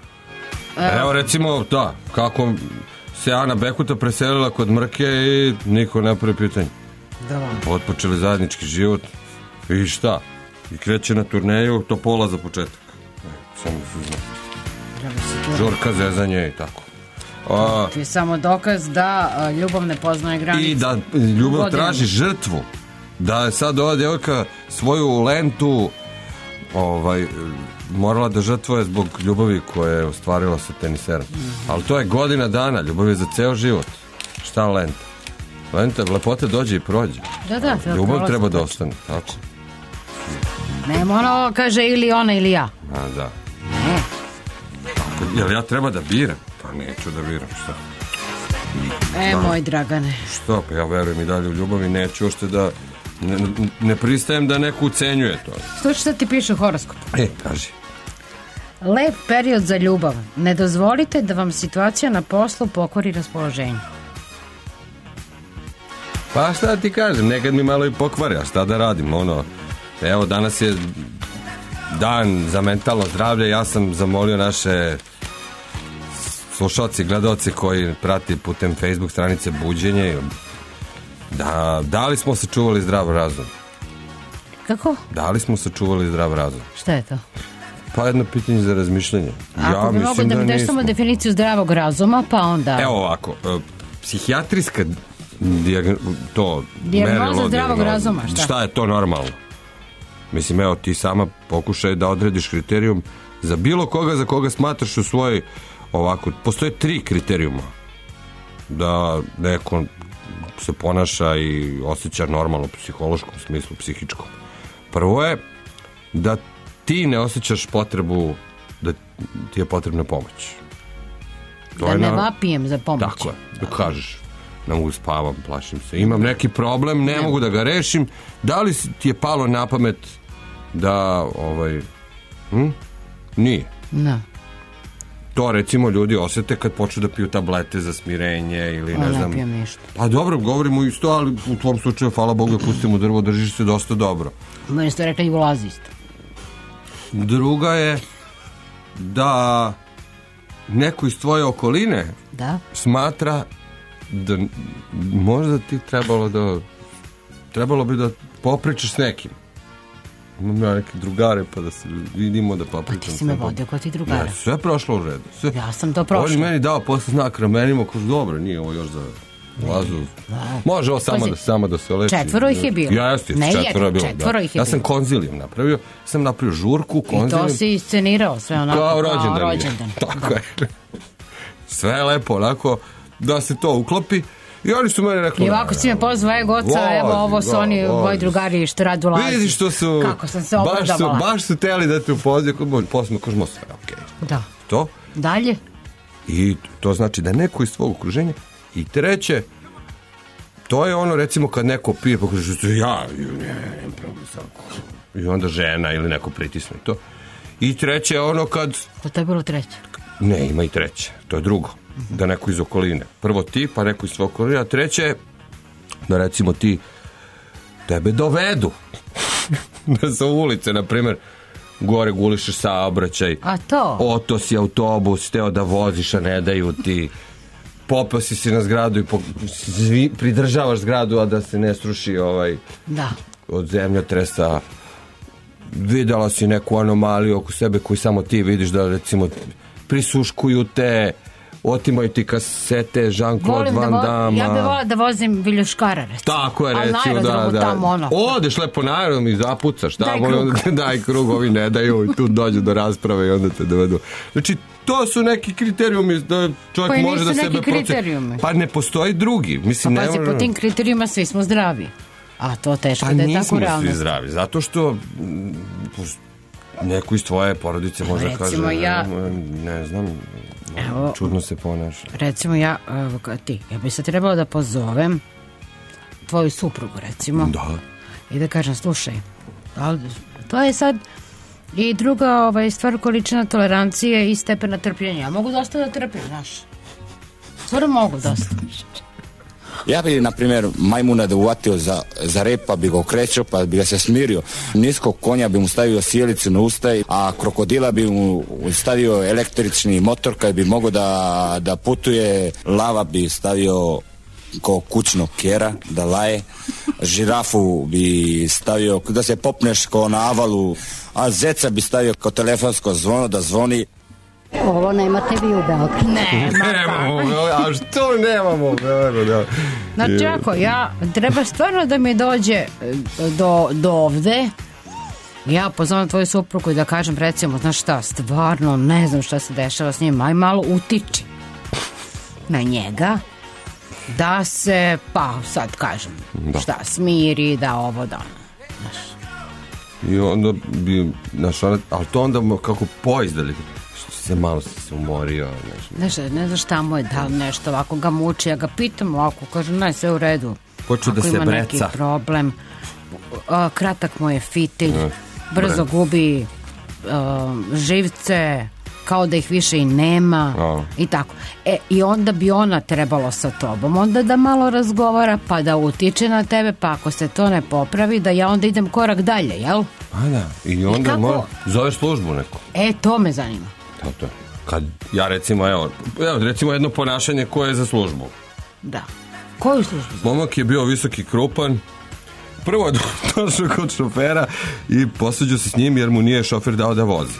Evo recimo, kako se Ana Bekuta preselila kod Mrke i niko ne pravi pitanje. Otpočeli zajednički život i šta? I kreće na turneju, to pola za početak. Samo se zna. Žurka, zezanje i tako.
To je samo dokaz da ljubav ne poznaje granice.
I da ljubav traži žrtvu. Da je sad ova djevojka svoju lentu morala da žrtvuje zbog ljubavi koje je ostvarila sa teniserom. Ali to je godina dana, ljubav je za ceo život. Šta lenta? Lenta, lepote dođe i prođe.
Da.
Ljubav treba da ostane, tako.
Nema ono, kaže, ili ona ili ja.
A, da. Jel ja treba da biram? Pa neću da biram, šta?
Moj Dragane.
Što? Pa ja verujem i dalje u ljubavi, neću ošte da... Ne pristajem da neko ucenjuje to.
Slušaj, sad ti piše u horoskopu.
Kaži.
Lep period za ljubav. Ne dozvolite da vam situacija na poslu pokvari raspoloženje.
Pa šta ti kažem, nekad mi malo i pokvari, a šta da radim, evo danas je dan za mentalno zdravlje, ja sam zamolio naše slušalci, gledalci koji prati putem Facebook stranice Buđenje, da li smo sačuvali zdrav razum?
Kako?
Da li smo sačuvali zdrav razum?
Šta je to?
Pa jedno pitanje za razmišljanje.
Ako bi mogu da mi daš samo definiciju zdravog razuma, pa onda...
Evo ovako, psihijatrijska
dijagnoza zdravog razuma,
šta je to normalno? Mislim, evo, ti sama pokušaj da odrediš kriterijum za bilo koga za koga smatraš u svojoj ovako, postoje 3 kriterijuma da neko se ponaša i osjeća normalno u psihološkom smislu, psihičkom. Prvo je da ti ne osjećaš potrebu da ti je potrebna pomoć.
Da ne vapijem za pomoć.
Tako je, da kažeš, ne mogu spavam, plašim se, imam neki problem, ne mogu da ga rešim. Da li ti je palo na pamet da nije?
Ne.
To recimo ljudi osete kad počnu da piju tablete za smirenje ili ne znam.
Ne pijem ništa.
Pa dobro, govorimo isto, ali u tvom slučaju, hvala Bogu, pustimo drvo, držiš se dosta dobro.
Meni ste rekli i ulazi isto.
Druga je da neko iz tvoje okoline smatra da možda ti trebalo bi da popričaš s nekim. Imam ja neke drugare pa da se vidimo, da popričam.
Pa ti si me vodio kod ti drugara.
Ja, sve je prošlo u redu. Sve.
Ja sam to prošla.
On je meni dao posle znak ramenima, kao dobro, nije ovo još za Lazu. Može ovo samo da se leči.
4 ih je bilo.
Ja, jeste, 4 je bilo.
4 ih je
ja sam konzilijum napravio. Sam napravio žurku, konzilijum.
I to si iscenirao sve onako.
Kao rođendan. Tako je. Sve je lepo, onako, da se to uklopi. I oni su meni rekli...
I ovako si me pozvao, goca, evo ovo su oni moji drugari što radu u Lazi.
Vidiš što su...
Kako sam se obradovala.
Baš su teli da te upoznaju, posle kažemo sve, okej.
Da.
To?
Dalje?
I to znači da neko iz tvojeg okruženja. I treće, to je ono recimo kad neko pije, pa kaže što ja, nemam problem sa alkoholom. I onda žena ili neko pritisne to. I treće je ono kad...
To je bilo treće?
Ne, ima i treće. To je drugo. Da neko iz okoline. Prvo ti, pa neko iz svog okoline. A treće je da recimo ti tebe dovedu. Da sa ulice, na primjer, gore gulišeš saobraćaj.
A to?
Oto si autobus, teo da voziš, a ne daju ti. Popeo si na zgradu i pridržavaš zgradu, a da se ne sruši od zemljotresa. Videla si neku anomaliju oko sebe koju samo ti vidiš, da recimo prisuškuju te, otimaju ti kasete Jean-Claude Van Damme.
Ja bih volila da vozim viljuškara, recimo.
Tako je, recimo, da. Odeš lepo na aerodrom i zapucaš. Daj krug, ovi ne daju i tu dođu do rasprave i onda te dovedu. Znači, to su neki kriterijumi da čovjek može da sebe proceni. Pa ne postoji drugi. Mislim,
pa pazi, po tim kriterijuma svi smo zdravi. A to teško da je tako realno.
Pa nismo svi zdravi, zato što neko iz tvoje porodice može kaže, ne znam, čudno se ponaša.
Recimo ja bi se trebalo da pozovem tvoju suprugu, recimo.
Da.
I da kažem, slušaj, to je sad i druga stvar, količina tolerancije i stepena trpljenja. Ja mogu dosta da trpim, znaš. Stvarno mogu dosta.
Ja bi, na primjer, majmuna da uvatio za rep, pa bi ga okrećao, pa bi ga se smirio. Niskog konja bi mu stavio sjelicu na ustaj, a krokodila bi mu stavio električni motor kad bi mogao da putuje. Lava bi stavio kao kućnog kjera, da laje. Žirafu bi stavio da se popneš kao na avalu, a zeca bi stavio kao telefonsko zvono da zvoni.
Ovo nemate vi u Beogradu.
Nemamo, a što nemamo u Beogradu?
Znači ako treba stvarno da mi dođe do ovde, ja pozovem tvoju suprugu i da kažem, recimo, znaš šta, stvarno ne znam šta se dešava s njim, aj malo utiči na njega, da se, pa sad kažem, šta, smiri, da ovo, da, znaš.
I onda bi, znaš, ali to onda kako poizdali, malo se umorio.
Ne znaš šta mu je, da li nešto ovako ga muči, ja ga pitam ovako, kažem, ne, sve u redu.
Počeo da se breca. Ako ima neki
problem, kratak mu je fitilj, brzo gubi živce, kao da ih više i nema i tako. I onda bi ona trebalo sa tobom, onda da malo razgovara, pa da utiče na tebe, pa ako se to ne popravi, da ja onda idem korak dalje, jel?
A da, i onda zoveš službu neku.
To me zanima.
To. Kad ja recimo, recimo jedno ponašanje koje je za službu.
Da. Koju službu?
Momak je bio visoki, krupan. Prvo je došao kod šofera i posvađao se s njim jer mu nije šofer dao da vozi.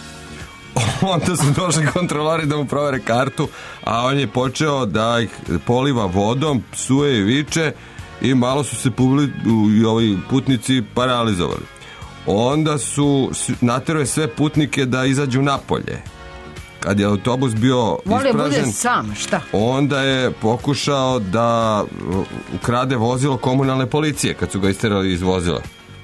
Onda su došli kontrolori da mu provere kartu, a on je počeo da ih poliva vodom, psuje i viče i malo su se ovi putnici paralizovali. Onda su nateruje sve putnike da izađu napolje. Kad je autobus bio ispražen,
bude sam, šta?
Onda je pokušao da ukrade vozilo komunalne policije kad su ga isterali iz vozila.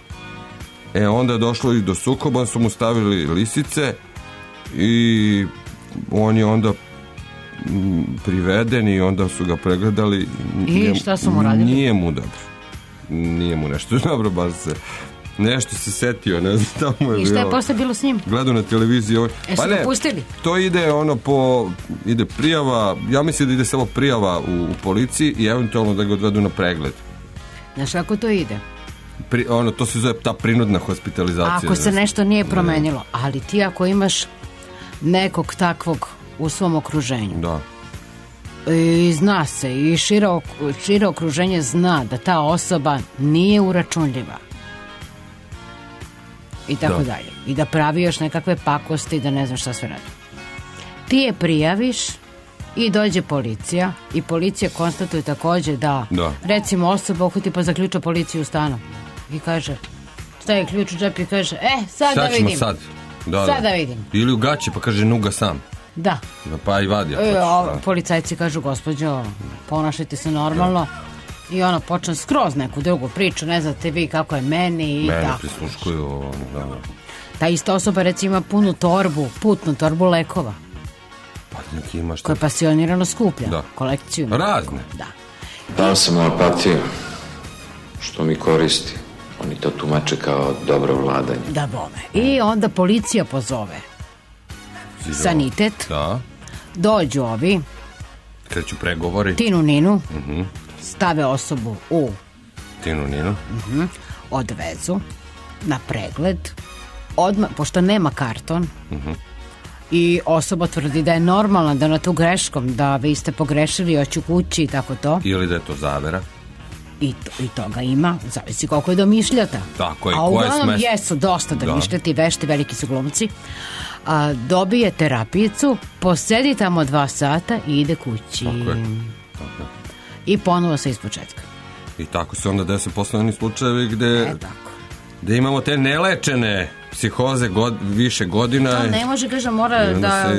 Onda je došlo i do sukoba, su mu stavili lisice i on je onda priveden i onda su ga pregledali.
I šta su mu radili?
Nije mu dobro. Nije mu nešto dobro, baš se nešto se setio, ne znam tamo je.
I šta je posle bilo s njim?
Gledao na televiziji ovo.
Pa ne, pustili?
To ide ide prijava, ja mislim da ide samo prijava u policiji i eventualno da ga odvedu na pregled.
Znaš kako to ide?
To se zove ta prinudna hospitalizacija.
Ako se nešto nije promenilo, ali ti ako imaš nekog takvog u svom okruženju.
Da.
I zna se, i šire okruženje zna da ta osoba nije uračunljiva. I tako dalje. I da pravi još nekakve pakosti, da ne znam šta sve radi. Ti je prijaviš i dođe policija i policija konstatuje također da. Recimo osoba uhvati pa zaključa policiju u stanu i kaže, staje ključ u džep i kaže, sad da vidim.
Sad?
Sad da vidim.
Ili u gaći pa kaže, nuga sam.
Da.
Pa i vadi.
Policajci kažu, gospođo, ponašajte se normalno. I počne skroz neku drugu priču, ne znate vi kako je meni.
Meni prisluškuju.
Ta ista osoba recimo ima putnu torbu lekova.
Pa neki ima šta.
Koja pasionirano skuplja. Kolekciju.
Razne.
Da.
Dao sam apatiju, što mi koristi. Oni to tumače kao dobro vladanje.
Da bome. I onda policija pozove sanitet.
Da.
Dođu ovi.
Kreću pregovori.
Tinu Ninu. Stave osobu u
Tinu Ninu.
Odvezu na pregled. Odmah, pošto nema karton i osoba tvrdi da je normalna, da na tu greškom, da vi ste pogrešili, hoću kući i tako to.
Ili da je to zavera.
I toga ima, zavisi koliko je domišljata.
Tako je,
a uglavnom jesu dosta domišljati, vešti, veliki su glumci. Dobije terapijicu, posedi tamo 2 sata i ide kući.
Tako je.
I ponovo se ispočetka.
I tako se onda dese poslovni slučajevi gde imamo te nelečene psihoze više godina.
Ne može, kažem, mora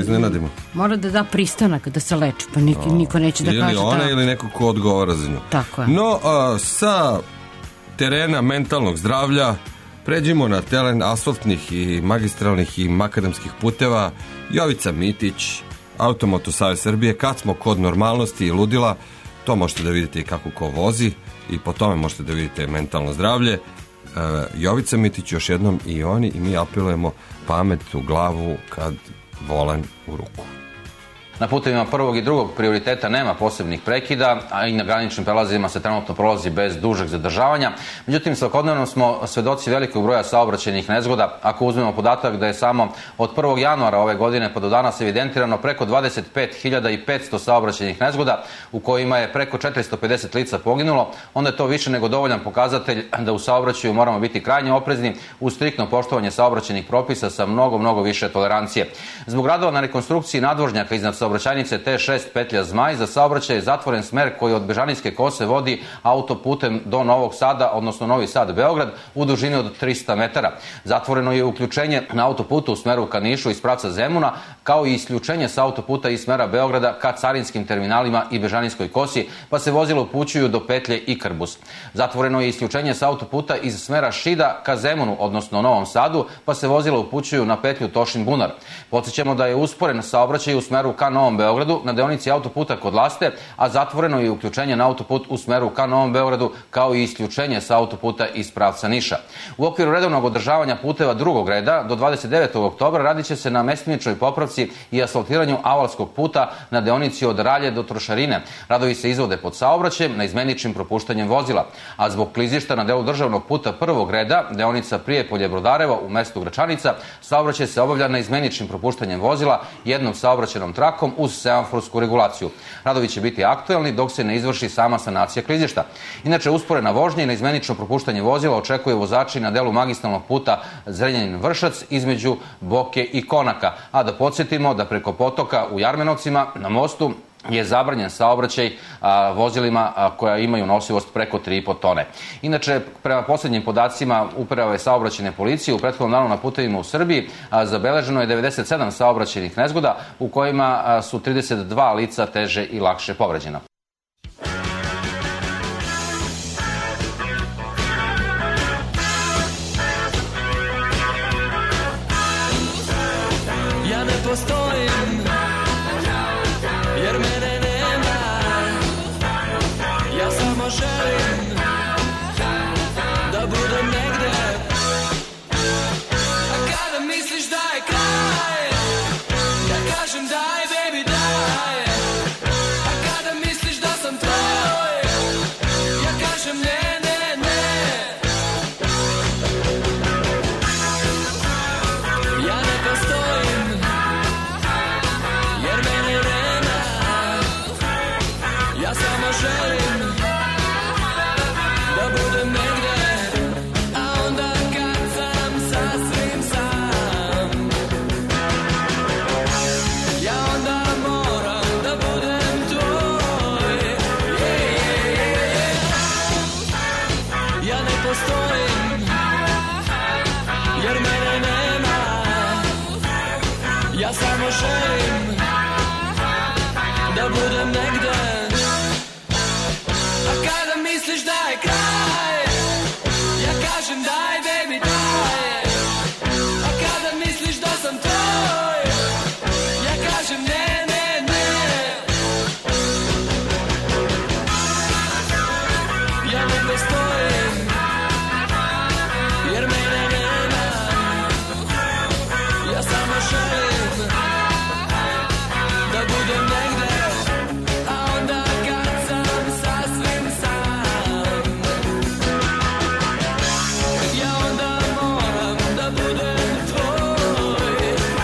da pristanak da se leči, pa niko neće da kaže.
Ili ona ili neko ko odgovara za nju.
Tako je.
No, sa terena mentalnog zdravlja pređimo na teren asfaltnih i magistralnih i makadamskih puteva. Jovica Mitić, Automoto Savez Srbije. Kad smo kod normalnosti i ludila, to možete da vidite i kako ko vozi i po tome možete da vidite mentalno zdravlje. Jovica Mitić još jednom i oni i mi apelujemo pamet u glavu kad volan u ruku.
Na putevima prvog i drugog prioriteta nema posebnih prekida, a i na graničnim prelazima se trenutno prolazi bez dužeg zadržavanja. Međutim, svakodnevno smo svedoci velikog broja saobraćajnih nezgoda. Ako uzmemo podatak da je samo od 1. januara ove godine pa do danas evidentirano preko 25.500 saobraćajnih nezgoda, u kojima je preko 450 lica poginulo, onda je to više nego dovoljan pokazatelj da u saobraćaju moramo biti krajnje oprezni uz striktno poštovanje saobraćajnih propisa sa mnogo više tolerancije. Zbog radova na rekonstrukciji nadvožnjaka iznad saobraćajnice T6 petlja Zmaj, za saobraćaj je zatvoren smer koji od Bežanijske kose vodi autoputem do Novog Sada, odnosno Novi Sad-Beograd, u dužini od 300 metara. Zatvoreno je uključenje na autoputu u smeru ka Nišu iz pravca Zemuna, kao i isključenje sa autoputa iz smera Beograda ka carinskim terminalima i Bežanijskoj kosi, pa se vozilo upućuju do petlje Ikarbus. Zatvoreno je isključenje sa autoputa iz smera Šida ka Zemunu, odnosno Novom Sadu, pa se vozilo upućuju na petlju Tošin-Bunar. Podsjećamo da je usporen saobraćaj u smeru ka Novom Beogradu na deonici autoputa kod Laste, a zatvoreno je uključenje na autoput u smeru ka Novom Beogradu, kao i isključenje sa autoputa iz pravca Niša. U okviru redovnog održavanja puteva drugog reda do 29. oktobra radit će se na mestimičnoj popravci i asfaltiranju avalskog puta na deonici od Ralje do Trošarine. Radovi se izvode pod saobraćajem na izmeničnim propuštanjem vozila, a zbog klizišta na delu državnog puta prvog reda, deonica Prijepolje-Brodarevo u mestu Gračanica, saobraćaj se obavlja na izmeničnim propuštanjem vozila jednom saobraćajnom trakom uz semaforsku regulaciju. Radovi će biti aktuelni dok se ne izvrši sama sanacija klizišta. Inače, usporena vožnja i neizmenično propuštanje vozila očekuje vozači na delu magistralnog puta Zrenjanin-Vršac između Boke i Konaka. A da podsjetimo da preko potoka u Jarmenovcima na mostu je zabranjen saobraćaj vozilima koja imaju nosivost preko 3,5 tone. Inače, prema posljednjim podacima Uprave saobraćajne policije u prethodnom danu na putevima u Srbiji zabeleženo je 97 saobraćajnih nezgoda u kojima su 32 lica teže i lakše povređena.
Ja ne postojim, jer
postojim, jer mene nema. Ja samo želim da budem negde. A kada misliš da je kraj, ja kažem daj baby daj. A kada misliš da sam tvoj, ja kažem ne. Ja ne postojim, jer mene nema. Ja samo želim da budem negde, a onda kad sam sasvim sam, ja onda moram da budem tvoj.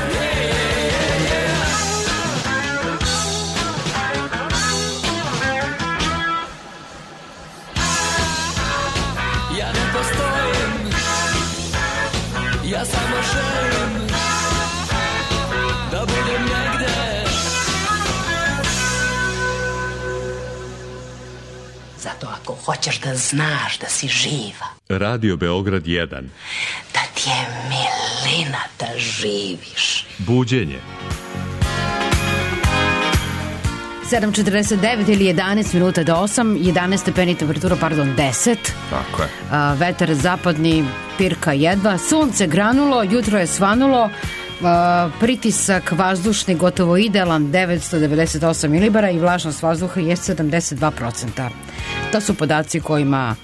Ja ne postojim, ja samo želim da budem negde.
Zato ako hoćeš da znaš da si živa,
Radio Beograd 1.
da ti je milina da živiš.
Buđenje.
7:49 ili 11 minuta do 8, 11 stepeni temperatura, 10.
Tako je.
Vetar zapadni, pirka jedva, sunce granulo, jutro je svanulo, pritisak vazdušni gotovo idealan 998 milibara i vlažnost vazduha je 72%. To su podaci kojima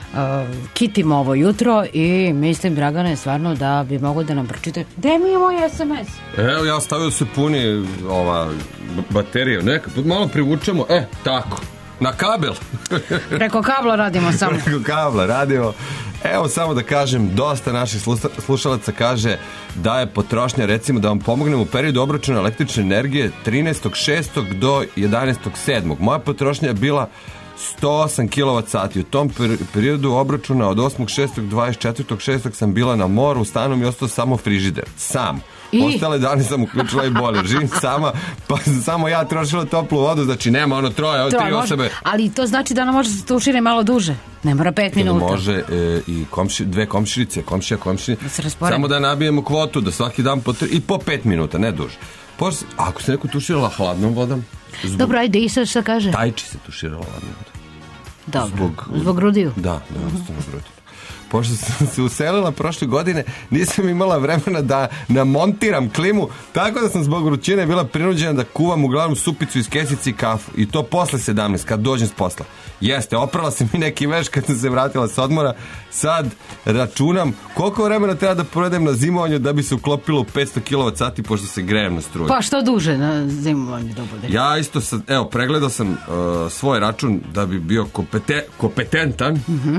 kitimo ovo jutro i mislim, Dragane, stvarno da bi mogo da nam pročite. Gde mi je moj SMS?
Evo, ja stavio se puni baterija. Neka, malo privučemo. Tako. Na kabel.
Preko kabla radimo samo.
Preko kabla radimo. Evo, samo da kažem, dosta naših slušalaca kaže da je potrošnja, recimo da vam pomognem u periodu obračuna električne energije 13.6. do 11.7. Moja potrošnja je bila 108 kWh. U tom periodu obračuna od 8.6. do 24.6. sam bila na moru, u stanu mi je ostao samo frižider. Sam. Ostale dane sam uključila i boiler. Živim sama, pa samo ja trošila toplu vodu, znači nema ono troje, tri osobe.
Ali to znači da ona može se tušire malo duže. Ne mora 5 minuta.
Može i dve komšinice, komšija. Samo da nabijemo kvotu, da svaki dan i po 5 minuta, ne duže. Ako se neko tuširala hladnom vodom,
dobro, ajde, i sad šta kaže?
Tajči se tuširala hladnom vodom.
Dobro, zbog grudiju?
Da, zbog grudiju. Pošto sam se uselila prošle godine, nisam imala vremena da namontiram klimu, tako da sam zbog vrućine bila prinuđena da kuvam uglavnom supicu iz kesice i kafu. I to posle 17, kad dođem s posla. Jeste, oprala sam i neki veš kad sam se vratila s odmora. Sad računam koliko vremena treba da provedem na zimovanju da bi se uklopilo u 500 kWh, pošto se grejem na struju.
Pa što duže na zimovanju da bude?
Ja isto sad, evo, pregledao sam svoj račun da bi bio kompetentan.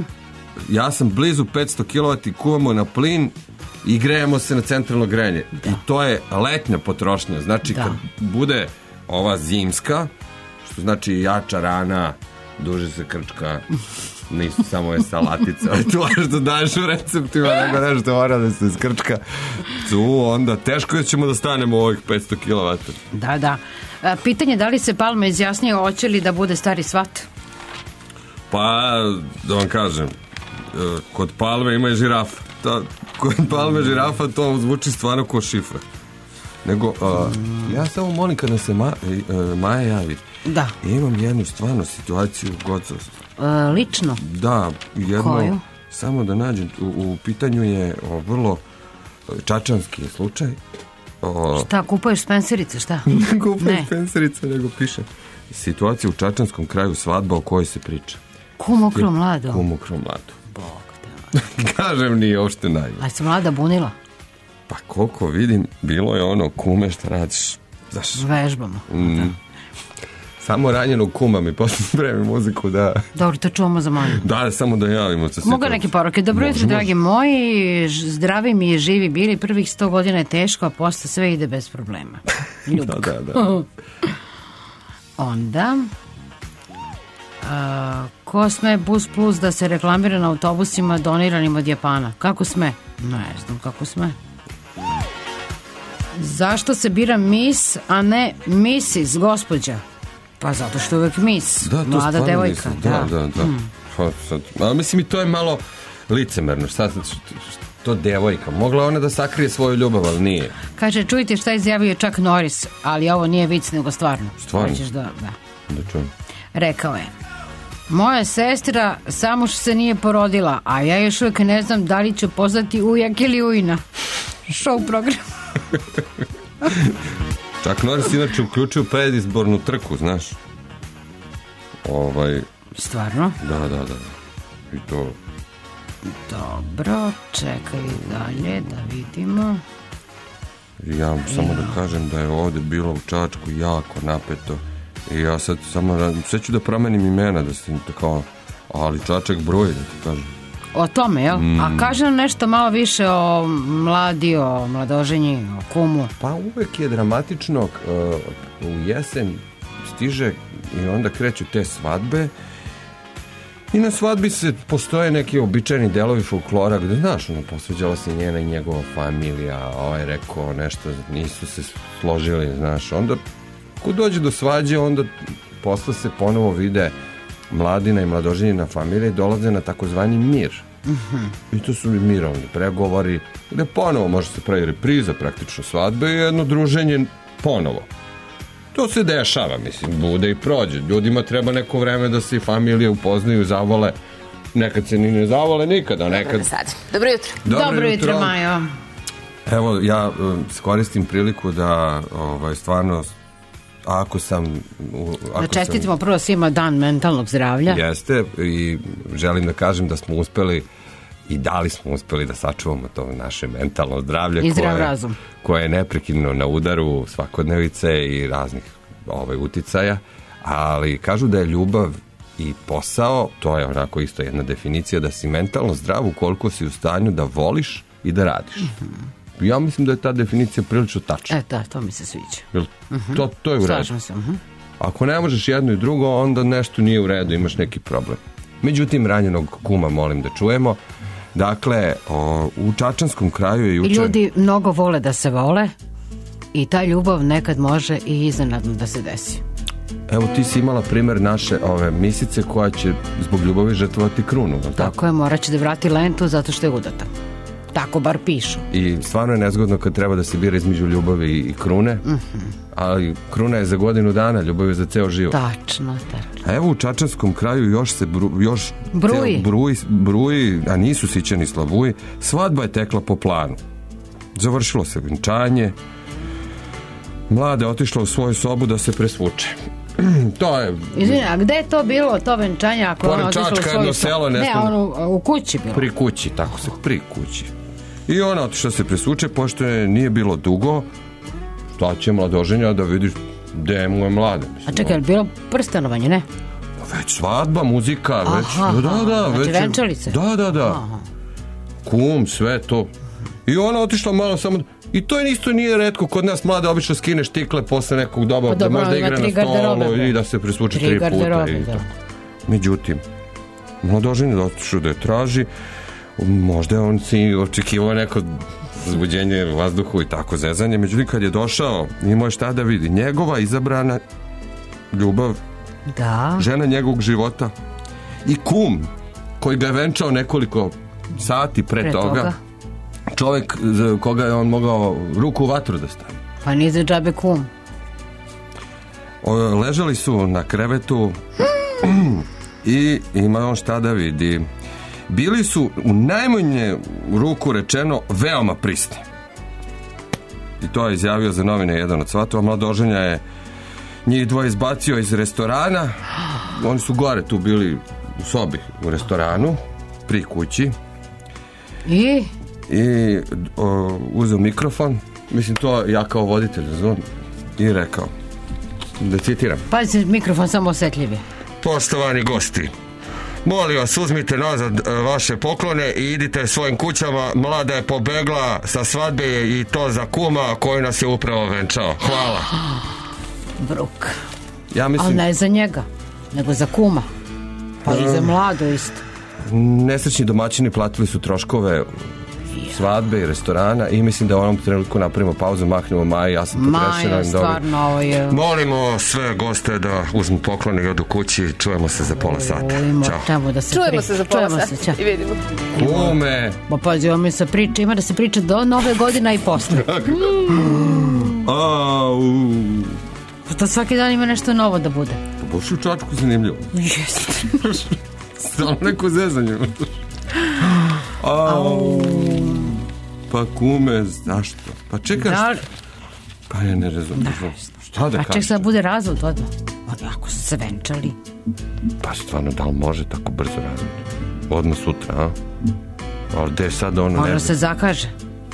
Ja sam blizu 500 kW, kuvamo na plin i grejemo se na centralno grejanje. I to je letnja potrošnja. Znači, kad bude ova zimska, što znači jača rana, duže se krčka, nisu samo je salatica, ali tu što daš u receptima, nego nešto mora da se iskrčka. Tu onda teško je ćemo da stanemo u ovih 500 kW.
Da. Pitanje da li se Palma izjasnio hoće li da bude stari svat?
Pa, da vam kažem, kod Palme ima i žirafa. Kod Palme žirafa to zvuči stvarno ko šifra. Nego, ja samo molim kada se Maja javi.
Da.
Imam jednu stvarno situaciju Gocovstva.
Lično?
Da, jedno.
Koju?
Samo da nađem, u pitanju je vrlo čačanski slučaj.
Šta, kupuješ Spencerice, šta?
Ne kupuješ Spencerice, nego piše. Situacija u čačanskom kraju, svadba o kojoj se priča.
Ku mokro mlado?
Ku mokro mlado. Bog te. Kažem, nije uopšte najbolje.
Ali se mlada bunila?
Pa koliko vidim, bilo je ono, kume, šta radiš?
Vežbamo.
Samo ranjenog kuma mi posle spremi muziku da...
Dobro, to čuvamo za manju.
Da, samo da javimo se.
Mogu neke poruke. Dobro jutro, dragi moji, zdravi mi i živi bili, prvih 100 godina je teško, a posle sve ide bez problema. Ljubka.
Da.
Onda... ko sme Bus Plus da se reklamira na autobusima doniranim od Japana? Kako sme? Ne znam kako sme. Zašto se bira Miss, a ne Mrs, gospođa? Pa zato što je uvek Miss, mlada devojka.
Da. Ali mislim i to je malo licemerno. Šta to devojka? Mogla ona da sakrije svoju ljubav, ali nije.
Kaže, čujte šta je izjavio Chuck Norris, ali ovo nije vic, nego stvarno.
Stvarno?
Hoćeš da
čujem.
Rekao je: moja sestra samo što se nije porodila, a ja još uvijek ne znam da li ću pozvati ujak ili ujna. Show program.
Chuck Norris inače uključio predizbornu trku, znaš.
Stvarno?
Da. I to...
Dobro, čekaj dalje da vidimo.
Ja samo da kažem da je ovdje bilo u Čačku jako napeto. I ja sad samo ću da promenim imena, da se kao, ali Čačak broj, da ti kažem.
O tome, jel? A kaže nam nešto malo više o mladi, o mladoženji, o kumu.
Pa uvek je dramatično, u jesen stiže i onda kreću te svadbe. I na svadbi postoje neki običajni delovi folklora gde, znaš, posveđala se njena i njegova familija, ovaj rekao nešto, nisu se složili, znaš. Onda, ko dođe do svađe, onda posle se ponovo vide mladina i mladoženjena familija i dolaze na takozvani mir. I to su mirovni pregovori, gde ponovo može se pravi repriza praktično svadbe i jedno druženje ponovo. To se dešava, mislim, bude i prođe. Ljudima treba neko vreme da se i familije upoznaju, zavole. Nekad se ni ne zavole, nikada.
Dobro jutro.
Dobro jutro, Majo.
Evo, ja koristim priliku da stvarno, ako sam...
Da čestitimo prvo svima dan mentalnog zdravlja.
Jeste, i želim da kažem da smo uspeli i da li smo uspeli da sačuvamo to naše mentalno zdravlje
i zdrav razum,
koje je neprekidno na udaru svakodnevice i raznih uticaja, ali kažu da je ljubav i posao, to je onako isto jedna definicija, da si mentalno zdrav ukoliko si u stanju da voliš i da radiš. Ja mislim da je ta definicija prilično tačna.
Da, to mi se sviđa.
To je u redu.
Slažem se.
Ako ne možeš jedno i drugo, onda nešto nije u redu, imaš neki problem. Međutim, ranjenog kuma molim da čujemo. Dakle, u Čačanskom kraju je juče...
I ljudi mnogo vole da se vole i ta ljubav nekad može i iznenadno da se desi.
Evo, ti si imala primjer naše misice koja će zbog ljubavi žrtvovati krunu.
Tako je, morat će da vrati lentu zato što je udata. Tako bar pišu.
I stvarno je nezgodno kad treba da se bira između ljubavi i krune, ali kruna je za godinu dana, ljubav je za ceo život.
Tačno.
A evo u Čačanskom kraju još se bruji, a nisu sićani slavuji, svadba je tekla po planu. Završilo se venčanje, mlada je otišla u svoju sobu da se presvuče. To je...
Izvini, a gde je to bilo, to venčanje, ako ona otišla u svoju sobu? Ne, ono u kući bilo.
Pri kući, tako se, pri kući. I ona otišla se presvuče, pošto je nije bilo dugo, šta će mladoženja da vidiš gde mu je mlade.
A čekaj, je li bilo prstanovanje, ne?
Već svadba, muzika, već... Da,
znači venčalice?
Da. Kum, sve to. I ona otišla malo samo... I to isto nije retko, kod nas mlada obično skine štikle posle nekog doba, da možda igra na stolu i da se presvuče 3 puta. Međutim, mladoženje otišao da je traži, možda je on si očekivao neko zbuđenje u vazduhu i tako zezanje, međutim kad je došao, imao je šta da vidi, njegova izabrana ljubav, žena njegovog života i kum koji ga je venčao nekoliko sati pre toga. Čovjek za koga je on mogao ruku u vatru da stavi.
Pa nije za džabe kum.
Ležali su na krevetu i ima on šta da vidi. Bili su u najmanje ruku rečeno veoma prisni. I to je izjavio za novine jedan od svatova. Mladoženja je njih dvoje izbacio iz restorana. Oni su gore tu bili u sobi u restoranu pri kući.
I
uzeo mikrofon, mislim to ja kao voditelj znam, i rekao, da citiram:
pazi, mikrofon samo osjetljivi.
Poštovani gosti, molim vas, uzmite nazad vaše poklone i idite svojim kućama, mlada je pobegla sa svadbe i to za kuma koji nas je upravo venčao. Hvala.
Bruk.
Ja mislim...
Ali ne za njega, nego za kuma. Pa i za mlado isto.
Nesrećni domaćini platili su troškove svadbe i restorana i mislim da u onom trenutku napravimo pauzu, mahnemo Maji, ja sam potrešena.
Maja, stvarno, ovo je...
Molimo sve goste da uzmu poklon i odu kući, čujemo se za pola sata. Ćao.
Čujemo se za pola sata i vidimo.
Kume!
Pa pazi, ovo mi se priča, ima da se priča do nove godine i posle. Pa to svaki dan ima nešto novo da bude.
Pa baš u Čačku zanimljivo.
Jeste.
Samo neko zezanje. Pa kume, zašto? Pa čekaš... Pa ja ne razumijem. Šta da kažem?
A ček sad bude razvod odmah. Ako su se venčali.
Pa stvarno, da li može tako brzo razvod? Odmah sutra, a? Ali gde sad ono...
Ono se zakaže.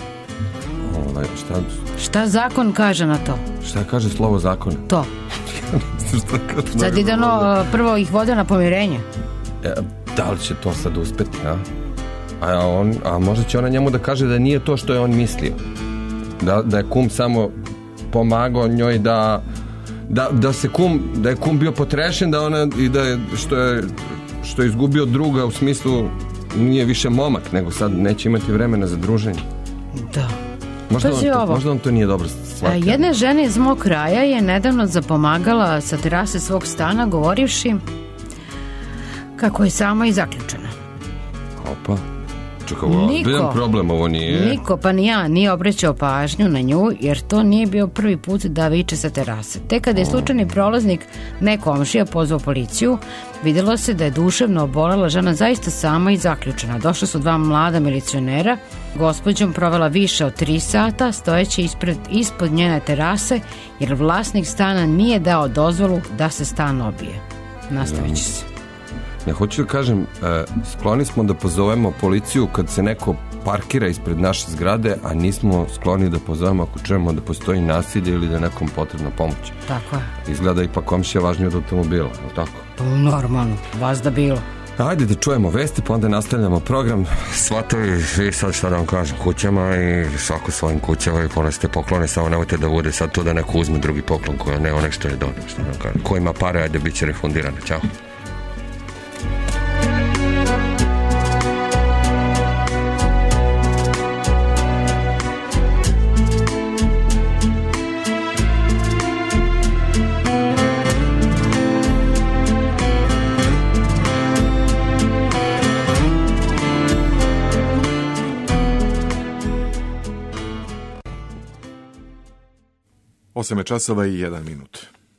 Šta zakon kaže na to?
Šta kaže slovo zakona?
To. Sad ide ono, prvo ih vode na pomirenje.
Da li će to sad uspeti, a? A možda će ona njemu da kaže da nije to što je on mislio. Da je kum samo pomagao njoj da je kum bio potrešen, da ona i da je što je izgubio druga, u smislu nije više momak, nego sad neće imati vremena za druženje.
Da.
Možda vam to nije dobro shvatio.
Jedna žena iz mog kraja je nedavno zapomagala sa terase svog stana govorivši kako je sama i zaključena.
Opa. Čekaj, ozbiljan problem ovo nije.
Niko, pa ni ja, nije obraćao pažnju na nju, jer to nije bio prvi put da viče sa terase. Tek kada je slučajni prolaznik, ne komšija, pozvao policiju, vidjelo se da je duševno obolela žena zaista sama i zaključena. Došla su dva mlada milicionera, gospođom provela više od 3 sata, stojeći ispod njene terase, jer vlasnik stana nije dao dozvolu da se stan obije. Nastavit će se.
Ne, hoću da kažem, skloni smo da pozovemo policiju kad se neko parkira ispred naše zgrade, a nismo skloni da pozovemo ako čujemo da postoji nasilje ili da je nekom potrebna pomoć.
Tako je.
Izgleda ipak komšija važnije od automobila, ali tako?
To je normalno, vas da bilo.
Ajde da čujemo vesti, pa onda nastavljamo program. Svatovi, vi sad šta da vam kažem, kućama i svako svojim kućama i ponesite poklone, samo nemojte da bude sad to da neko uzme drugi poklon koja ne onaj što je donio, šta da vam kažem. Ko ima pare, ajde, bit će refundirane. Ćao.
Osam je časova i 1 minut.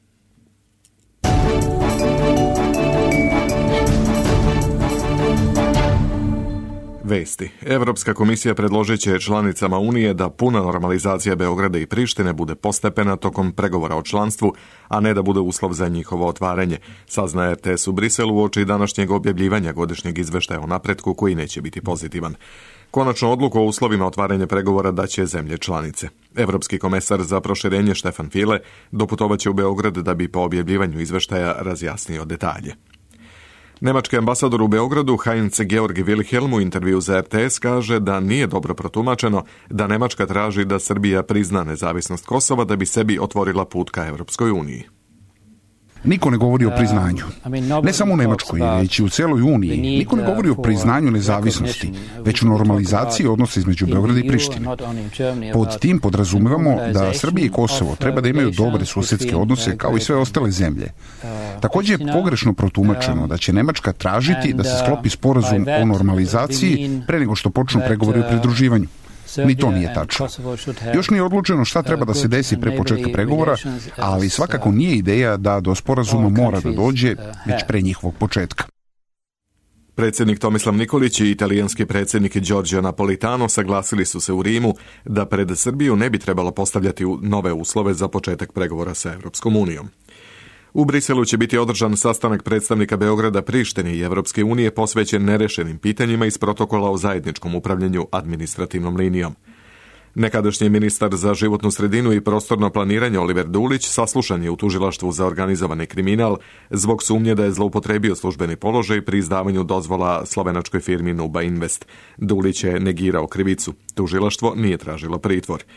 Vesti. Evropska komisija predložit će članicama Unije da puna normalizacija Beograda i Prištine bude postepena tokom pregovora o članstvu, a ne da bude uslov za njihovo otvaranje, saznaje RTS u Briselu uoči današnjeg objavljivanja godišnjeg izveštaja o napretku koji neće biti pozitivan. Konačnu odluku o uslovima otvaranja pregovora daće zemlje članice. Evropski komesar za proširenje Štefan File doputovaće u Beograd da bi po objavljivanju izveštaja razjasnio detalje. Nemački ambasador u Beogradu Heinz-Georg Wilhelm u intervju za RTS kaže da nije dobro protumačeno da Nemačka traži da Srbija prizna nezavisnost Kosova da bi sebi otvorila put ka Evropskoj uniji.
Niko ne govori o priznanju. Ne samo u Nemačkoj, već i u celoj Uniji. Niko ne govori o priznanju nezavisnosti, već o normalizaciji odnosa između Beograda i Prištine. Pod tim podrazumevamo da Srbija i Kosovo treba da imaju dobre susedske odnose kao i sve ostale zemlje. Također je pogrešno protumačeno da će Nemačka tražiti da se sklopi sporazum o normalizaciji pre nego što počnu pregovori o pridruživanju. Ni to nije tačno. Još nije odlučeno šta treba da se desi pre početka pregovora, ali svakako nije ideja da do sporazuma mora da dođe već pre njihovog početka.
Predsjednik Tomislav Nikolić i italijanski predsjednik Giorgio Napolitano saglasili su se u Rimu da pred Srbiju ne bi trebalo postavljati nove uslove za početak pregovora sa Evropskom unijom. U Briselu će biti održan sastanak predstavnika Beograda, Prištine i Evropske unije posvećen nerešenim pitanjima iz protokola o zajedničkom upravljanju administrativnom linijom. Nekadašnji ministar za životnu sredinu i prostorno planiranje Oliver Dulić saslušan je u tužilaštvu za organizovani kriminal zbog sumnje da je zloupotrebio službeni položaj pri izdavanju dozvola slovenačkoj firmi Nuba Invest. Dulić je negirao krivicu. Tužilaštvo nije tražilo pritvor.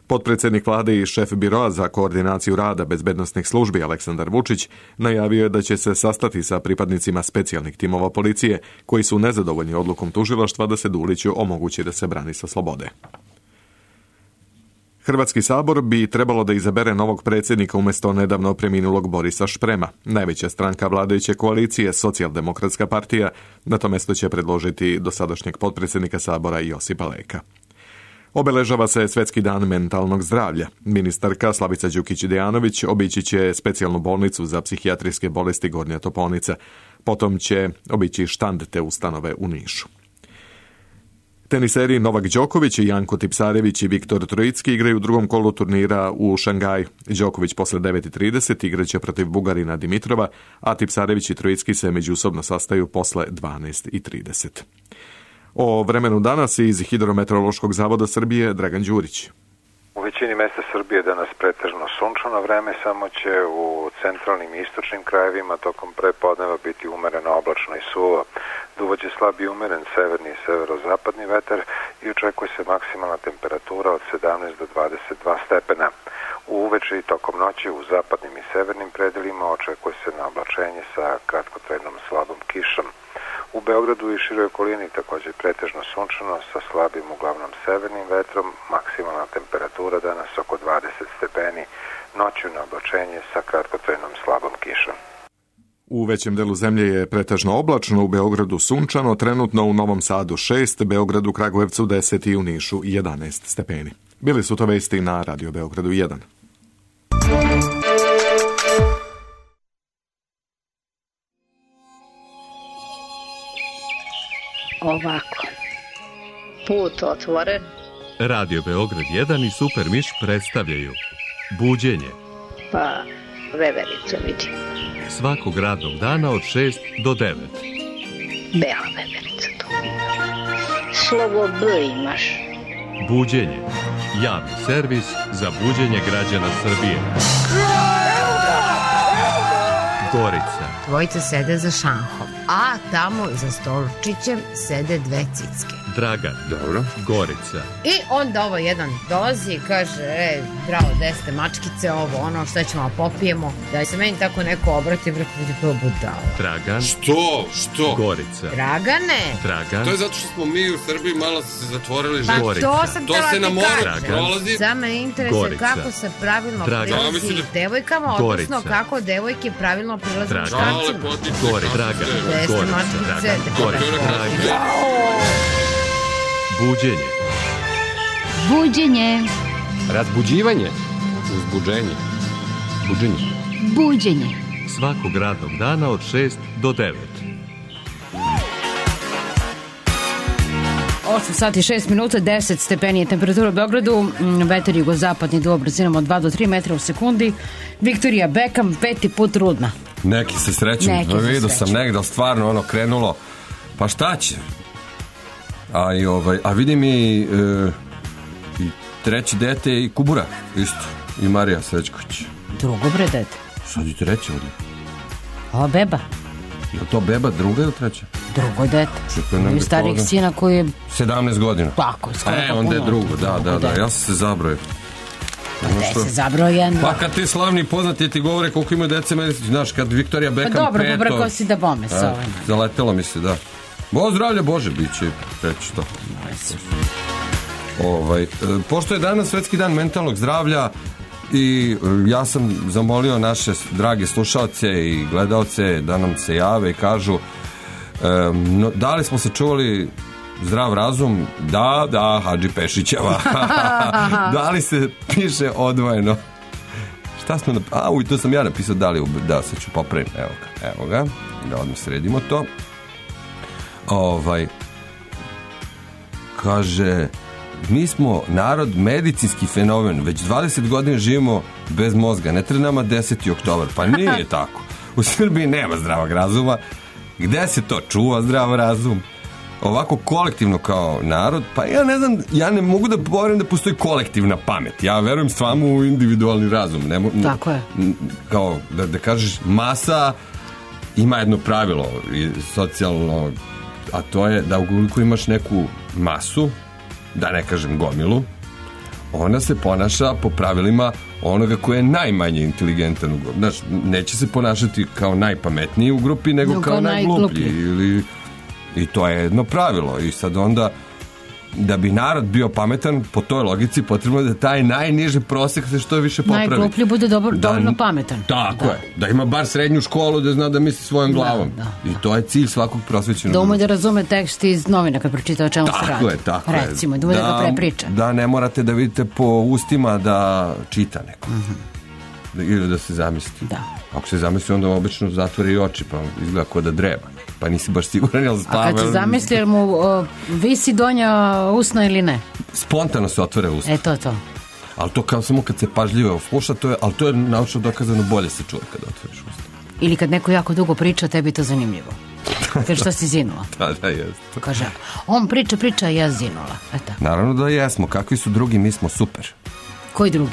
Potpredsjednik vlade i šef biroa za koordinaciju rada bezbednosnih službi Aleksandar Vučić najavio je da će se sastati sa pripadnicima specijalnih timova policije koji su nezadovoljni odlukom tužilaštva da se Duliću omogući da se brani sa slobode. Hrvatski sabor bi trebalo da izabere novog predsjednika umjesto nedavno preminulog Borisa Šprema. Najveća stranka vladajuće koalicije, Socijaldemokratska partija, na to mjesto će predložiti dosadašnjeg potpredsjednika sabora Josipa Leka. Obeležava se Svjetski dan mentalnog zdravlja. Ministarka Slavica Đukić-Dejanović obići će specijalnu bolnicu za psihijatrijske bolesti Gornja Topovnica. Potom će obići štand te ustanove u Nišu. Teniseri Novak Đoković, Janko Tipsarević i Viktor Trojicki igraju u drugom kolu turnira u Šangaju. Đoković posle 9:30 igraće protiv Bugarina Dimitrova, a Tipsarević i Trojicki se međusobno sastaju posle 12:30. O vremenu danas iz Hidrometeorološkog zavoda Srbije Dragan Đurić.
U većini mesta Srbije danas pretežno sunčano vreme, samo će u centralnim i istočnim krajevima tokom prepodneva biti umereno oblačno i suvo. Duvaće slab i umeren severni i severozapadni vetar i očekuje se maksimalna temperatura od 17 do 22 stepena. Uveče i tokom noći u zapadnim i severnim predelima očekuje se na oblačenje sa kratkotrajnom slabom kišom. U Beogradu i široj okolini također pretežno sunčano sa slabim uglavnom severnim vetrom, maksimalna temperatura danas oko 20 stepeni, noću na oblačenje sa kratkotrajnom slabom kišom.
U većem delu zemlje je pretežno oblačno, u Beogradu sunčano, trenutno u Novom Sadu 6, Beogradu, Kragujevcu 10 i u Nišu 11 stepeni. Bili su to vesti na Radio Beogradu 1.
Ovako, put otvoren.
Radio Beograd 1 i Super Miš predstavljaju Buđenje.
Pa, veverica vidim.
Svakog radnog dana od 6 do 9.
Bela veverica to. Slovo B imaš.
Buđenje. Javni servis za buđenje građana Srbije. Gorica.
Dvojica sede za šanhom, a tamo za stolčićem sede dve cicke.
Dragan.
Dobro.
Gorica.
I onda ovo jedan dolazi i kaže, bravo, desete mačkice, ovo, ono, šta ćemo popijemo, da se meni tako neko obrati, vrlo budala.
Dragan.
Što?
Gorica.
Dragane.
Dragan.
To je zato što smo mi u Srbiji malo se zatvorili.
Pa to sam
to se na moru prolazi.
Samo me interesuje kako se pravilno prilazi devojkama, odnosno kako devojke pravilno prilazi muškarcima.
Dragan. Buđenje.
Buđenje.
Razbuđivanje. Uzbuđenje. Buđenje.
Buđenje.
Svakog radnog dana od 6 do 9.
8 sati 6 minuta, 10 stepeni je temperatura u Beogradu, vetar jugozapadni duo brzinom od 2 do 3 metra u sekundi. Viktorija Beckham, 5. put trudna.
Neki se sreću, vidio sam negdje, stvarno ono krenulo, pa šta će? A vidim i treće dete i Kubura, isto, i Marija Srećković.
Drugo bre dete?
Sad i treće ovdje.
A beba?
Je to beba druga ili treća?
Drugo dete. I starijeg sina koji je
17 godina.
Tako, skoro
onda je drugo, da, ja sam se zabrojio.
Pa se zabrojen.
Pa kad ti slavni poznati ti govore koliko imaju dece, znaš, kad Viktorija Beckham 5.
Pa dobro, pobrako si da bome sa ovim.
Zaletelo mi se, da. Bo zdravlje Bože, bit će reći to. Pošto je danas Svetski dan mentalnog zdravlja i ja sam zamolio naše drage slušalce i gledalce da nam se jave i kažu da li smo se čuvali zdrav razum? Da, Hadži Pešićeva. Da li se piše odvojeno? Šta smo to sam ja napisao, da se ću popraviti. Evo ga, da odmah sredimo to. Kaže, mi smo narod medicinski fenomen, već 20 godina živimo bez mozga, ne treba nama 10. oktobar, pa nije tako. U Srbiji nema zdravog razuma, gde se to čuva zdrav razum? Ovako kolektivno kao narod, pa ja ne znam, ja ne mogu da poverujem da postoji kolektivna pamet, ja verujem stvarno u individualni razum.
Tako je.
Kao da kažeš, masa ima jedno pravilo socijalno, a to je da ukoliko imaš neku masu, da ne kažem gomilu, ona se ponaša po pravilima onoga koji je najmanje inteligentan u grupi. Znaš, neće se ponašati kao najpametniji u grupi, nego kao najgluplji. I to je jedno pravilo. I sad onda, da bi narod bio pametan, po toj logici potrebno je da taj najniži prosek se što više popravi.
Najgluplji bude dovoljno pametan.
Tako je. Da ima bar srednju školu, da zna da misli svojom glavom. I to je cilj svakog prosvećenog.
Da ume da razume tekst iz novina kad pročita o čemu se radi.
Tako je.
Recimo, da ume da ga prepriča.
Da ne morate da vidite po ustima da čita neko. Ili da se zamisli. Ako se zamisli, onda obično zatvori oči, pa izgleda kao da dreba. Pa nisi baš siguran, jel spava?
A kad se zamisli, jel mu visi donja usna ili ne?
Spontano se otvore usta.
To.
Ali to kao samo kad se pažljivo sluša, ali to je naučno dokazano, bolje se čuje kad otvoriš usta.
Ili kad neko jako dugo priča, tebi to zanimljivo. Kaže, što si zinula?
Da, jeste.
Kaže, on priča, a ja zinula. Eto.
Naravno da jesmo. Kakvi su drugi, mi smo super.
Koji drugi?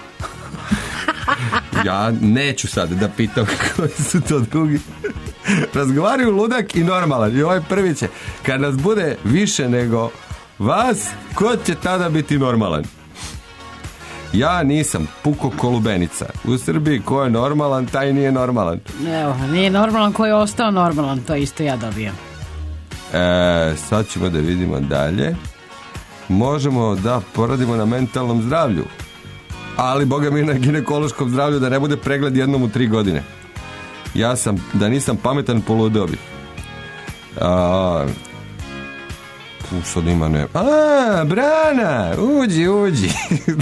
Ja neću sad da pitam koji su to drugi. Razgovaraju ludak i normalan. I ovaj prvi će, kad nas bude više nego vas, ko će tada biti normalan? Ja nisam puko kolubenica. U Srbiji ko je normalan, taj nije normalan.
Evo, nije normalan ko je ostao normalan, to isto ja dobijam.
Sad ćemo da vidimo dalje. Možemo da poradimo na mentalnom zdravlju, ali boga mi na ginekološkom zdravlju, da ne bude pregled jednom u 3 godine. Ja sam, da nisam pametan, poludeo bih. Sad ima ne... Brana, uđi.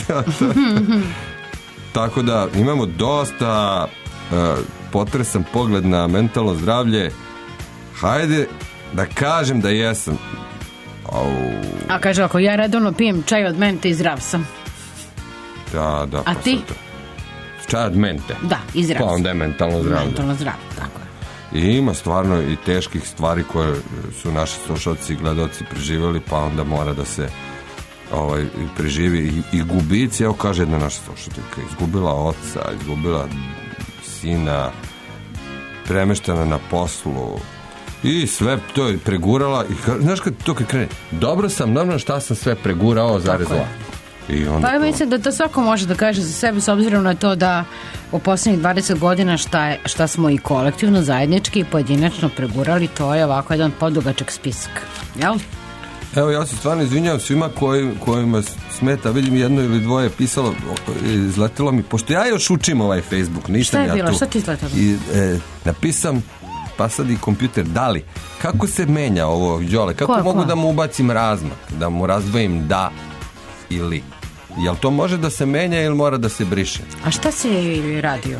Tako da imamo dosta potresan pogled na mentalno zdravlje. Hajde da kažem da jesam.
A kaže, ako ja redovno pijem čaj od mente i zdrav sam.
Da.
A ti?
Čaj od mente?
Da, i zdrav sam.
Pa onda je mentalno zdravlje.
Mentalno zdravlje, tako je.
I ima stvarno i teških stvari koje su naši slušalci i gledaoci preživjeli, pa onda mora da se preživi i gubici. Evo kaže jedna naša slušateljka, izgubila oca, izgubila sina, premeštena na poslu i sve to je pregurala. I znaš kad to kad krene, dobro sam, normalno šta sam sve pregurao, zarezala.
Pa ja mislim da to svako može da kaže za sebe, s obzirom na to da u posljednjih 20 godina šta smo i kolektivno, zajednički i pojedinačno pregurali, to je ovako jedan podugačak spisak, jel?
Evo, ja se stvarno izvinjavam svima kojima smeta, vidim jedno ili dvoje pisalo, izletelo mi, pošto ja još učim ovaj Facebook, nisam ja tu.
Šta je bilo, šta ti izletelo?
Napisam, pa sad i kompjuter, da li, kako se menja ovo, Đole, kako mogu da mu ubacim razmak, da mu razdvojim da ili, jel to može da se menja ili mora da se briše?
A šta si radio?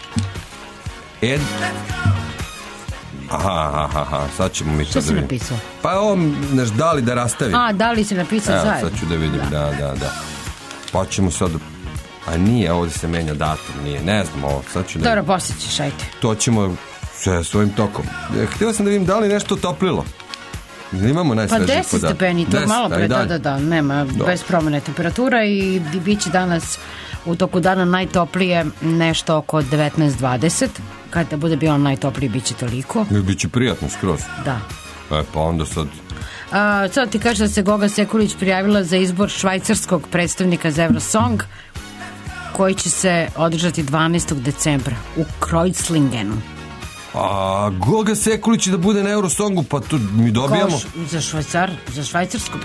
Aha, sad ćemo mi to da vidim.
Šta si napisao?
Pa ovo, da li da rastavim.
Da li si napisao zajedno?
Sad ću da vidim, da. Pa ćemo sad, a nije, ovdje se menja datum, nije, ne znam ovo, sad ću da...
Dobro, poslije ćeš, ajde.
To ćemo sve svojim tokom. Htio sam da vidim da li nešto toplilo. Imamo najsvežiji podatak.
Pa 10 stepeni, to malo pre, da, nema, bez promjene temperatura i bit će danas u toku dana najtoplije nešto oko 19-20, kada bude bilo najtoplije bit će toliko.
Biće prijatno skroz.
Da.
Pa onda sad...
Sad ti kaže da se Goga Sekulić prijavila za izbor švajcarskog predstavnika za Eurosong, koji će se održati 12. decembra u Kreuzlingenu.
A Goga Sekulić da bude na Eurosongu, pa tu mi dobijamo...
Za švajcarsku.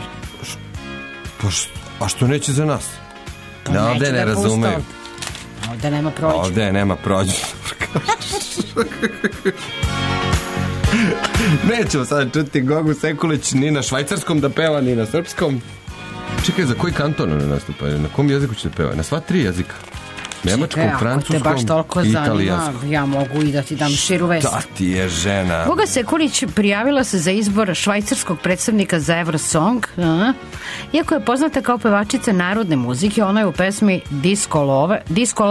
A što neće za nas? Ovdje ne razumeju.
Ovdje nema prođu.
Ovdje nema prođu. Nećemo sad čuti Gogu Sekulić ni na švajcarskom da peva, ni na srpskom. Čekaj, za koji kanton ona nastupa? Na kom jeziku će da peva? Na sva 3 jezika. Nemačkom, francuskom,
ako te baš toliko zanima, ja mogu i da ti dam širu vest.
Da ti je žena.
Goga Sekulić prijavila se za izbor švajcarskog predstavnika za Eurosong. Iako je poznata kao pevačica narodne muzike, ona je u pesmi Disco Love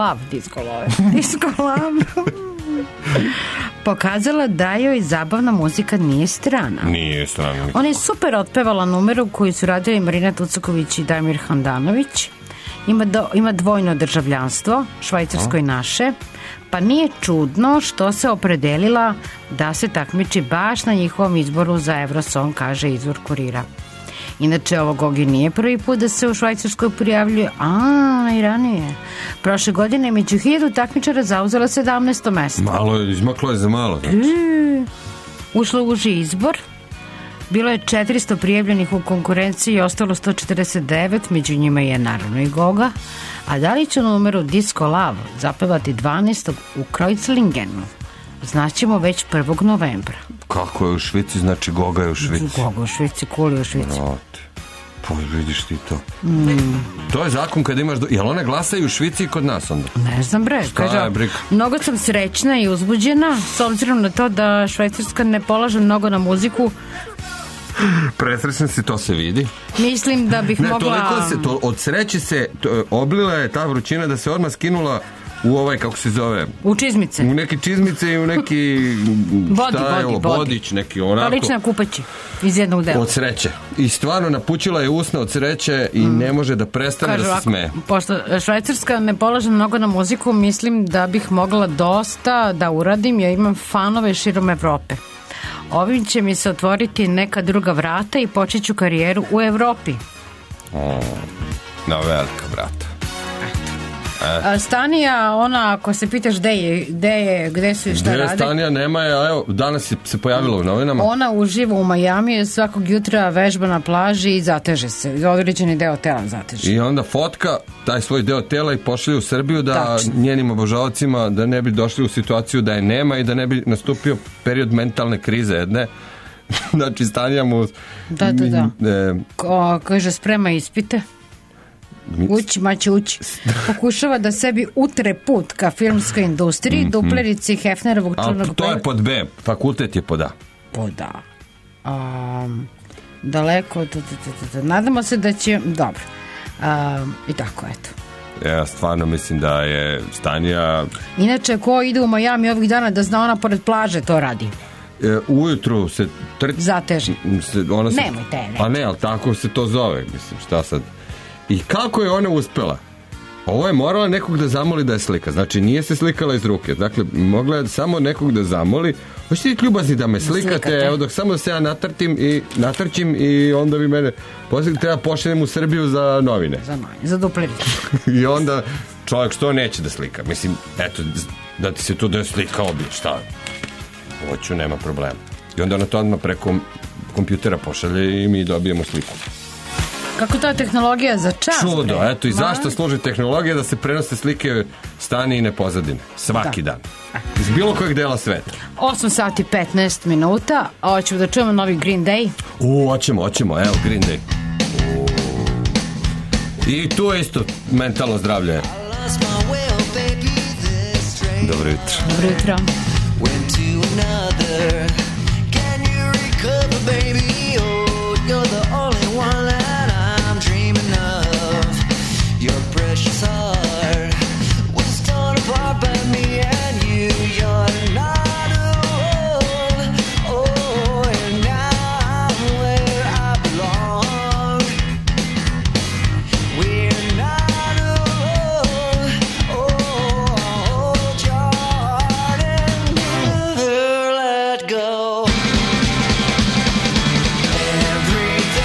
pokazala da joj zabavna muzika nije strana.
Nije strana.
Ona je super otpevala numeru koju su radili Marina Tucaković i Damir Handanović. Ima dvojno državljanstvo, švajcarsko i naše, pa nije čudno što se opredelila da se takmiči baš na njihovom izboru za Eurosong, kaže izvor Kurira. Inače, ovo Gogi nije prvi put da se u Švajcarskoj prijavljuje, i ranije. Prošle godine je među 1000 takmičara zauzela 17. mesto.
Malo je, izmaklo je za malo.
Ušlo u uži izbor. Bilo je 400 prijavljenih u konkurenciji i ostalo 149, među njima je naravno i Goga. A da li će numeru Disco Love zapevati 12. u Kreuzlingenu? Znaćemo već 1. novembra.
Kako je u Švici, znači Goga je u Švici.
Goga u Švici, Kuli u Švici.
Pa vidiš ti to. To je zakon kad imaš... Jel one glasaju u Švici i kod nas onda?
Ne znam bre. Mnogo sam srećna i uzbuđena s obzirom na to da Švajcarska ne polaže mnogo na muziku.
Presrećna si, to se vidi.
Mislim da bih mogla...
Od sreće se oblila je ta vrućina da se odmah skinula u ovaj, kako se zove?
U čizmice.
U neke čizmice i u neki... Vodič, neki onako.
Lična kupaći iz jednog dela.
Od sreće. I stvarno napućila je usna od sreće i ne može da prestane da se smeje.
Pošto Švajcarska ne polaže mnogo na muziku, mislim da bih mogla dosta da uradim. Ja imam fanove širom Evrope. Ovim će mi se otvoriti neka druga vrata i počet ću karijeru u Evropi.
Na velika vrata.
Stanija, ona, ako se pitaš gde su i šta rade.
Stanija nema je, a evo, danas se pojavila u novinama.
Ona uživa u Majamiju, svakog jutra vežba na plaži i zateže se. Određeni deo tela zateže.
I onda fotka taj svoj deo tela i pošalje u Srbiju da njenim obožavacima da ne bi došli u situaciju da je nema i da ne bi nastupio period mentalne krize jedne. Znači, Stanija mu...
Da. Kaže, sprema ispite. Ući. Pokušava da sebi utre put ka filmskoj industriji, duplerici Hefnerovog čunog...
To je pod B, fakultet je pod A.
Pod A. Daleko, nadamo se da će... Dobro. I tako, eto.
Ja stvarno mislim da je Stanija...
Inače, ko ide u Miami ovih dana da zna, ona pored plaže to radi.
Ujutru se...
Zateži. Nemojte.
Pa ne, ali tako se to zove, mislim, šta sad... I kako je ona uspela? Ovo je morala nekog da zamoli da je slika. Znači, nije se slikala iz ruke. Dakle, mogla je samo nekog da zamoli. Hoćete biti ljubazni da me slikate? Evo, dok samo se ja natrčim i onda vi mene treba pošaljem u Srbiju za novine.
Za duplericu.
I onda čovjek što neće da slika? Mislim, eto, da ti se tu da slikao bi. Šta? Hoću, nema problema. I onda ona to odmah preko kompjutera pošalje i mi dobijemo sliku.
Kako ta tehnologija za čas?
Čudo, eto i zašto služi tehnologija da se prenose slike Stanijine pozadine. Svaki dan. Iz bilo kojeg dela sveta.
8 sati 15 minuta. Hoćemo da čujemo novi Green Day.
Hoćemo, evo Green Day. I tu je isto mentalno zdravlje. Dobro jutro.
Dobro jutro.
Precious heart was torn apart by me and you. You're not alone. Oh, and now I'm where I belong. We're not alone. Oh, hold your heart and never let go. Everything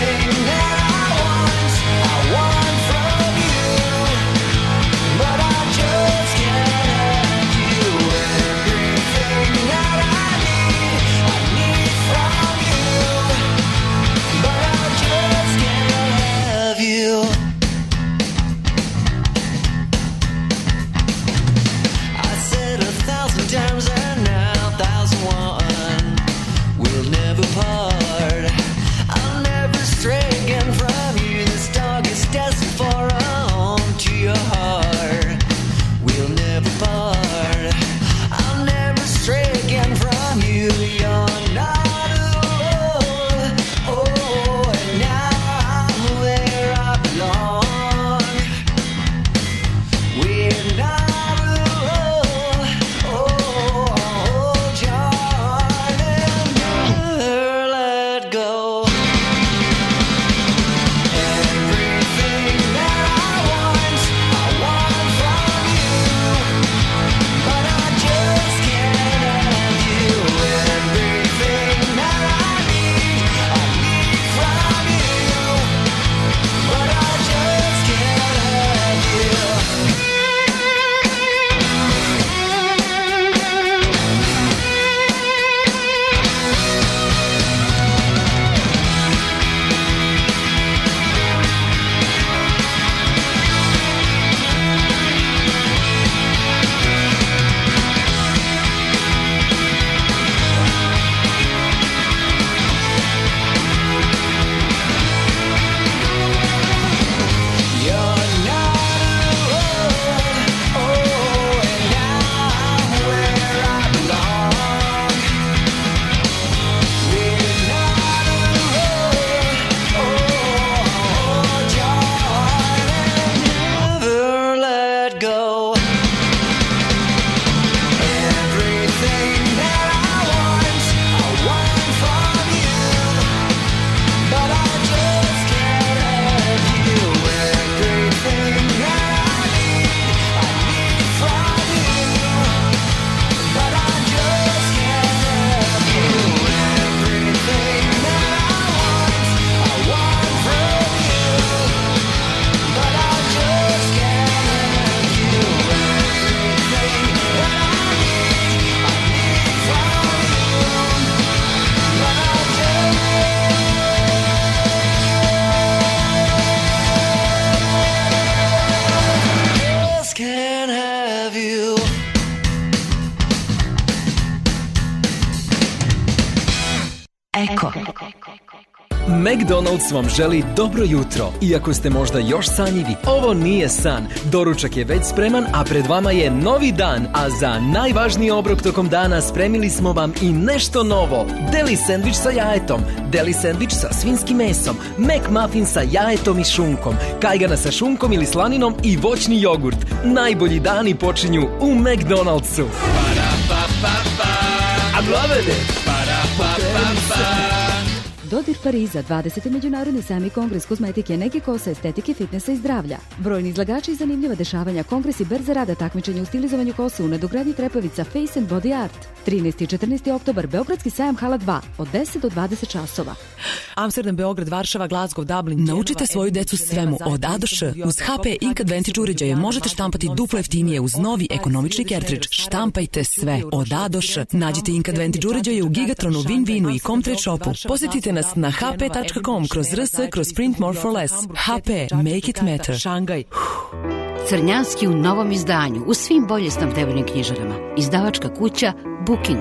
McDonald's vam želi dobro jutro. Iako ste možda još sanjivi, ovo nije san. Doručak je već spreman, a pred vama je novi dan. A za najvažniji obrok tokom dana spremili smo vam i nešto novo. Deli sendvič sa jajetom, deli sendvič sa svinskim mesom, McMuffin sa jajetom i šunkom, kajgana sa šunkom ili slaninom i voćni jogurt. Najbolji dani počinju u McDonald'su. I'm loving it.
Dodir Pariza, 20. Međunarodni sami kongres kozmetike, neke kose, estetike, fitnessa i zdravlja. Brojni izlagači i zanimljiva dešavanja, kongresi berze rada, takmičenje u stilizovanju kose, u nadogradnji trepavica, face and body art. 13. i 14. oktobar, Beogradski sajam Hala 2, od 10 do 20 časova.
Amsterdam, Beograd, Varšava, Glasgow, Dublin. Naučite svoju decu svemu od A do Š. Uz HP Ink Advantage uređaje možete štampati duplo jeftinije uz novi ekonomični cartridge. Štampajte sve od A do Š. Nađite Ink Advantage uređaje u Gigatronu, Winvinu i Comtrade shopu. Posjetite nas na hp.com kroz RS kroz Print More for Less. HP, make it matter. Šangaj.
Crnjanski u novom izdanju, u svim bolje snabdevenim knjižarama. Izdavačka kuća Booking.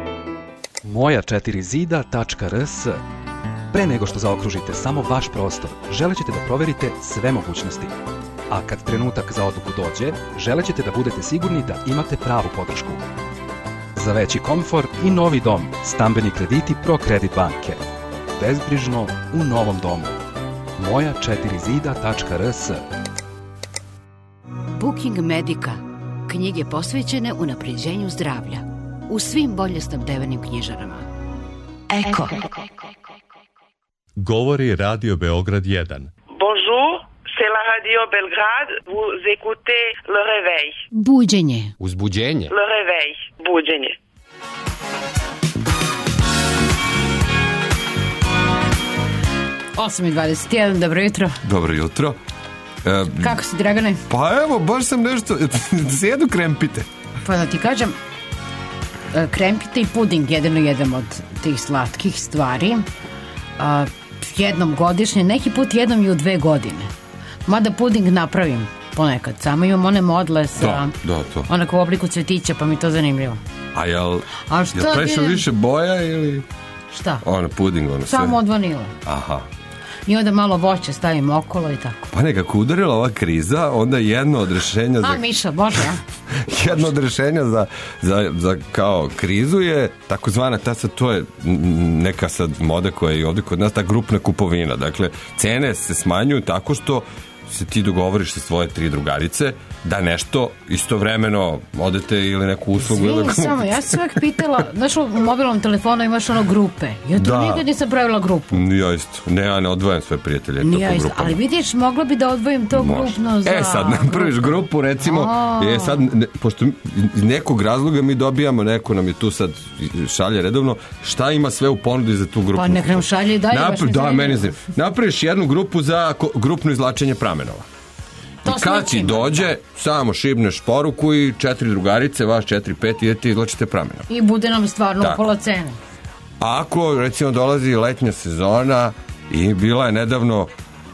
moja4zida.rs. Pre nego što zaokružite samo vaš prostor, želećete da proverite sve mogućnosti. A kad trenutak za odluku dođe, želećete da budete sigurni da imate pravu podršku. Za veći komfor i novi dom, stambeni krediti ProCredit banke. Bezbrižno u novom domu. moja4zida.rs.
Booking Medica. Knjige posvećene unapređenju zdravlja. U svim bolje snabdevenim knjižarama. Eko.
Govori Radio Beograd 1.
Bonjour, c'est la radio Belgrade. Vous écoutez Le Réveil.
Buđenje.
Uzbuđenje.
Le Réveil. Buđenje.
Osam i 21, dobro jutro.
Dobro jutro.
Kako si, Dragane?
Pa evo, baš sam nešto... Sjedu krempite.
Pa da ti kažem, krempite i puding jedan od tih slatkih stvari. Jednom godišnje, neki put jednom i u 2 godine. Mada puding napravim ponekad. Samo imam one modle sa onako u obliku cvetića, pa mi to zanimljivo.
A jel preša više boja ili...
Šta?
Ono, puding, ono sve.
Samo od vanila.
Aha.
I onda malo voće stavim okolo i tako.
Pa nekako udarila ova kriza, onda jedno od rješenja za...
Miša, Bože, ja.
Jedno od rješenja za kao krizu je takozvana, to je neka sad moda koja je ovdje kod nas, ta grupna kupovina. Dakle, cene se smanjuju tako što se ti dogovoriš sa svoje 3 drugarice da nešto istovremeno odete ili neku uslugu.
Samo, ja sam uvijek pitala, znaš, u mobilnom telefonu imaš ono grupe. Ja to nikad nisam pravila grupu.
Ja isto. Ja ne odvojam sve prijatelje.
Ali vidiš, mogla bi da odvojim to grupno za...
Sad napraviš grupu, recimo, sad, pošto iz nekog razloga mi dobijamo, neko nam je tu sad šalje redovno, šta ima sve u ponudi za tu grupu?
Pa nek nam šalje i dalje.
Napraviš jednu grupu za grupno izvlačenje pramenova. I kad ti dođe, samo šibneš poruku i 4 drugarice, vas 4-5 idete i izvlačite pramenova.
I bude nam stvarno pola cene.
Ako, recimo, dolazi letnja sezona i bila je nedavno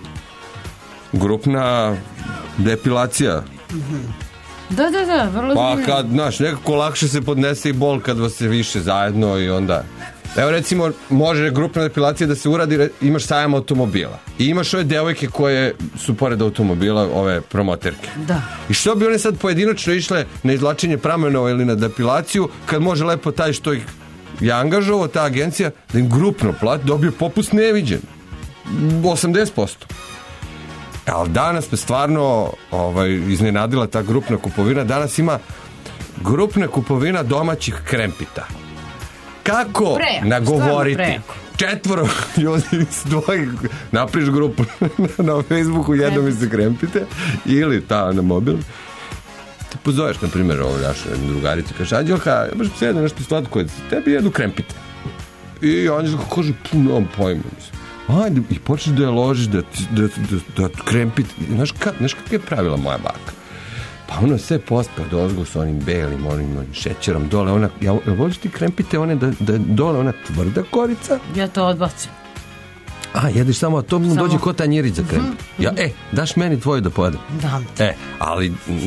grupna depilacija.
Da, vrlo
zanimljivo. Pa kad, znaš, nekako lakše se podnese i bol kad vas se više zajedno i onda... Evo recimo, može grupna depilacija da se uradi, imaš sajam automobila i imaš ove devojke koje su pored automobila, ove promoterke.
Da.
I što bi one sad pojedinačno išle na izvlačenje pramenova ili na depilaciju, kad može lepo taj što ih je angažovao, ta agencija, da im grupno plati, dobije popust neviđen. 80%. Ali danas me stvarno iznenadila ta grupna kupovina. Danas ima grupna kupovina domaćih krempita. Kako nagovoriti 4 ljudi napriš grupu na Facebooku, jednom se krempite ili na mobil, te pozoveš na primjer ovo našu drugaricu, kaže Anđelka, baš sjede nešto slatko, tebi jedu krempite i Anđelka kaže nemam pojma, ajde, i počneš da je ložiš da krempite, znaš kakve je pravila moja baka. Pa ono sve pospe od ozgo s onim belim, onim šećerom dole, ona, voliš ti krempite one da je dole ona tvrda korica?
Ja to odbacim.
Jedeš samo, a to mu dođe ko tanjirić za krempit. Daš meni tvoju da pojedem.
Dam ti.
Ali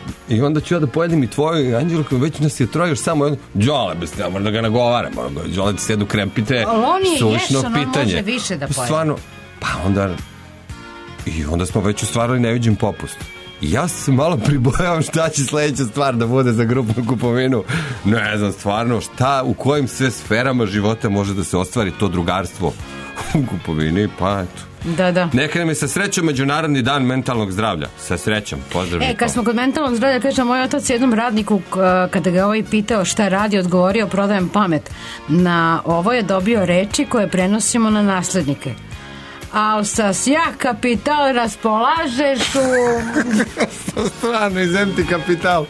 I onda ću ja da pojedim i tvoju i Anđelku, već nas je troje još samo jedno. Đole, bez ne mora da ga nagovaramo. Đole ti sedu krempite.
Ali on je
suvišno
ješan, on može više da pojede.
Stvarno, pa onda... I onda smo već ostvarili neviđen popust. I ja se malo pribojavam šta će sledeća stvar da bude za grupnu kupovinu. Ne znam, stvarno, šta, u kojim sve sferama života može da se ostvari to drugarstvo u kupovini, pa eto.
Da.
Neka mi sa srećom Međunarodni dan mentalnog zdravlja. Sa srećom, pozdrav.
Kad smo kod mentalnog zdravlja, kaže moj otac jednom radniku, kada ga pitao šta radi, odgovorio prodajem pamet. Na ovo je dobio reči koje prenosimo na naslednike. Alsas, ja kapital raspolažeš u...
Stvarno, izem kapital.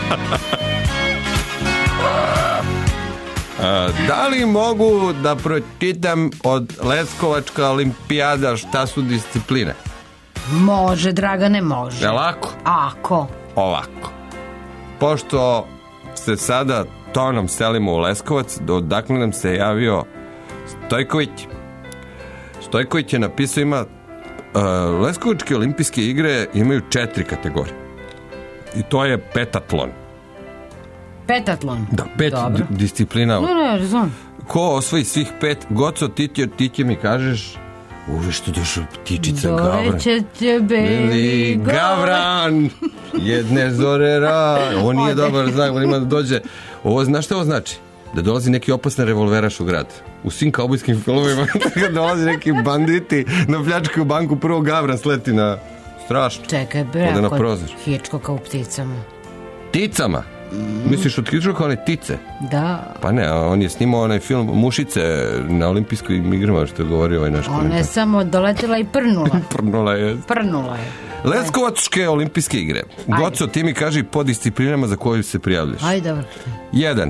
Da li mogu da pročitam od Leskovačka olimpijada šta su discipline?
Može, Dragane, može.
Je lako?
Ako.
Ovako. Pošto se sada tonom selimo u Leskovac, odakle nam se javio Stojković. Stojković je napisao, ima Leskovačke olimpijske igre imaju 4 kategorije. I to je petatlon.
Petatlon?
Da, 5 disciplina.
Ne, razum.
Ko osvoji svih 5, Goco, ti će mi kažeš, uve što došao ptičica Gavran.
Doleće će beli
Gavran, jedne zore ovo nije dobar znak, on ima da dođe. Ovo, znaš šta ovo znači? Da dolazi neki opasni revolveraš u grad. U svim kaubojskim filmovima da dolazi neki banditi na pljačkaju banku, prvo Gavran sleti na... Strašno.
Čekaj, bre, kod Hitchcocka u Pticama.
Pticama? Misliš od Hitchcocka one Tice?
Da.
Pa ne, on je snimao onaj film Mušice na olimpijskim igrama, što je govorio ovaj naš komentar.
Ona je samo doletila i prnula. Prnula je.
Leskovačke olimpijske igre. Goco, ti mi kaži po disciplinama za koju se prijavljaš.
Ajde, dobro.
1.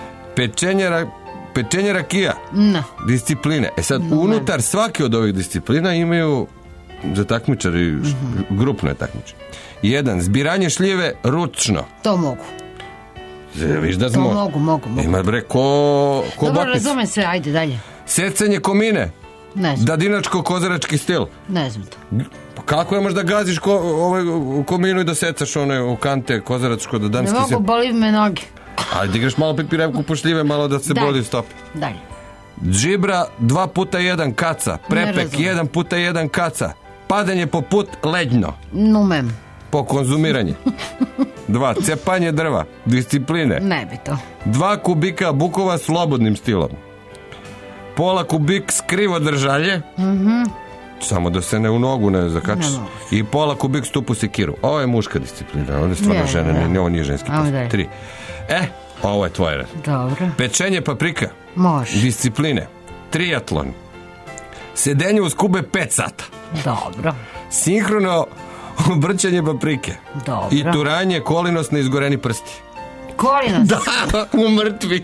Pečenje rakija.
No.
Discipline. Sad, unutar svake od ovih disciplina imaju za takmičari, grupno je takmičar. 1. Zbiranje šljive ručno.
To mogu.
Viš da
to mogu.
Ima bre ko
dobro,
botnic.
Razumem sve, ajde dalje.
Secanje komine.
Ne znam.
Dadinačko-kozarački stil.
Ne znam to.
Pa kako je možda gaziš kominu i da secaš one u kante kozaračko da danski stil?
Ne mogu, boli me noge.
Ajde igraš malo pipirevku po šljive, malo da se boli stop.
Dalje.
Džibra 2x1 kaca. Prepek 1x1 kaca. Padanje po put leđno.
Numem.
Po konzumiranje. 2. Cepanje drva. Discipline.
Ne bi to.
2 kubika bukova slobodnim stilom. Pola kubik skrivo držalje. Samo da se ne u nogu ne zakači. I pola kubik stupu sekiru. Ovo je muška disciplina. Ovo je stvarno žena. Ovo nije ženski posao. 3. Ovo je tvoje red.
Dobro.
Pečenje paprika.
Može.
Discipline. Triatlon. Sedenje uz kube 5 sata.
Dobro.
Sinhrono obrćanje paprike.
Dobro.
I turanje kolinos na izgoreni prsti.
Kolinos?
Da, u mrtvi.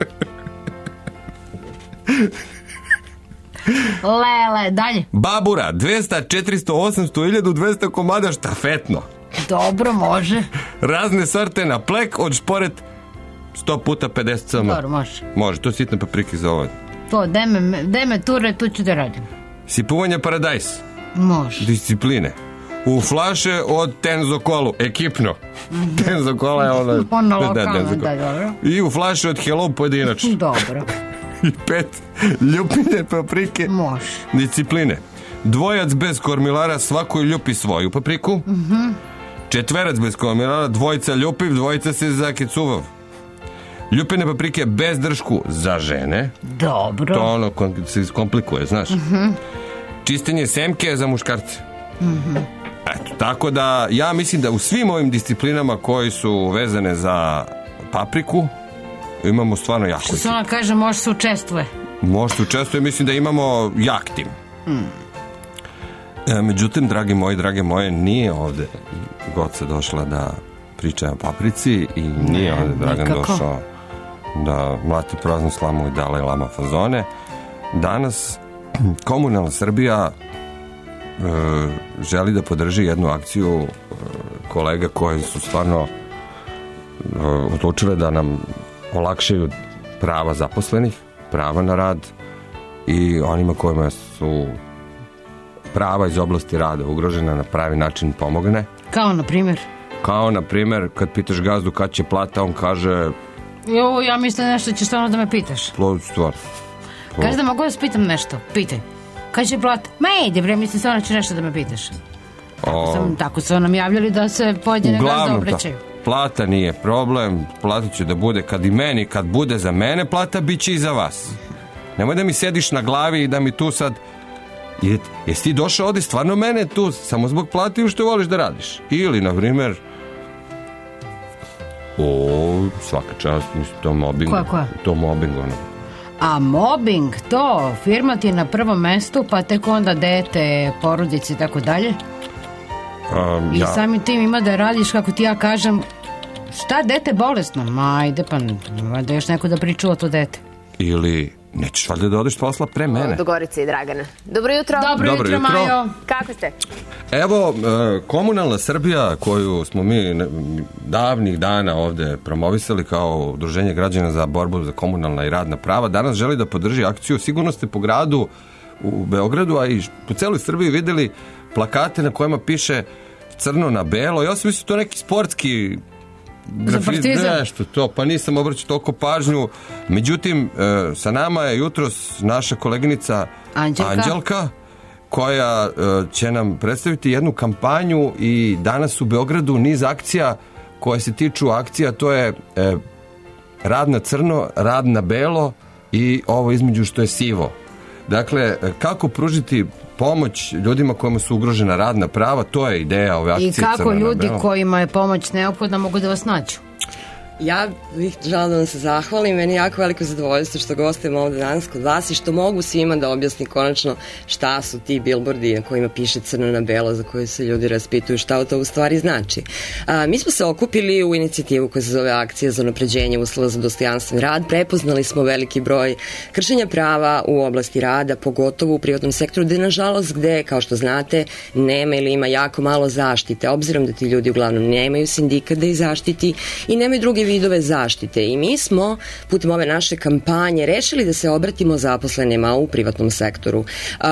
Lele, dalje.
Babura, 200, 400, 800, 1200 komada štafetno.
Dobro, može.
Razne sorte na plek od šporet 100 puta 50 cm.
Dobro, može.
Može, to sitne paprike za ovo.
To, deme ture, tu ću da radim.
Sipuvanje paradajs.
Može.
Discipline. U flaše od Tenzokolu, ekipno. Tenzokola je
ono lokalno, da, dobro.
I u flaše od Hello pojedinačno.
Dobro.
I 5 ljupine paprike.
Može.
Discipline. Dvojac bez kormilara, svako ljupi svoju papriku. Četverac bez kormilara, dvojica ljupiv, dvojica se zakecuvav. Ljupine paprike bez dršku za žene.
Dobro.
To ono se komplikuje, znaš. Čištenje semke za muškarce. Eto, tako da ja mislim da u svim ovim disciplinama koji su vezane za papriku imamo stvarno jako.
Što se ona kaže, može se učestvuje.
Može se učestvuje, mislim da imamo jak tim. Međutim, drage moje, nije ovde Goca došla da priča o paprici i nije ovde Dragan došao da mlati praznu slamu i Dalaj Lama fazone. Danas Komunalna Srbija želi da podrži jednu akciju kolega koji su stvarno odlučile da nam olakšaju prava zaposlenih, prava na rad i onima kojima su prava iz oblasti rada ugrožena na pravi način pomogne.
Kao na primjer?
Kao, na primjer, kad pitaš gazdu kad će plata, on kaže...
Jo, ja mislim nešto će stvarno da me pitaš.
Stvar.
Kaži da mogu da spitam nešto, pitaj. Kad će plata? Ma ide bre, mislim stvarno će nešto da me pitaš. Tako su nam javljali da se pojedine gazde obraćaju.
Plata nije problem, plata će da bude kad i meni, kad bude za mene plata, bit će i za vas. Nemoj da mi sediš na glavi i da mi tu sad... Jesi ti došao ovdje stvarno mene tu samo zbog plati ili što voliš da radiš? Ili, na primjer... svaka čast, mislim, to mobbing.
Koja?
To mobbing, ono.
A mobbing, to, firma ti je na prvom mestu, pa tek onda dete, porodice i tako dalje. I samim tim ima da radiš, kako ti ja kažem, šta dete bolesno? Ma ajde, pa da još neko da priču o to dete.
Ili nećeš valjda da odeš posla pre mene?
Do Gorice i Dragana. Dobro jutro.
Dobro jutro, Majo.
Kako ste?
Evo, komunalna Srbija, koju smo mi davnih dana ovde promovisali kao Udruženje građana za borbu za komunalna i radna prava, danas želi da podrži akciju. Sigurno ste po gradu u Beogradu, a i po celoj Srbiji videli plakate na kojima piše crno na belo. Ja sam mislio to neki sportski grafit, nešto to, pa nisam obraćao toliko pažnju. Međutim, sa nama je jutros naša koleginica Anđelka, koja će nam predstaviti jednu kampanju i danas u Beogradu niz akcija koje se tiču akcija, to je rad na crno, rad na belo i ovo između što je sivo. Dakle, kako pružiti pomoć ljudima kojima su ugrožena radna prava, to je ideja ove akcije.
I kako ljudi kojima je pomoć neophodna mogu da vas nađu?
Ja bih žela da vam se zahvalim, meni je jako veliko zadovoljstvo što gostujem ovdje danas kod vas i što mogu svima da objasnim konačno šta su ti bilbordi na kojima piše crno na belo, za koje se ljudi raspituju šta to u stvari znači. Mi smo se okupili u inicijativu koja se zove Akcija za unapređenje uslova za dostojanstven rad. Prepoznali smo veliki broj kršenja prava u oblasti rada, pogotovo u privatnom sektoru, gde nažalost gde, kao što znate, nema ili ima jako malo zaštite, obzirom da ti ljudi uglavnom nemaju sindikat da ih zaštiti i nemaju druge vidove zaštite. I mi smo putem ove naše kampanje rešili da se obratimo zaposlenima u privatnom sektoru.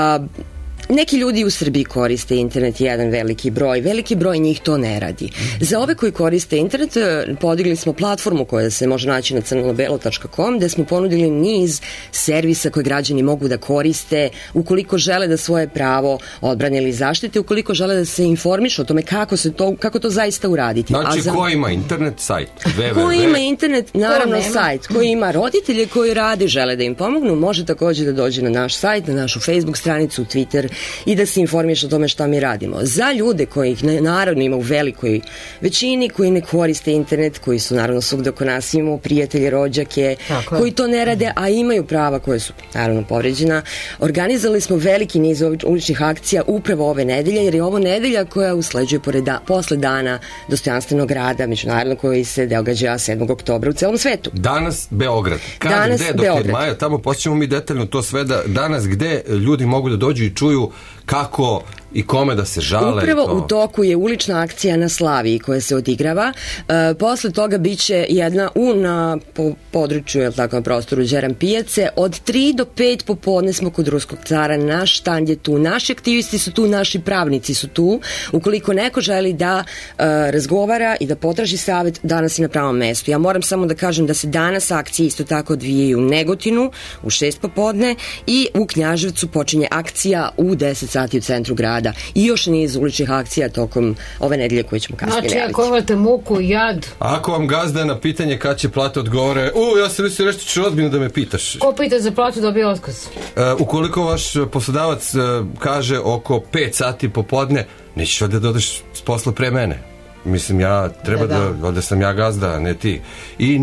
Neki ljudi u Srbiji koriste internet, jedan veliki broj njih to ne radi. Za ove koji koriste internet podigli smo platformu koja se može naći na crnobelo.com, gde smo ponudili niz servisa koje građani mogu da koriste ukoliko žele da svoje pravo odbrane ili zaštite, ukoliko žele da se informišu o tome kako to zaista uraditi.
Znači, ko ima internet, sajt?
Ko ima internet, naravno sajt. Ko ima roditelje koji rade, žele da im pomognu, može također da dođe na naš sajt, na našu Facebook stranicu, Twitter i da se informiš o tome šta mi radimo. Za ljude kojih naravno ima u velikoj većini, koji ne koriste internet, koji su naravno svugde oko nas, imamo prijatelje, rođake, koji to ne rade, a imaju prava koje su naravno povređena. Organizovali smo veliki niz uličnih akcija upravo ove nedelje, jer je ovo nedelja koja usleđuje posle dana dostojanstvenog rada, međunarodno, koji se događa 7. oktobra u celom svetu.
Danas Beograd. Danas gde, Beograd. Maja, tamo posjećamo mi detaljno to sve danas gde ljudi mogu da dođu i čuju kako i kome da se žale.
Upravo u toku je ulična akcija na Slaviji koja se odigrava. Posle toga biće jedna na području, na prostoru Đeram pijace. Od 3 do 5 popodne smo kod Ruskog cara. Naš štand je tu, naši aktivisti su tu, naši pravnici su tu. Ukoliko neko želi da razgovara i da potraži savjet, danas je na pravom mestu. Ja moram samo da kažem da se danas akcije isto tako odvijaju u Negotinu u 6 popodne i u Knjaževcu počinje akcija u 10 sati u centru grada. I još niz uličnih akcija tokom ove nedelje koje ćemo kasnije najaviti.
Znači, ako imate muku i jad...
Ako vam gazda na pitanje kad će plata odgovore, ja sam mislio nešto ćeš ozbiljno da me pitaš.
Ko pita za platu dobije otkaz?
Ukoliko vaš poslodavac kaže oko 5 sati popodne, nećeš da odeš s posla pre mene. Mislim, ja treba da sam ja gazda, ne ti. I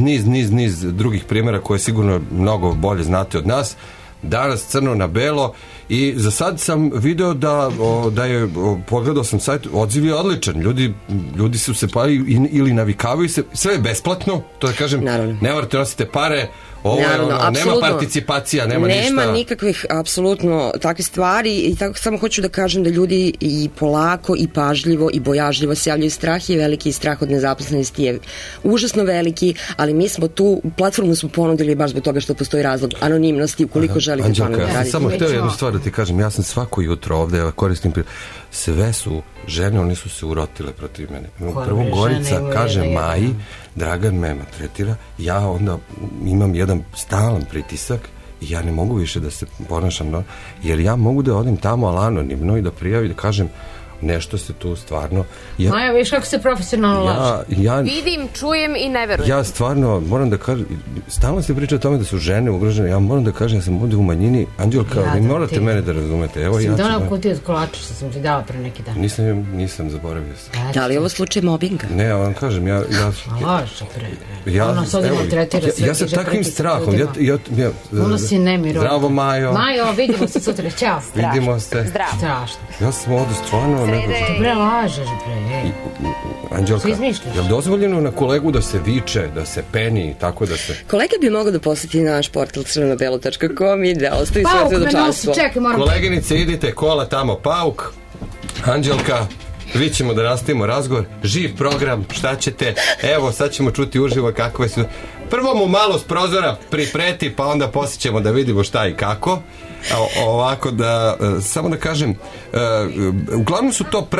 niz drugih primjera koje sigurno mnogo bolje znate od nas. Danas crno na belo i za sad sam video da je, pogledao sam sajt, odziv je odličan, ljudi su se ili navikavaju se, sve je besplatno, to da kažem, naravno. Ne morate nosite pare, ovo je
Naravno,
ono, nema
apsolutno.
participacija, nema ništa.
Nema nikakvih, apsolutno, takve stvari i tako samo hoću da kažem da ljudi i polako i pažljivo i bojažljivo se javljaju. Strah je veliki i strah od nezaposlenosti je užasno veliki, ali mi smo tu, platformu smo ponudili baš zbog toga što postoji razlog anonimnosti ukoliko želite
Anđelka,
ponovno
ja sam
raditi.
samo hteo jednu stvar da ti kažem, ja sam svako jutro ovde, koristim sve su žene, one su se urotile protiv mene. Prvo Gorica kaže Maji, Dragan me maltretira, ja onda imam jedan stalan pritisak i ja ne mogu više da se ponašam, jer ja mogu da odim tamo anonimno i da prijavim, da kažem nešto se tu stvarno...
Maja, viš kako se profesionalno laže.
Vidim, čujem i ne verujem.
Ja stvarno moram da kažem, stalno se priča o tome da su žene ugrožene, ja moram da kažem, ja sam ovdje u manjini. Anđelka, vi morate mene da razumete. Evo,
sam donao kutiju od kolača što sam ti dala pre neki dan.
Nisam zaboravio se.
Da li je ovo slučaj mobinga?
Ne, ja vam kažem,
Laže pre. Ono se ovdje tretira sve.
Ja sa takvim strahom.
Ono si nemiro.
Zdravo, Majo.
Majo, vidimo se sutra. Ćao.
Vidimo se.
Zdravo.
Strašno.
Ja sam ovdje stvarno...
Bre, lažeš, bre.
Anđelka, je li dozvoljeno na kolegu da se viče, da se peni, tako da se...
Kolega bi mogao da posjeti naš portal crvenobelo.com i da ostavi svoje svedočanstvo.
Koleginice, idite kola tamo, Pauk, Anđelka, vi ćemo da nastavimo razgovor, živ program, šta ćete, evo sad ćemo čuti uživo kakve su... Prvo mu malo s prozora pripreti, pa onda poslije ćemo da vidimo šta i kako. Ovako da, samo da kažem, uglavnom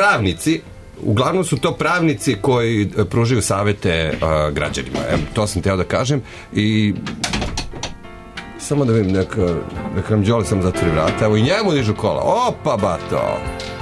su to pravnici koji pružaju savete građanima. To sam teo da kažem i samo da vidim neka nam Đole samo zatvori vrata. Evo i njemu dižu kola. Opa, bato!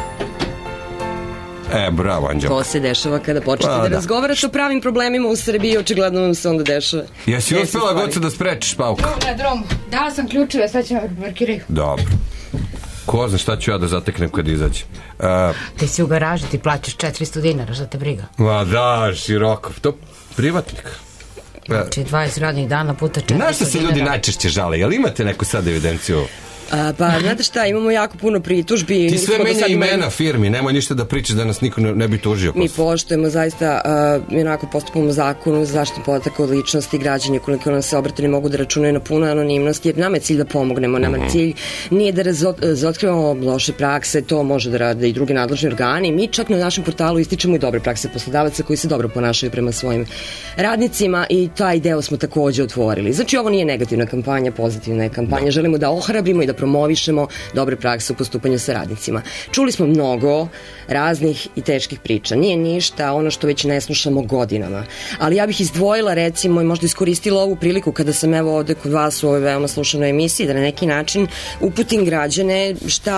Bravo, Anđelka.
To se dešava kada počnete da razgovarate o pravim problemima u Srbiji, očigledno vam se onda dešava.
Jesi uspela Goca da sprečiš, Pauka?
Na dromu. Dala sam ključeve, sad ćemo parkiraju.
Dobro. Ko zna šta ću ja da zateknem kad izađem.
Ti si u garaži, ti plaćaš 400 dinara, šta te briga?
Ma da, široko. To privatnik.
Znači 20 radnih dana puta 400 dinara.
Znaš šta se ljudi najčešće žale? Jel imate neku sad evidenciju?
Pa, znate šta, imamo jako puno pritužbi.
Ti sve menja imena firmi, nemoj ništa da pričaš da nas niko ne bi tužio.
Mi poštujemo zaista, onako postupamo zakonu za zaštitu podataka od ličnosti građana, koliko nam se obrate ne mogu da računaju na puno anonimnosti, jer nama je cilj da pomognemo, nama je cilj nije da razotkrivamo loše prakse, to može da rade i drugi nadležni organi. Mi čak na našem portalu ističemo i dobre prakse poslodavaca koji se dobro ponašaju prema svojim radnicima i taj deo smo takođe otvorili. Znači, ovo nije negativna kampanja, pozitivna je kampanja. Želimo da ohrabrimo i da promovišemo dobre prakse u postupanju sa radnicima. Čuli smo mnogo raznih i teških priča. Nije ništa ono što već ne slušamo godinama. Ali ja bih izdvojila, recimo, i možda iskoristila ovu priliku kada sam evo ovde kod vas u ovoj veoma slušanoj emisiji, da na neki način uputim građane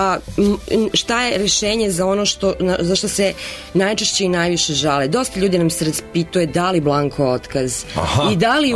šta je rešenje za ono za što se najčešće i najviše žale. Dosta ljudi nam se raspituje da li blanko otkaz i da li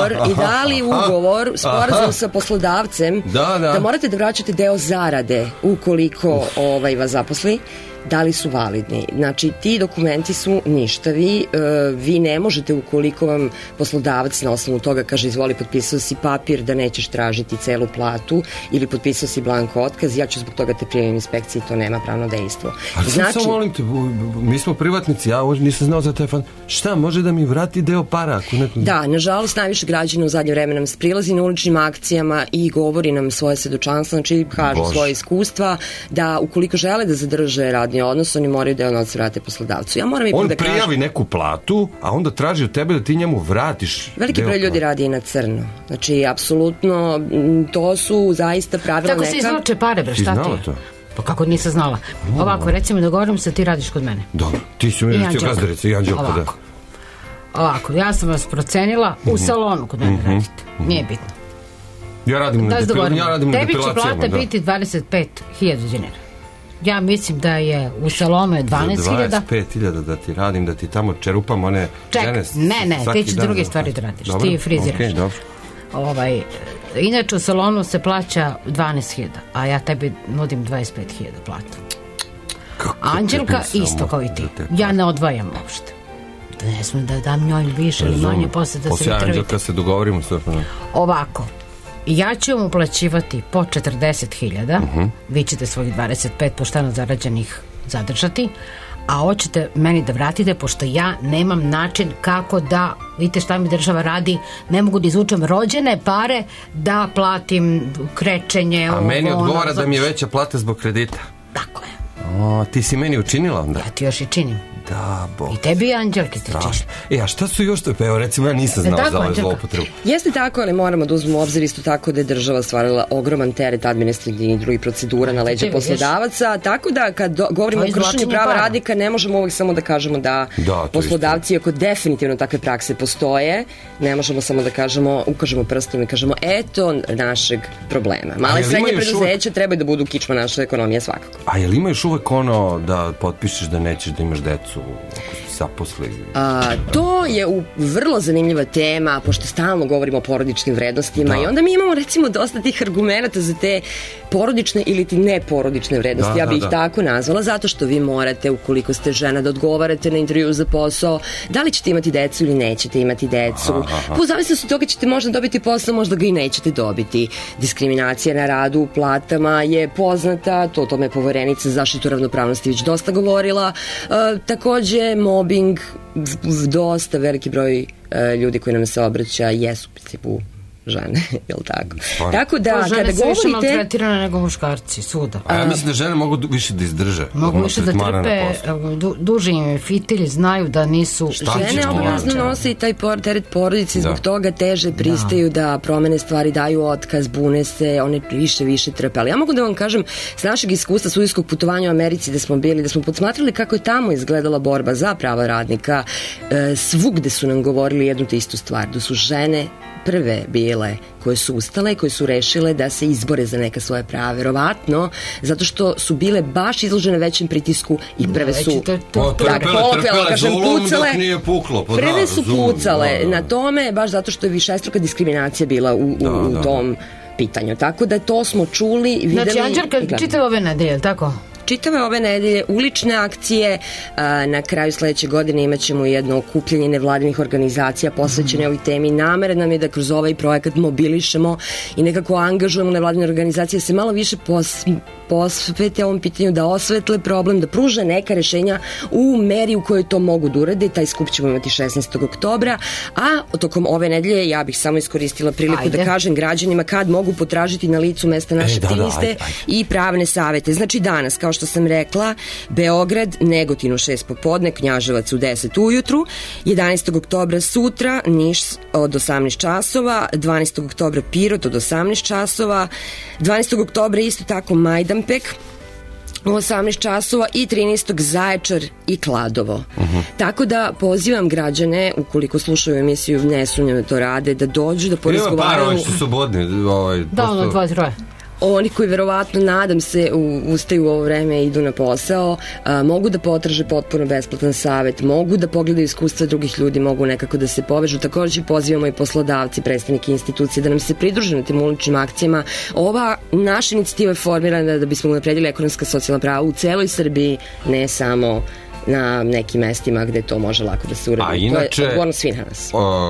ugovor sporazum sa poslodavcem da morate da vraćate deo zarade ukoliko vas zaposli, da li su validni. Znači, ti dokumenti su ništavi, vi ne možete ukoliko vam poslodavac na osnovu toga kaže izvoli, potpisao si papir da nećeš tražiti celu platu ili potpisao si blanko otkaz, ja ću zbog toga te prijavim inspekciji, to nema pravno dejstvo.
Ali znači, samo molim te, mi smo privatnici, ja nisam znao za telefon, šta može da mi vrati deo para?
Da, nažalost, najviše građana u zadnje vreme nam prilazi na uličnim akcijama i govori nam svoje svedočanstvo, znači kažu svoje iskustva, da ukoliko žele da zadrže radni odnos, oni moraju da odnos vrate poslodavcu. Ja moram
on prijavi neku platu, a onda traži od tebe da ti njemu vratiš.
Veliki broj ljudi radi i na crno. Znači, apsolutno, to su zaista pravila neka.
Tako se izvlače pare, bre, šta ti je? Pa kako nisam znala. Ovako, recimo, dogovorim se, ti radiš kod mene.
Dobro, ti si umjetio gazdarica i Anđelka, da.
Ovako, ja sam vas procenila u salonu kod mene radite. Nije bitno.
Ja radim na depilacijama.
Tebi će plata biti 25.000 dinara. Ja mislim da je u salonu je 12.000.
25.000 da ti radim, da ti tamo čerupam one žene.
Ne, ti će druge stvari da radiš. Ti friziraš. Inače u salonu se plaća 12.000, a ja tebi nudim 25.000 platu. Anđelka isto kao i ti. Ja ne odvajam uopšte. Ne smem da dam njoj više ili manje posle da se
poslije Anđelka se dogovorimo.
Ovako, ja ću vam uplaćivati po 40.000, vi ćete svojih 25 pošteno zarađenih zadržati, a hoćete meni da vratite, pošto ja nemam način kako da, vidite šta mi država radi, ne mogu da izvučem rođene pare da platim krečenje.
A meni odgovara da mi je veća plata zbog kredita.
Tako je.
O, ti si meni učinila onda?
Ja ti još i činim.
Da, Bog.
I tebi i Anđelki ti čini.
A šta su još to? Pa evo, recimo, ja nisam znao za ovaj zloupotrebu.
Jeste tako, ali moramo da uzmemo obzir isto tako da je država stvarila ogroman teret administrativnih i drugih procedura na leđa poslodavaca, tako da kad govorimo o kršenju prava radnika ne možemo uvijek samo da kažemo da poslodavci, ako definitivno takve prakse postoje, ne možemo samo da kažemo, ukažemo prstom i kažemo eto našeg problema. Male i srednje preduzeće trebaju da budu kičma naše ekonomije svakako.
A jel ima još uvek ono da potpišeš da nećeš da imaš decu zaposli?
To je vrlo zanimljiva tema, pošto stalno govorimo o porodičnim vrednostima i onda mi imamo recimo dosta tih argumenata za te porodične ili ti neporodične vrednosti, ja bih ih tako nazvala, zato što vi morate, ukoliko ste žena, da odgovarate na intervju za posao, da li ćete imati decu ili nećete imati decu. U zavisnosti od toga ćete možda dobiti posao, možda ga i nećete dobiti. Diskriminacija na radu u platama je poznata, to o tome je Poverenica za zaštitu ravnopravnosti već dosta govorila. Takođe, mobbing, dosta veliki broj ljudi koji nam se obraća jesu u principu žene, jel tako? Tako da, kada
žene su više
govorite...
maltretirane nego muškarci, svuda.
A ja mislim da žene mogu više da izdrže.
Mogu više da trpe, duži im fitilj, znaju da nisu...
Žene obavezno nose i taj teret porodice, zbog toga teže pristaju da promene stvari, daju otkaz, bune se, one više trpe. Ali ja mogu da vam kažem, s našeg iskustva sudijskog putovanja u Americi da smo bili, da smo podsmatrali kako je tamo izgledala borba za prava radnika, svugde su nam govorili jednu te istu stvar, da su žene prve bile koje su ustale i koje su rešile da se izbore za neka svoje prava. Verovatno, zato što su bile baš izložene većem pritisku i prve su prve su pucale na tome, baš zato što je višestruka diskriminacija bila u tom pitanju. Tako da to smo čuli, videli.
Znači, Anđelka, čitave ove nedelje, tako?
Čitave ove nedelje ulične akcije, na kraju sledeće godine imat ćemo jedno okupljanje nevladinih organizacija posvećene ovoj temi. Namera nam je da kroz ovaj projekat mobilišemo i nekako angažujemo nevladine organizacije da se malo više posvete ovom pitanju, da osvetle problem, da pruže neka rešenja u meri u kojoj to mogu da urade. Taj skup ćemo imati 16. oktobra, a tokom ove nedelje ja bih samo iskoristila priliku da kažem građanima kad mogu potražiti na licu mesta naše aktiviste i pravne savete. Znači danas, kao što sam rekla, Beograd, Negotin u 6 popodne, Knjaževac u 10 ujutru, 11. oktobra sutra, Niš od 18 časova, 12. oktobra Pirot od 18 časova, 12. oktobra isto tako Majdanpek u 18 časova i 13. Zaječar i Kladovo. Tako da pozivam građane, ukoliko slušaju emisiju, ne sumnjam da to rade, da dođu, da porazgovaraju.
Ima par ovih što su bodni.
Da, ono 2-3.
Oni koji verovatno, nadam se, ustaju u ovo vreme i idu na posao, mogu da potraže potpuno besplatan savet, mogu da pogledaju iskustva drugih ljudi, mogu nekako da se povežu. Također pozivamo i poslodavci, predstavnike institucije da nam se pridruže na tim uličnim akcijama. Ova naša inicijativa je formirana da bismo unapredili ekonomska socijalna prava u celoj Srbiji, ne samo na nekim mestima gde to može lako da se uradi.
A inače,
to je odgovorno svih nas.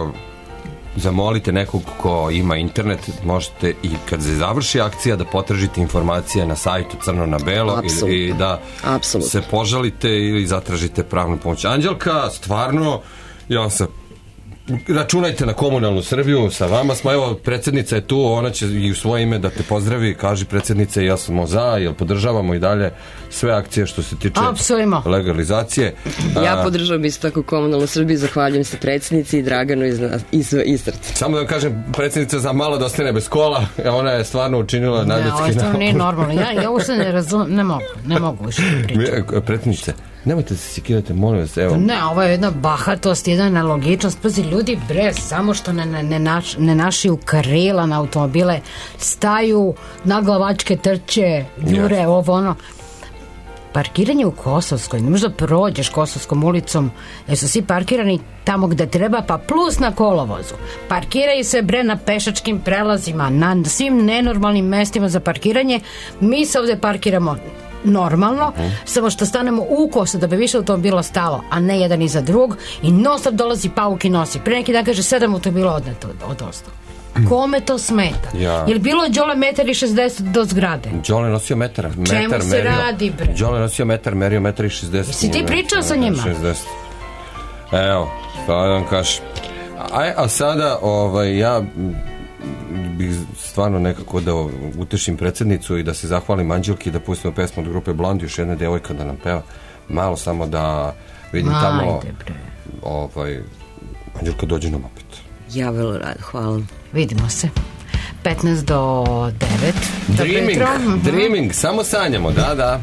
Zamolite nekog ko ima internet, možete i kad se završi akcija da potražite informacije na sajtu Crno na belo i da se požalite ili zatražite pravnu pomoć. Anđelka, stvarno, ja sam računajte na Komunalnu Srbiju, sa vama smo, evo, predsjednica je tu, ona će i u svoje ime da te pozdravi, kaži predsjednice, ja smo za, jer podržavamo i dalje sve akcije što se tiče legalizacije.
Ja podržavam isto tako Komunalnu Srbiju, zahvaljujem se predsjednici i Draganu iz srca.
Samo da vam kažem, predsjednica za malo da ostane bez kola, ona je stvarno učinila nadljudski
napor. Ne, ovo nije normalno, ja uopšte ne razumem, ne mogu više pričati.
Predsjednice, nemojte se sikirati, molim vas, evo.
Ne, ovo je jedna bahatost, jedna nelogičnost. Pazi, ljudi, samo što ne našiju krila na automobile, staju, naglavačke trče, jure, ovo, ono. Parkiranje u Kosovskoj, ne možda prođeš Kosovskom ulicom, jer su svi parkirani tamo gde treba, pa plus na kolovozu. Parkiraju se, na pešačkim prelazima, na svim nenormalnim mestima za parkiranje. Mi se ovde parkiramo normalno, samo što stanemo u kosu da bi više automobila stalo, a ne jedan iza drugog, i non stop dolazi pauk i nosi. Pre neki dan kaže 7 automobila odneto od ostalo. Kome to smeta?
Ja.
Je li bilo Đole 1,60 m do zgrade?
Đole nosio metar.
Čemu se radi, bre?
Đole nosio metar, merio 1,60 m.
Si ti pričao sa njima?
60. Evo, pa da vam kažem. A sada, ja bih stvarno nekako da utešim predsjednicu i da se zahvalim Anđelki da pustimo pesmu od grupe Blond, još jedna devojka da nam peva. Malo samo da vidim tamo. Anđelka, dođi nam opet.
Ja vrlo rado, hvala.
Vidimo se. 15 do 9.
Dreaming, samo sanjamo, da.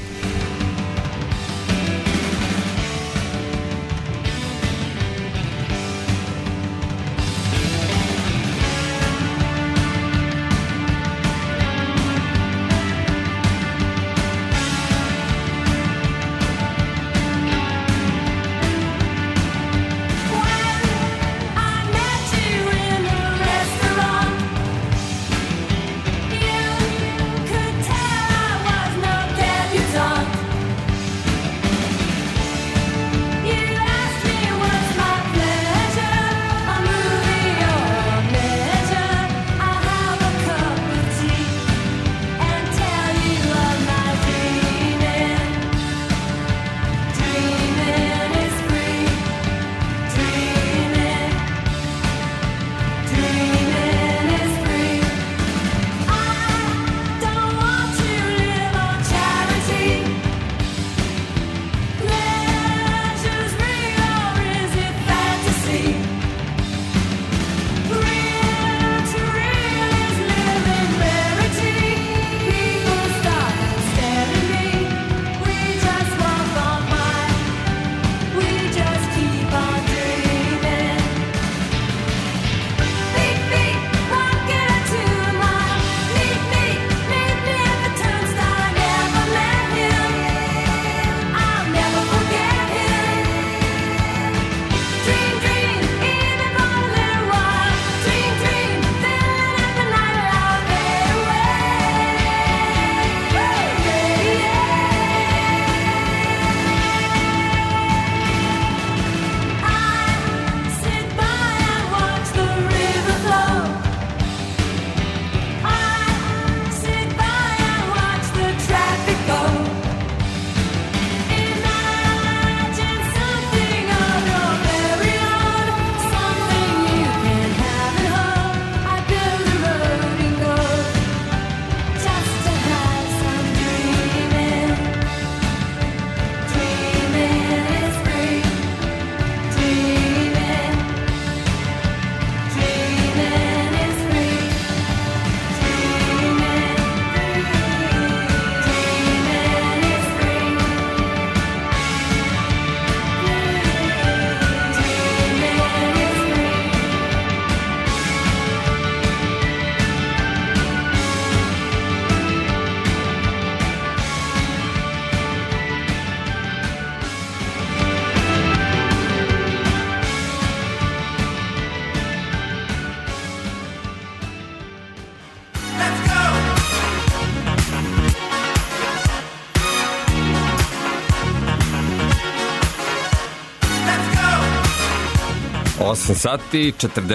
Osam sati,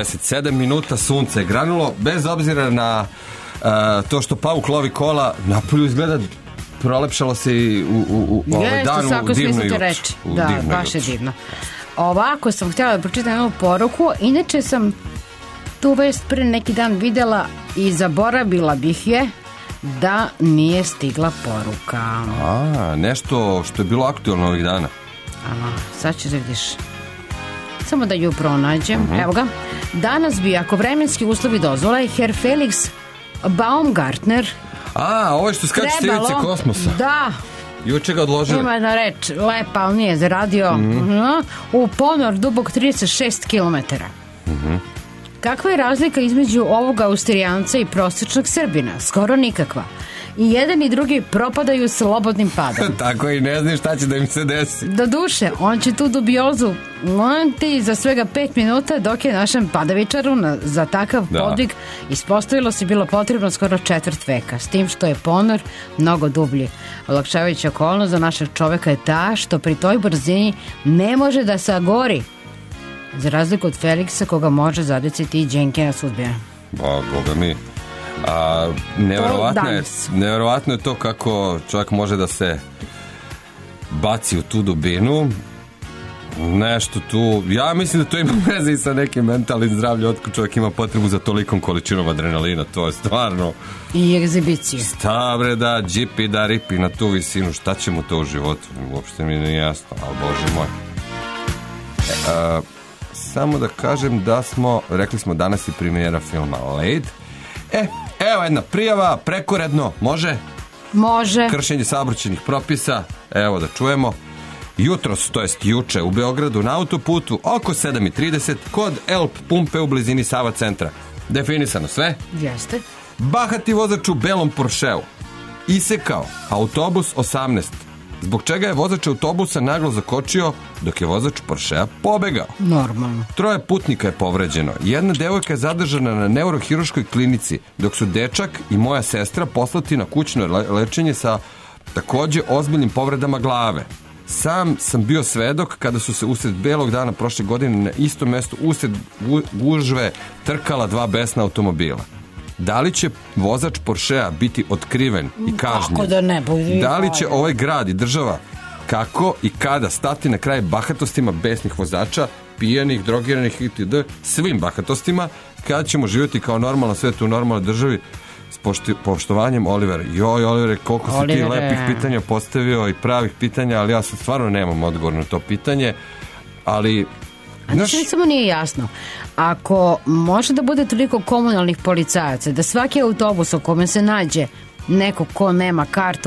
47 minuta, sunce je granulo, bez obzira na to što pauk lovi kola, napolju izgleda prolepšalo se i u danu u divnoj juči.
Da, baš je divno. Ovako sam htjela da pročitam jednu poruku, inače sam tu vest pre neki dan videla i zaboravila bih je da nije stigla poruka.
Nešto što je bilo aktualno ovih dana.
Sad ćeš da vidiš. Samo da ju pronađem. Evo ga. Danas bi, ako vremenski uslovi dozvole, Herr Felix Baumgartner
ovo je što skače s ivice kosmosa.
Da.
Juče ga odložili.
Ima jedna reč, lepa, ali nije zaradio. U ponor dubog 36 km. Kakva je razlika između ovog Austrijanca i prosječnog Srbina? Skoro nikakva. I jedan i drugi propadaju slobodnim padom.
Tako i ne znaš šta će da im se desi.
Do duše, on će tu dubiozu monti za svega 5 minuta, dok je našem padavičaru za takav podvig ispostavilo se bilo potrebno skoro 4 veka. S tim što je ponor mnogo dublji. Olakšavajuća okolnost za našeg čoveka je ta što pri toj brzini ne može da se agori. Za razliku od Feliksa koga može zadeciti i Đenkina sudbina.
Boga mi. Nevjerovatno je to kako čovjek može da se baci u tu dubinu. Nešto tu, ja mislim da to ima veze i sa nekim mentalnim zdravljem, otko čovjek ima potrebu za tolikom količinom adrenalina, to je stvarno...
I egzibicije.
Stavre da džipi da ripi na tu visinu, šta će mu to u životu, uopšte mi nije jasno, ali Bože moj. Samo da kažem da smo, rekli smo danas i premijera filma Led. Evo jedna prijava, prekoredno, može?
Može.
Kršenje saobraćajnih propisa, evo da čujemo. Jutros, to jest juče, u Beogradu na autoputu oko 7:30 kod Elp pumpe u blizini Sava centra. Definisano sve?
Jeste.
Bahati vozač u belom Porscheu isekao autobus 18, zbog čega je vozač autobusa naglo zakočio dok je vozač Porschea pobegao.
Normalno.
3 putnika je povređeno. Jedna devojka je zadržana na neurohiruškoj klinici, dok su dečak i moja sestra poslati na kućno lečenje sa takođe ozbiljnim povredama glave. Sam sam bio svedok kada su se usred belog dana prošle godine na istom mestu usred gužve trkala 2 besna automobila. Da li će vozač Porschea biti otkriven i kažnjen?
Kako da ne?
Da li će ovaj grad i država kako i kada stati na kraj bahatostima besnih vozača, pijanih, drogiranih itd., svim bahatostima, kada ćemo živjeti kao normalno svijet u normalnoj državi? S poštovanjem, Oliver. Joj, Oliver, koliko si ti lepih pitanja postavio i pravih pitanja, ali ja sad stvarno nemam odgovor na to pitanje, ali...
Znači, samo nije jasno. Ako može da bude toliko komunalnih policajaca, da svaki autobus u kome se nađe neko ko nema kartu,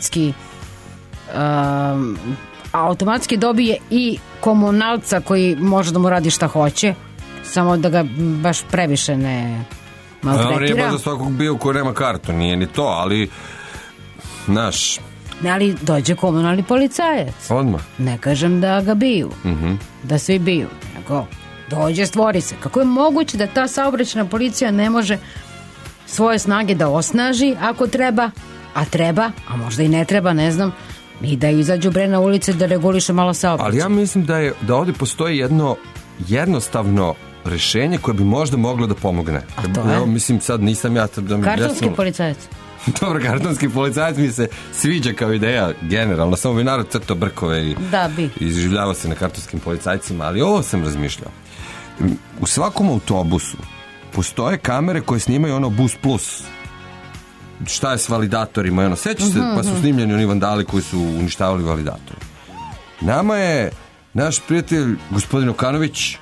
automatski dobije i komunalca koji može da mu radi šta hoće, samo da ga baš previše ne...
On je baš za svakog bio ko nema kartu, nije ni to, ali naš...
Ne, ali dođe komunalni policajac.
Odmah.
Ne kažem da ga biju, da svi biju, nego dođe, stvori se. Kako je moguće da ta saobraćajna policija ne može svoje snage da osnaži ako treba, a možda i ne treba, ne znam, i da izađu bre na ulice da reguliše malo saobraćaj.
Ali ja mislim da ovdje postoji jedno jednostavno rešenje koje bi možda moglo da pomogne.
A to je?
Evo, mislim, sad nisam ja...
Kartonski policajac.
Dobro, kartonski policajac mi se sviđa kao ideja generalno, samo bi narod crto brkove i izživljava se na kartonskim policajcima, ali ovo sam razmišljao. U svakom autobusu postoje kamere koje snimaju ono Bus Plus. Šta je s validatorima? Ono, sećaš se, pa su snimljeni oni vandali koji su uništavali validatore. Nama je naš prijatelj gospodin Okanović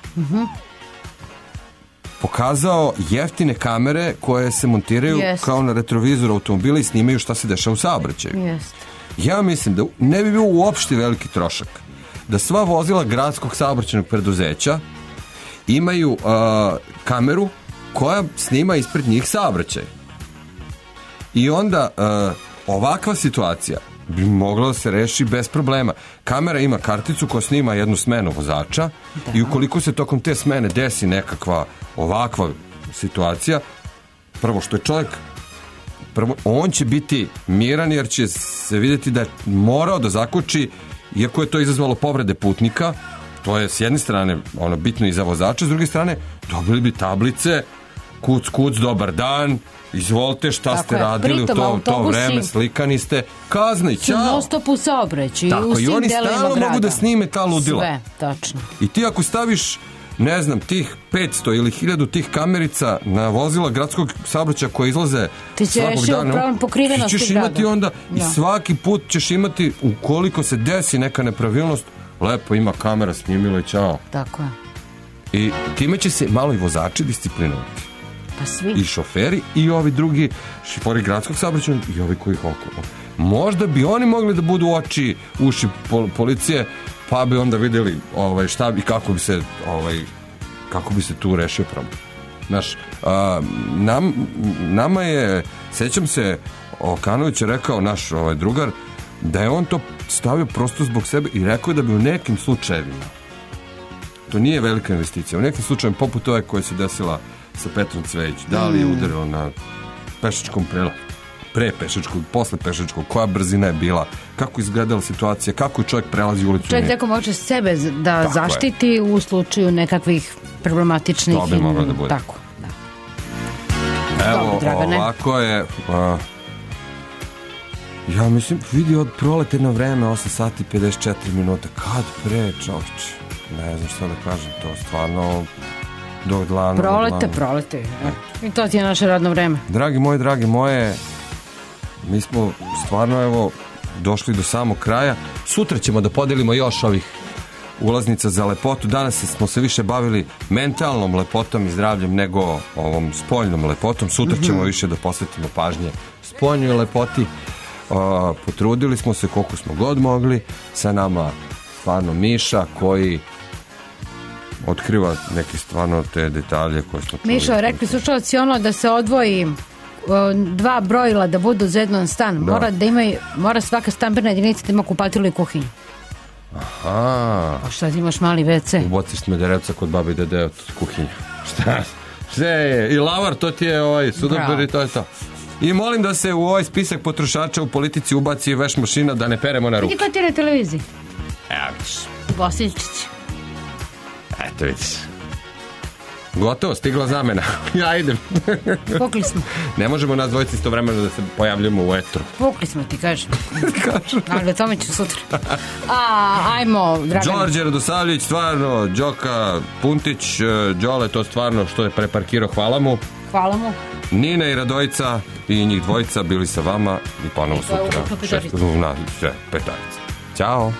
pokazao jeftine kamere koje se montiraju kao na retrovizoru automobila i snimaju šta se dešava u saobraćaju. Ja mislim da ne bi bio uopšte veliki trošak da sva vozila gradskog saobraćajnog preduzeća imaju kameru koja snima ispred njih saobraćaj. I onda ovakva situacija bi mogla da se reši bez problema. Kamera ima karticu koja snima jednu smenu vozača i ukoliko se tokom te smene desi nekakva ovakva situacija, prvo što je čovjek, on će biti miran jer će se vidjeti da je morao da zakoči, iako je to izazvalo povrede putnika, to je s jedne strane bitno i za vozača, s druge strane dobili bi tablice, kuc, dobar dan, izvolite, šta ste radili u to vreme, slikani ste, kazna i ćao.
Non stop u saobraćaju u svim delovima grada. I oni stalno mogu
da snime ta ludila.
Sve, tačno.
I ti ako staviš, ne znam, tih 500 ili 1000 tih kamerica na vozila gradskog saobraćaja koje izlaze svakog dana, ti ćeš imati onda i svaki put ćeš imati, ukoliko se desi neka nepravilnost, lepo ima kamera, snimilo i ćao.
Tako je.
I time će se malo i vozači disciplinovati.
Pa svi.
I šoferi i ovi drugi šoferi gradskog saobraćaja i ovi koji ih okolo. Možda bi oni mogli da budu oči, uši policije, pa bi onda vidjeli šta bi, kako bi se tu rešio problem. Znaš, nama je, sećam se, Okanović je rekao, naš drugar, da je on to stavio prosto zbog sebe i rekao da bi u nekim slučajevima, to nije velika investicija, u nekim slučajevima poput ove koja se desila sa Petrom Cvejić, da li je udarilo na pešačkom prelazu, pre pešačkog, posle pešačkog, koja brzina je bila, kako izgledala situacija, kako je čovjek prelazi ulicu.
Čovjek tako može sebe da zaštiti u slučaju nekakvih problematičnih...
To bi moglo da bude.
Tako, da.
Evo,
Dragane.
ovako je... ja mislim, vidi od proletarno vreme, 8 sati 54 minuta. Kad pre, čovječe? Ne znam šta da kažem, to stvarno... do dlana.
Prolete. I to ti je naše radno vreme.
Dragi moje, mi smo stvarno, evo, došli do samog kraja. Sutra ćemo da podelimo još ovih ulaznica za lepotu. Danas smo se više bavili mentalnom lepotom i zdravljem nego ovom spoljnom lepotom. Sutra ćemo više da posvetimo pažnje spoljnoj lepoti. Potrudili smo se koliko smo god mogli. Sa nama stvarno Miša koji otkriva neke stvarno te detalje koje smo čuli.
Mišo, rekli slušalci ono da se odvoji 2 brojila da budu za jedan stan. Mora svaka stambena jedinica da ima kupatilu i kuhinju.
Aha.
A šta ti imaš mali WC?
Ubociš Smederevca kod babi dede od kuhinja. Šta je? I lavar, to ti je sudobir i to je to. I molim da se u ovaj spisak potrošača u politici ubaci veš mašina da ne peremo na ruke.
Vidi ko ti je na televiziji?
Evo vidiš.
Bosiljčić.
Eto vidiš. Gotovo, stigla zamena. Ja idem.
Pukli smo.
Ne možemo nas dvojici istovremeno da se pojavljamo u etru.
Pukli smo ti, kažem. Ali o tome ću sutra. Ajmo, Dragane.
Đorđe Radosavljević, stvarno, Đoka Puntić, Đole, to stvarno što je preparkirao, hvala mu.
Hvala mu.
Nina i Radojica i njih dvojica bili sa vama i ponovo sutra. Na petarica. Ćao.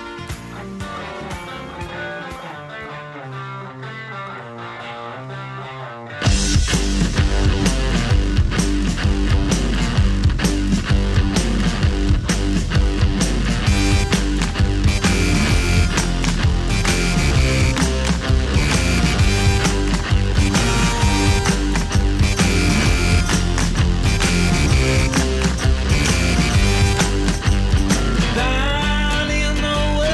Down in the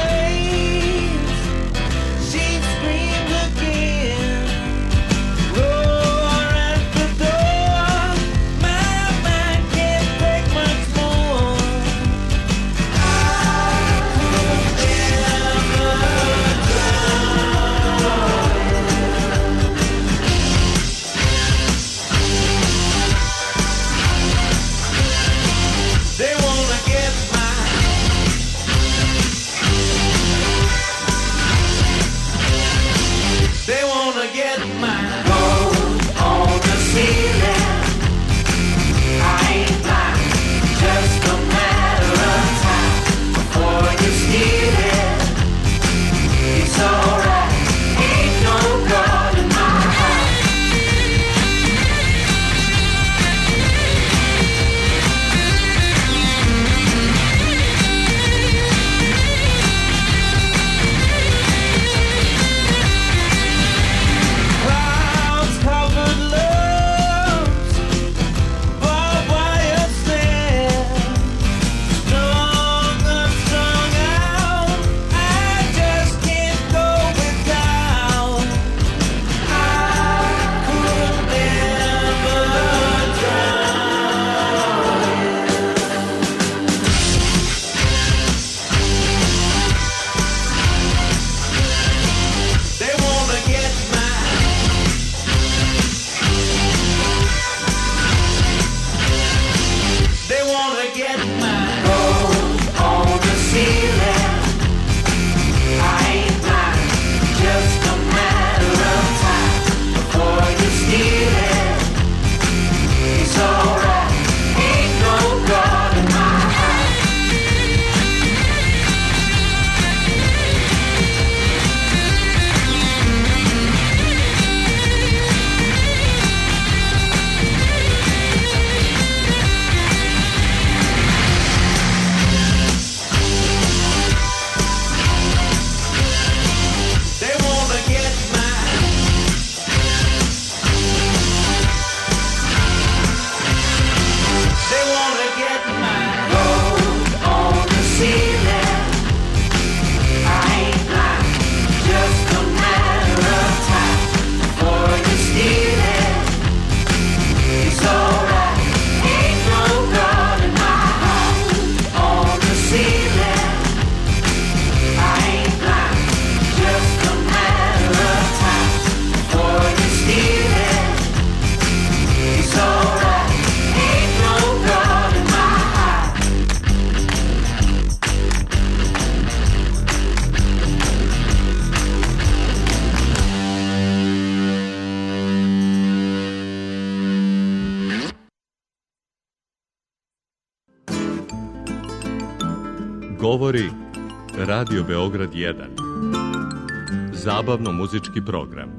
govori Radio Beograd 1. Zabavno-muzički program.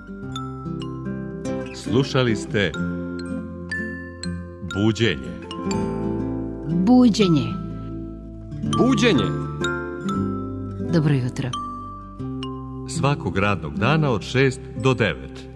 Slušali ste Buđenje.
Buđenje.
Buđenje.
Dobro jutro.
Svakog radnog dana od 6 do 9.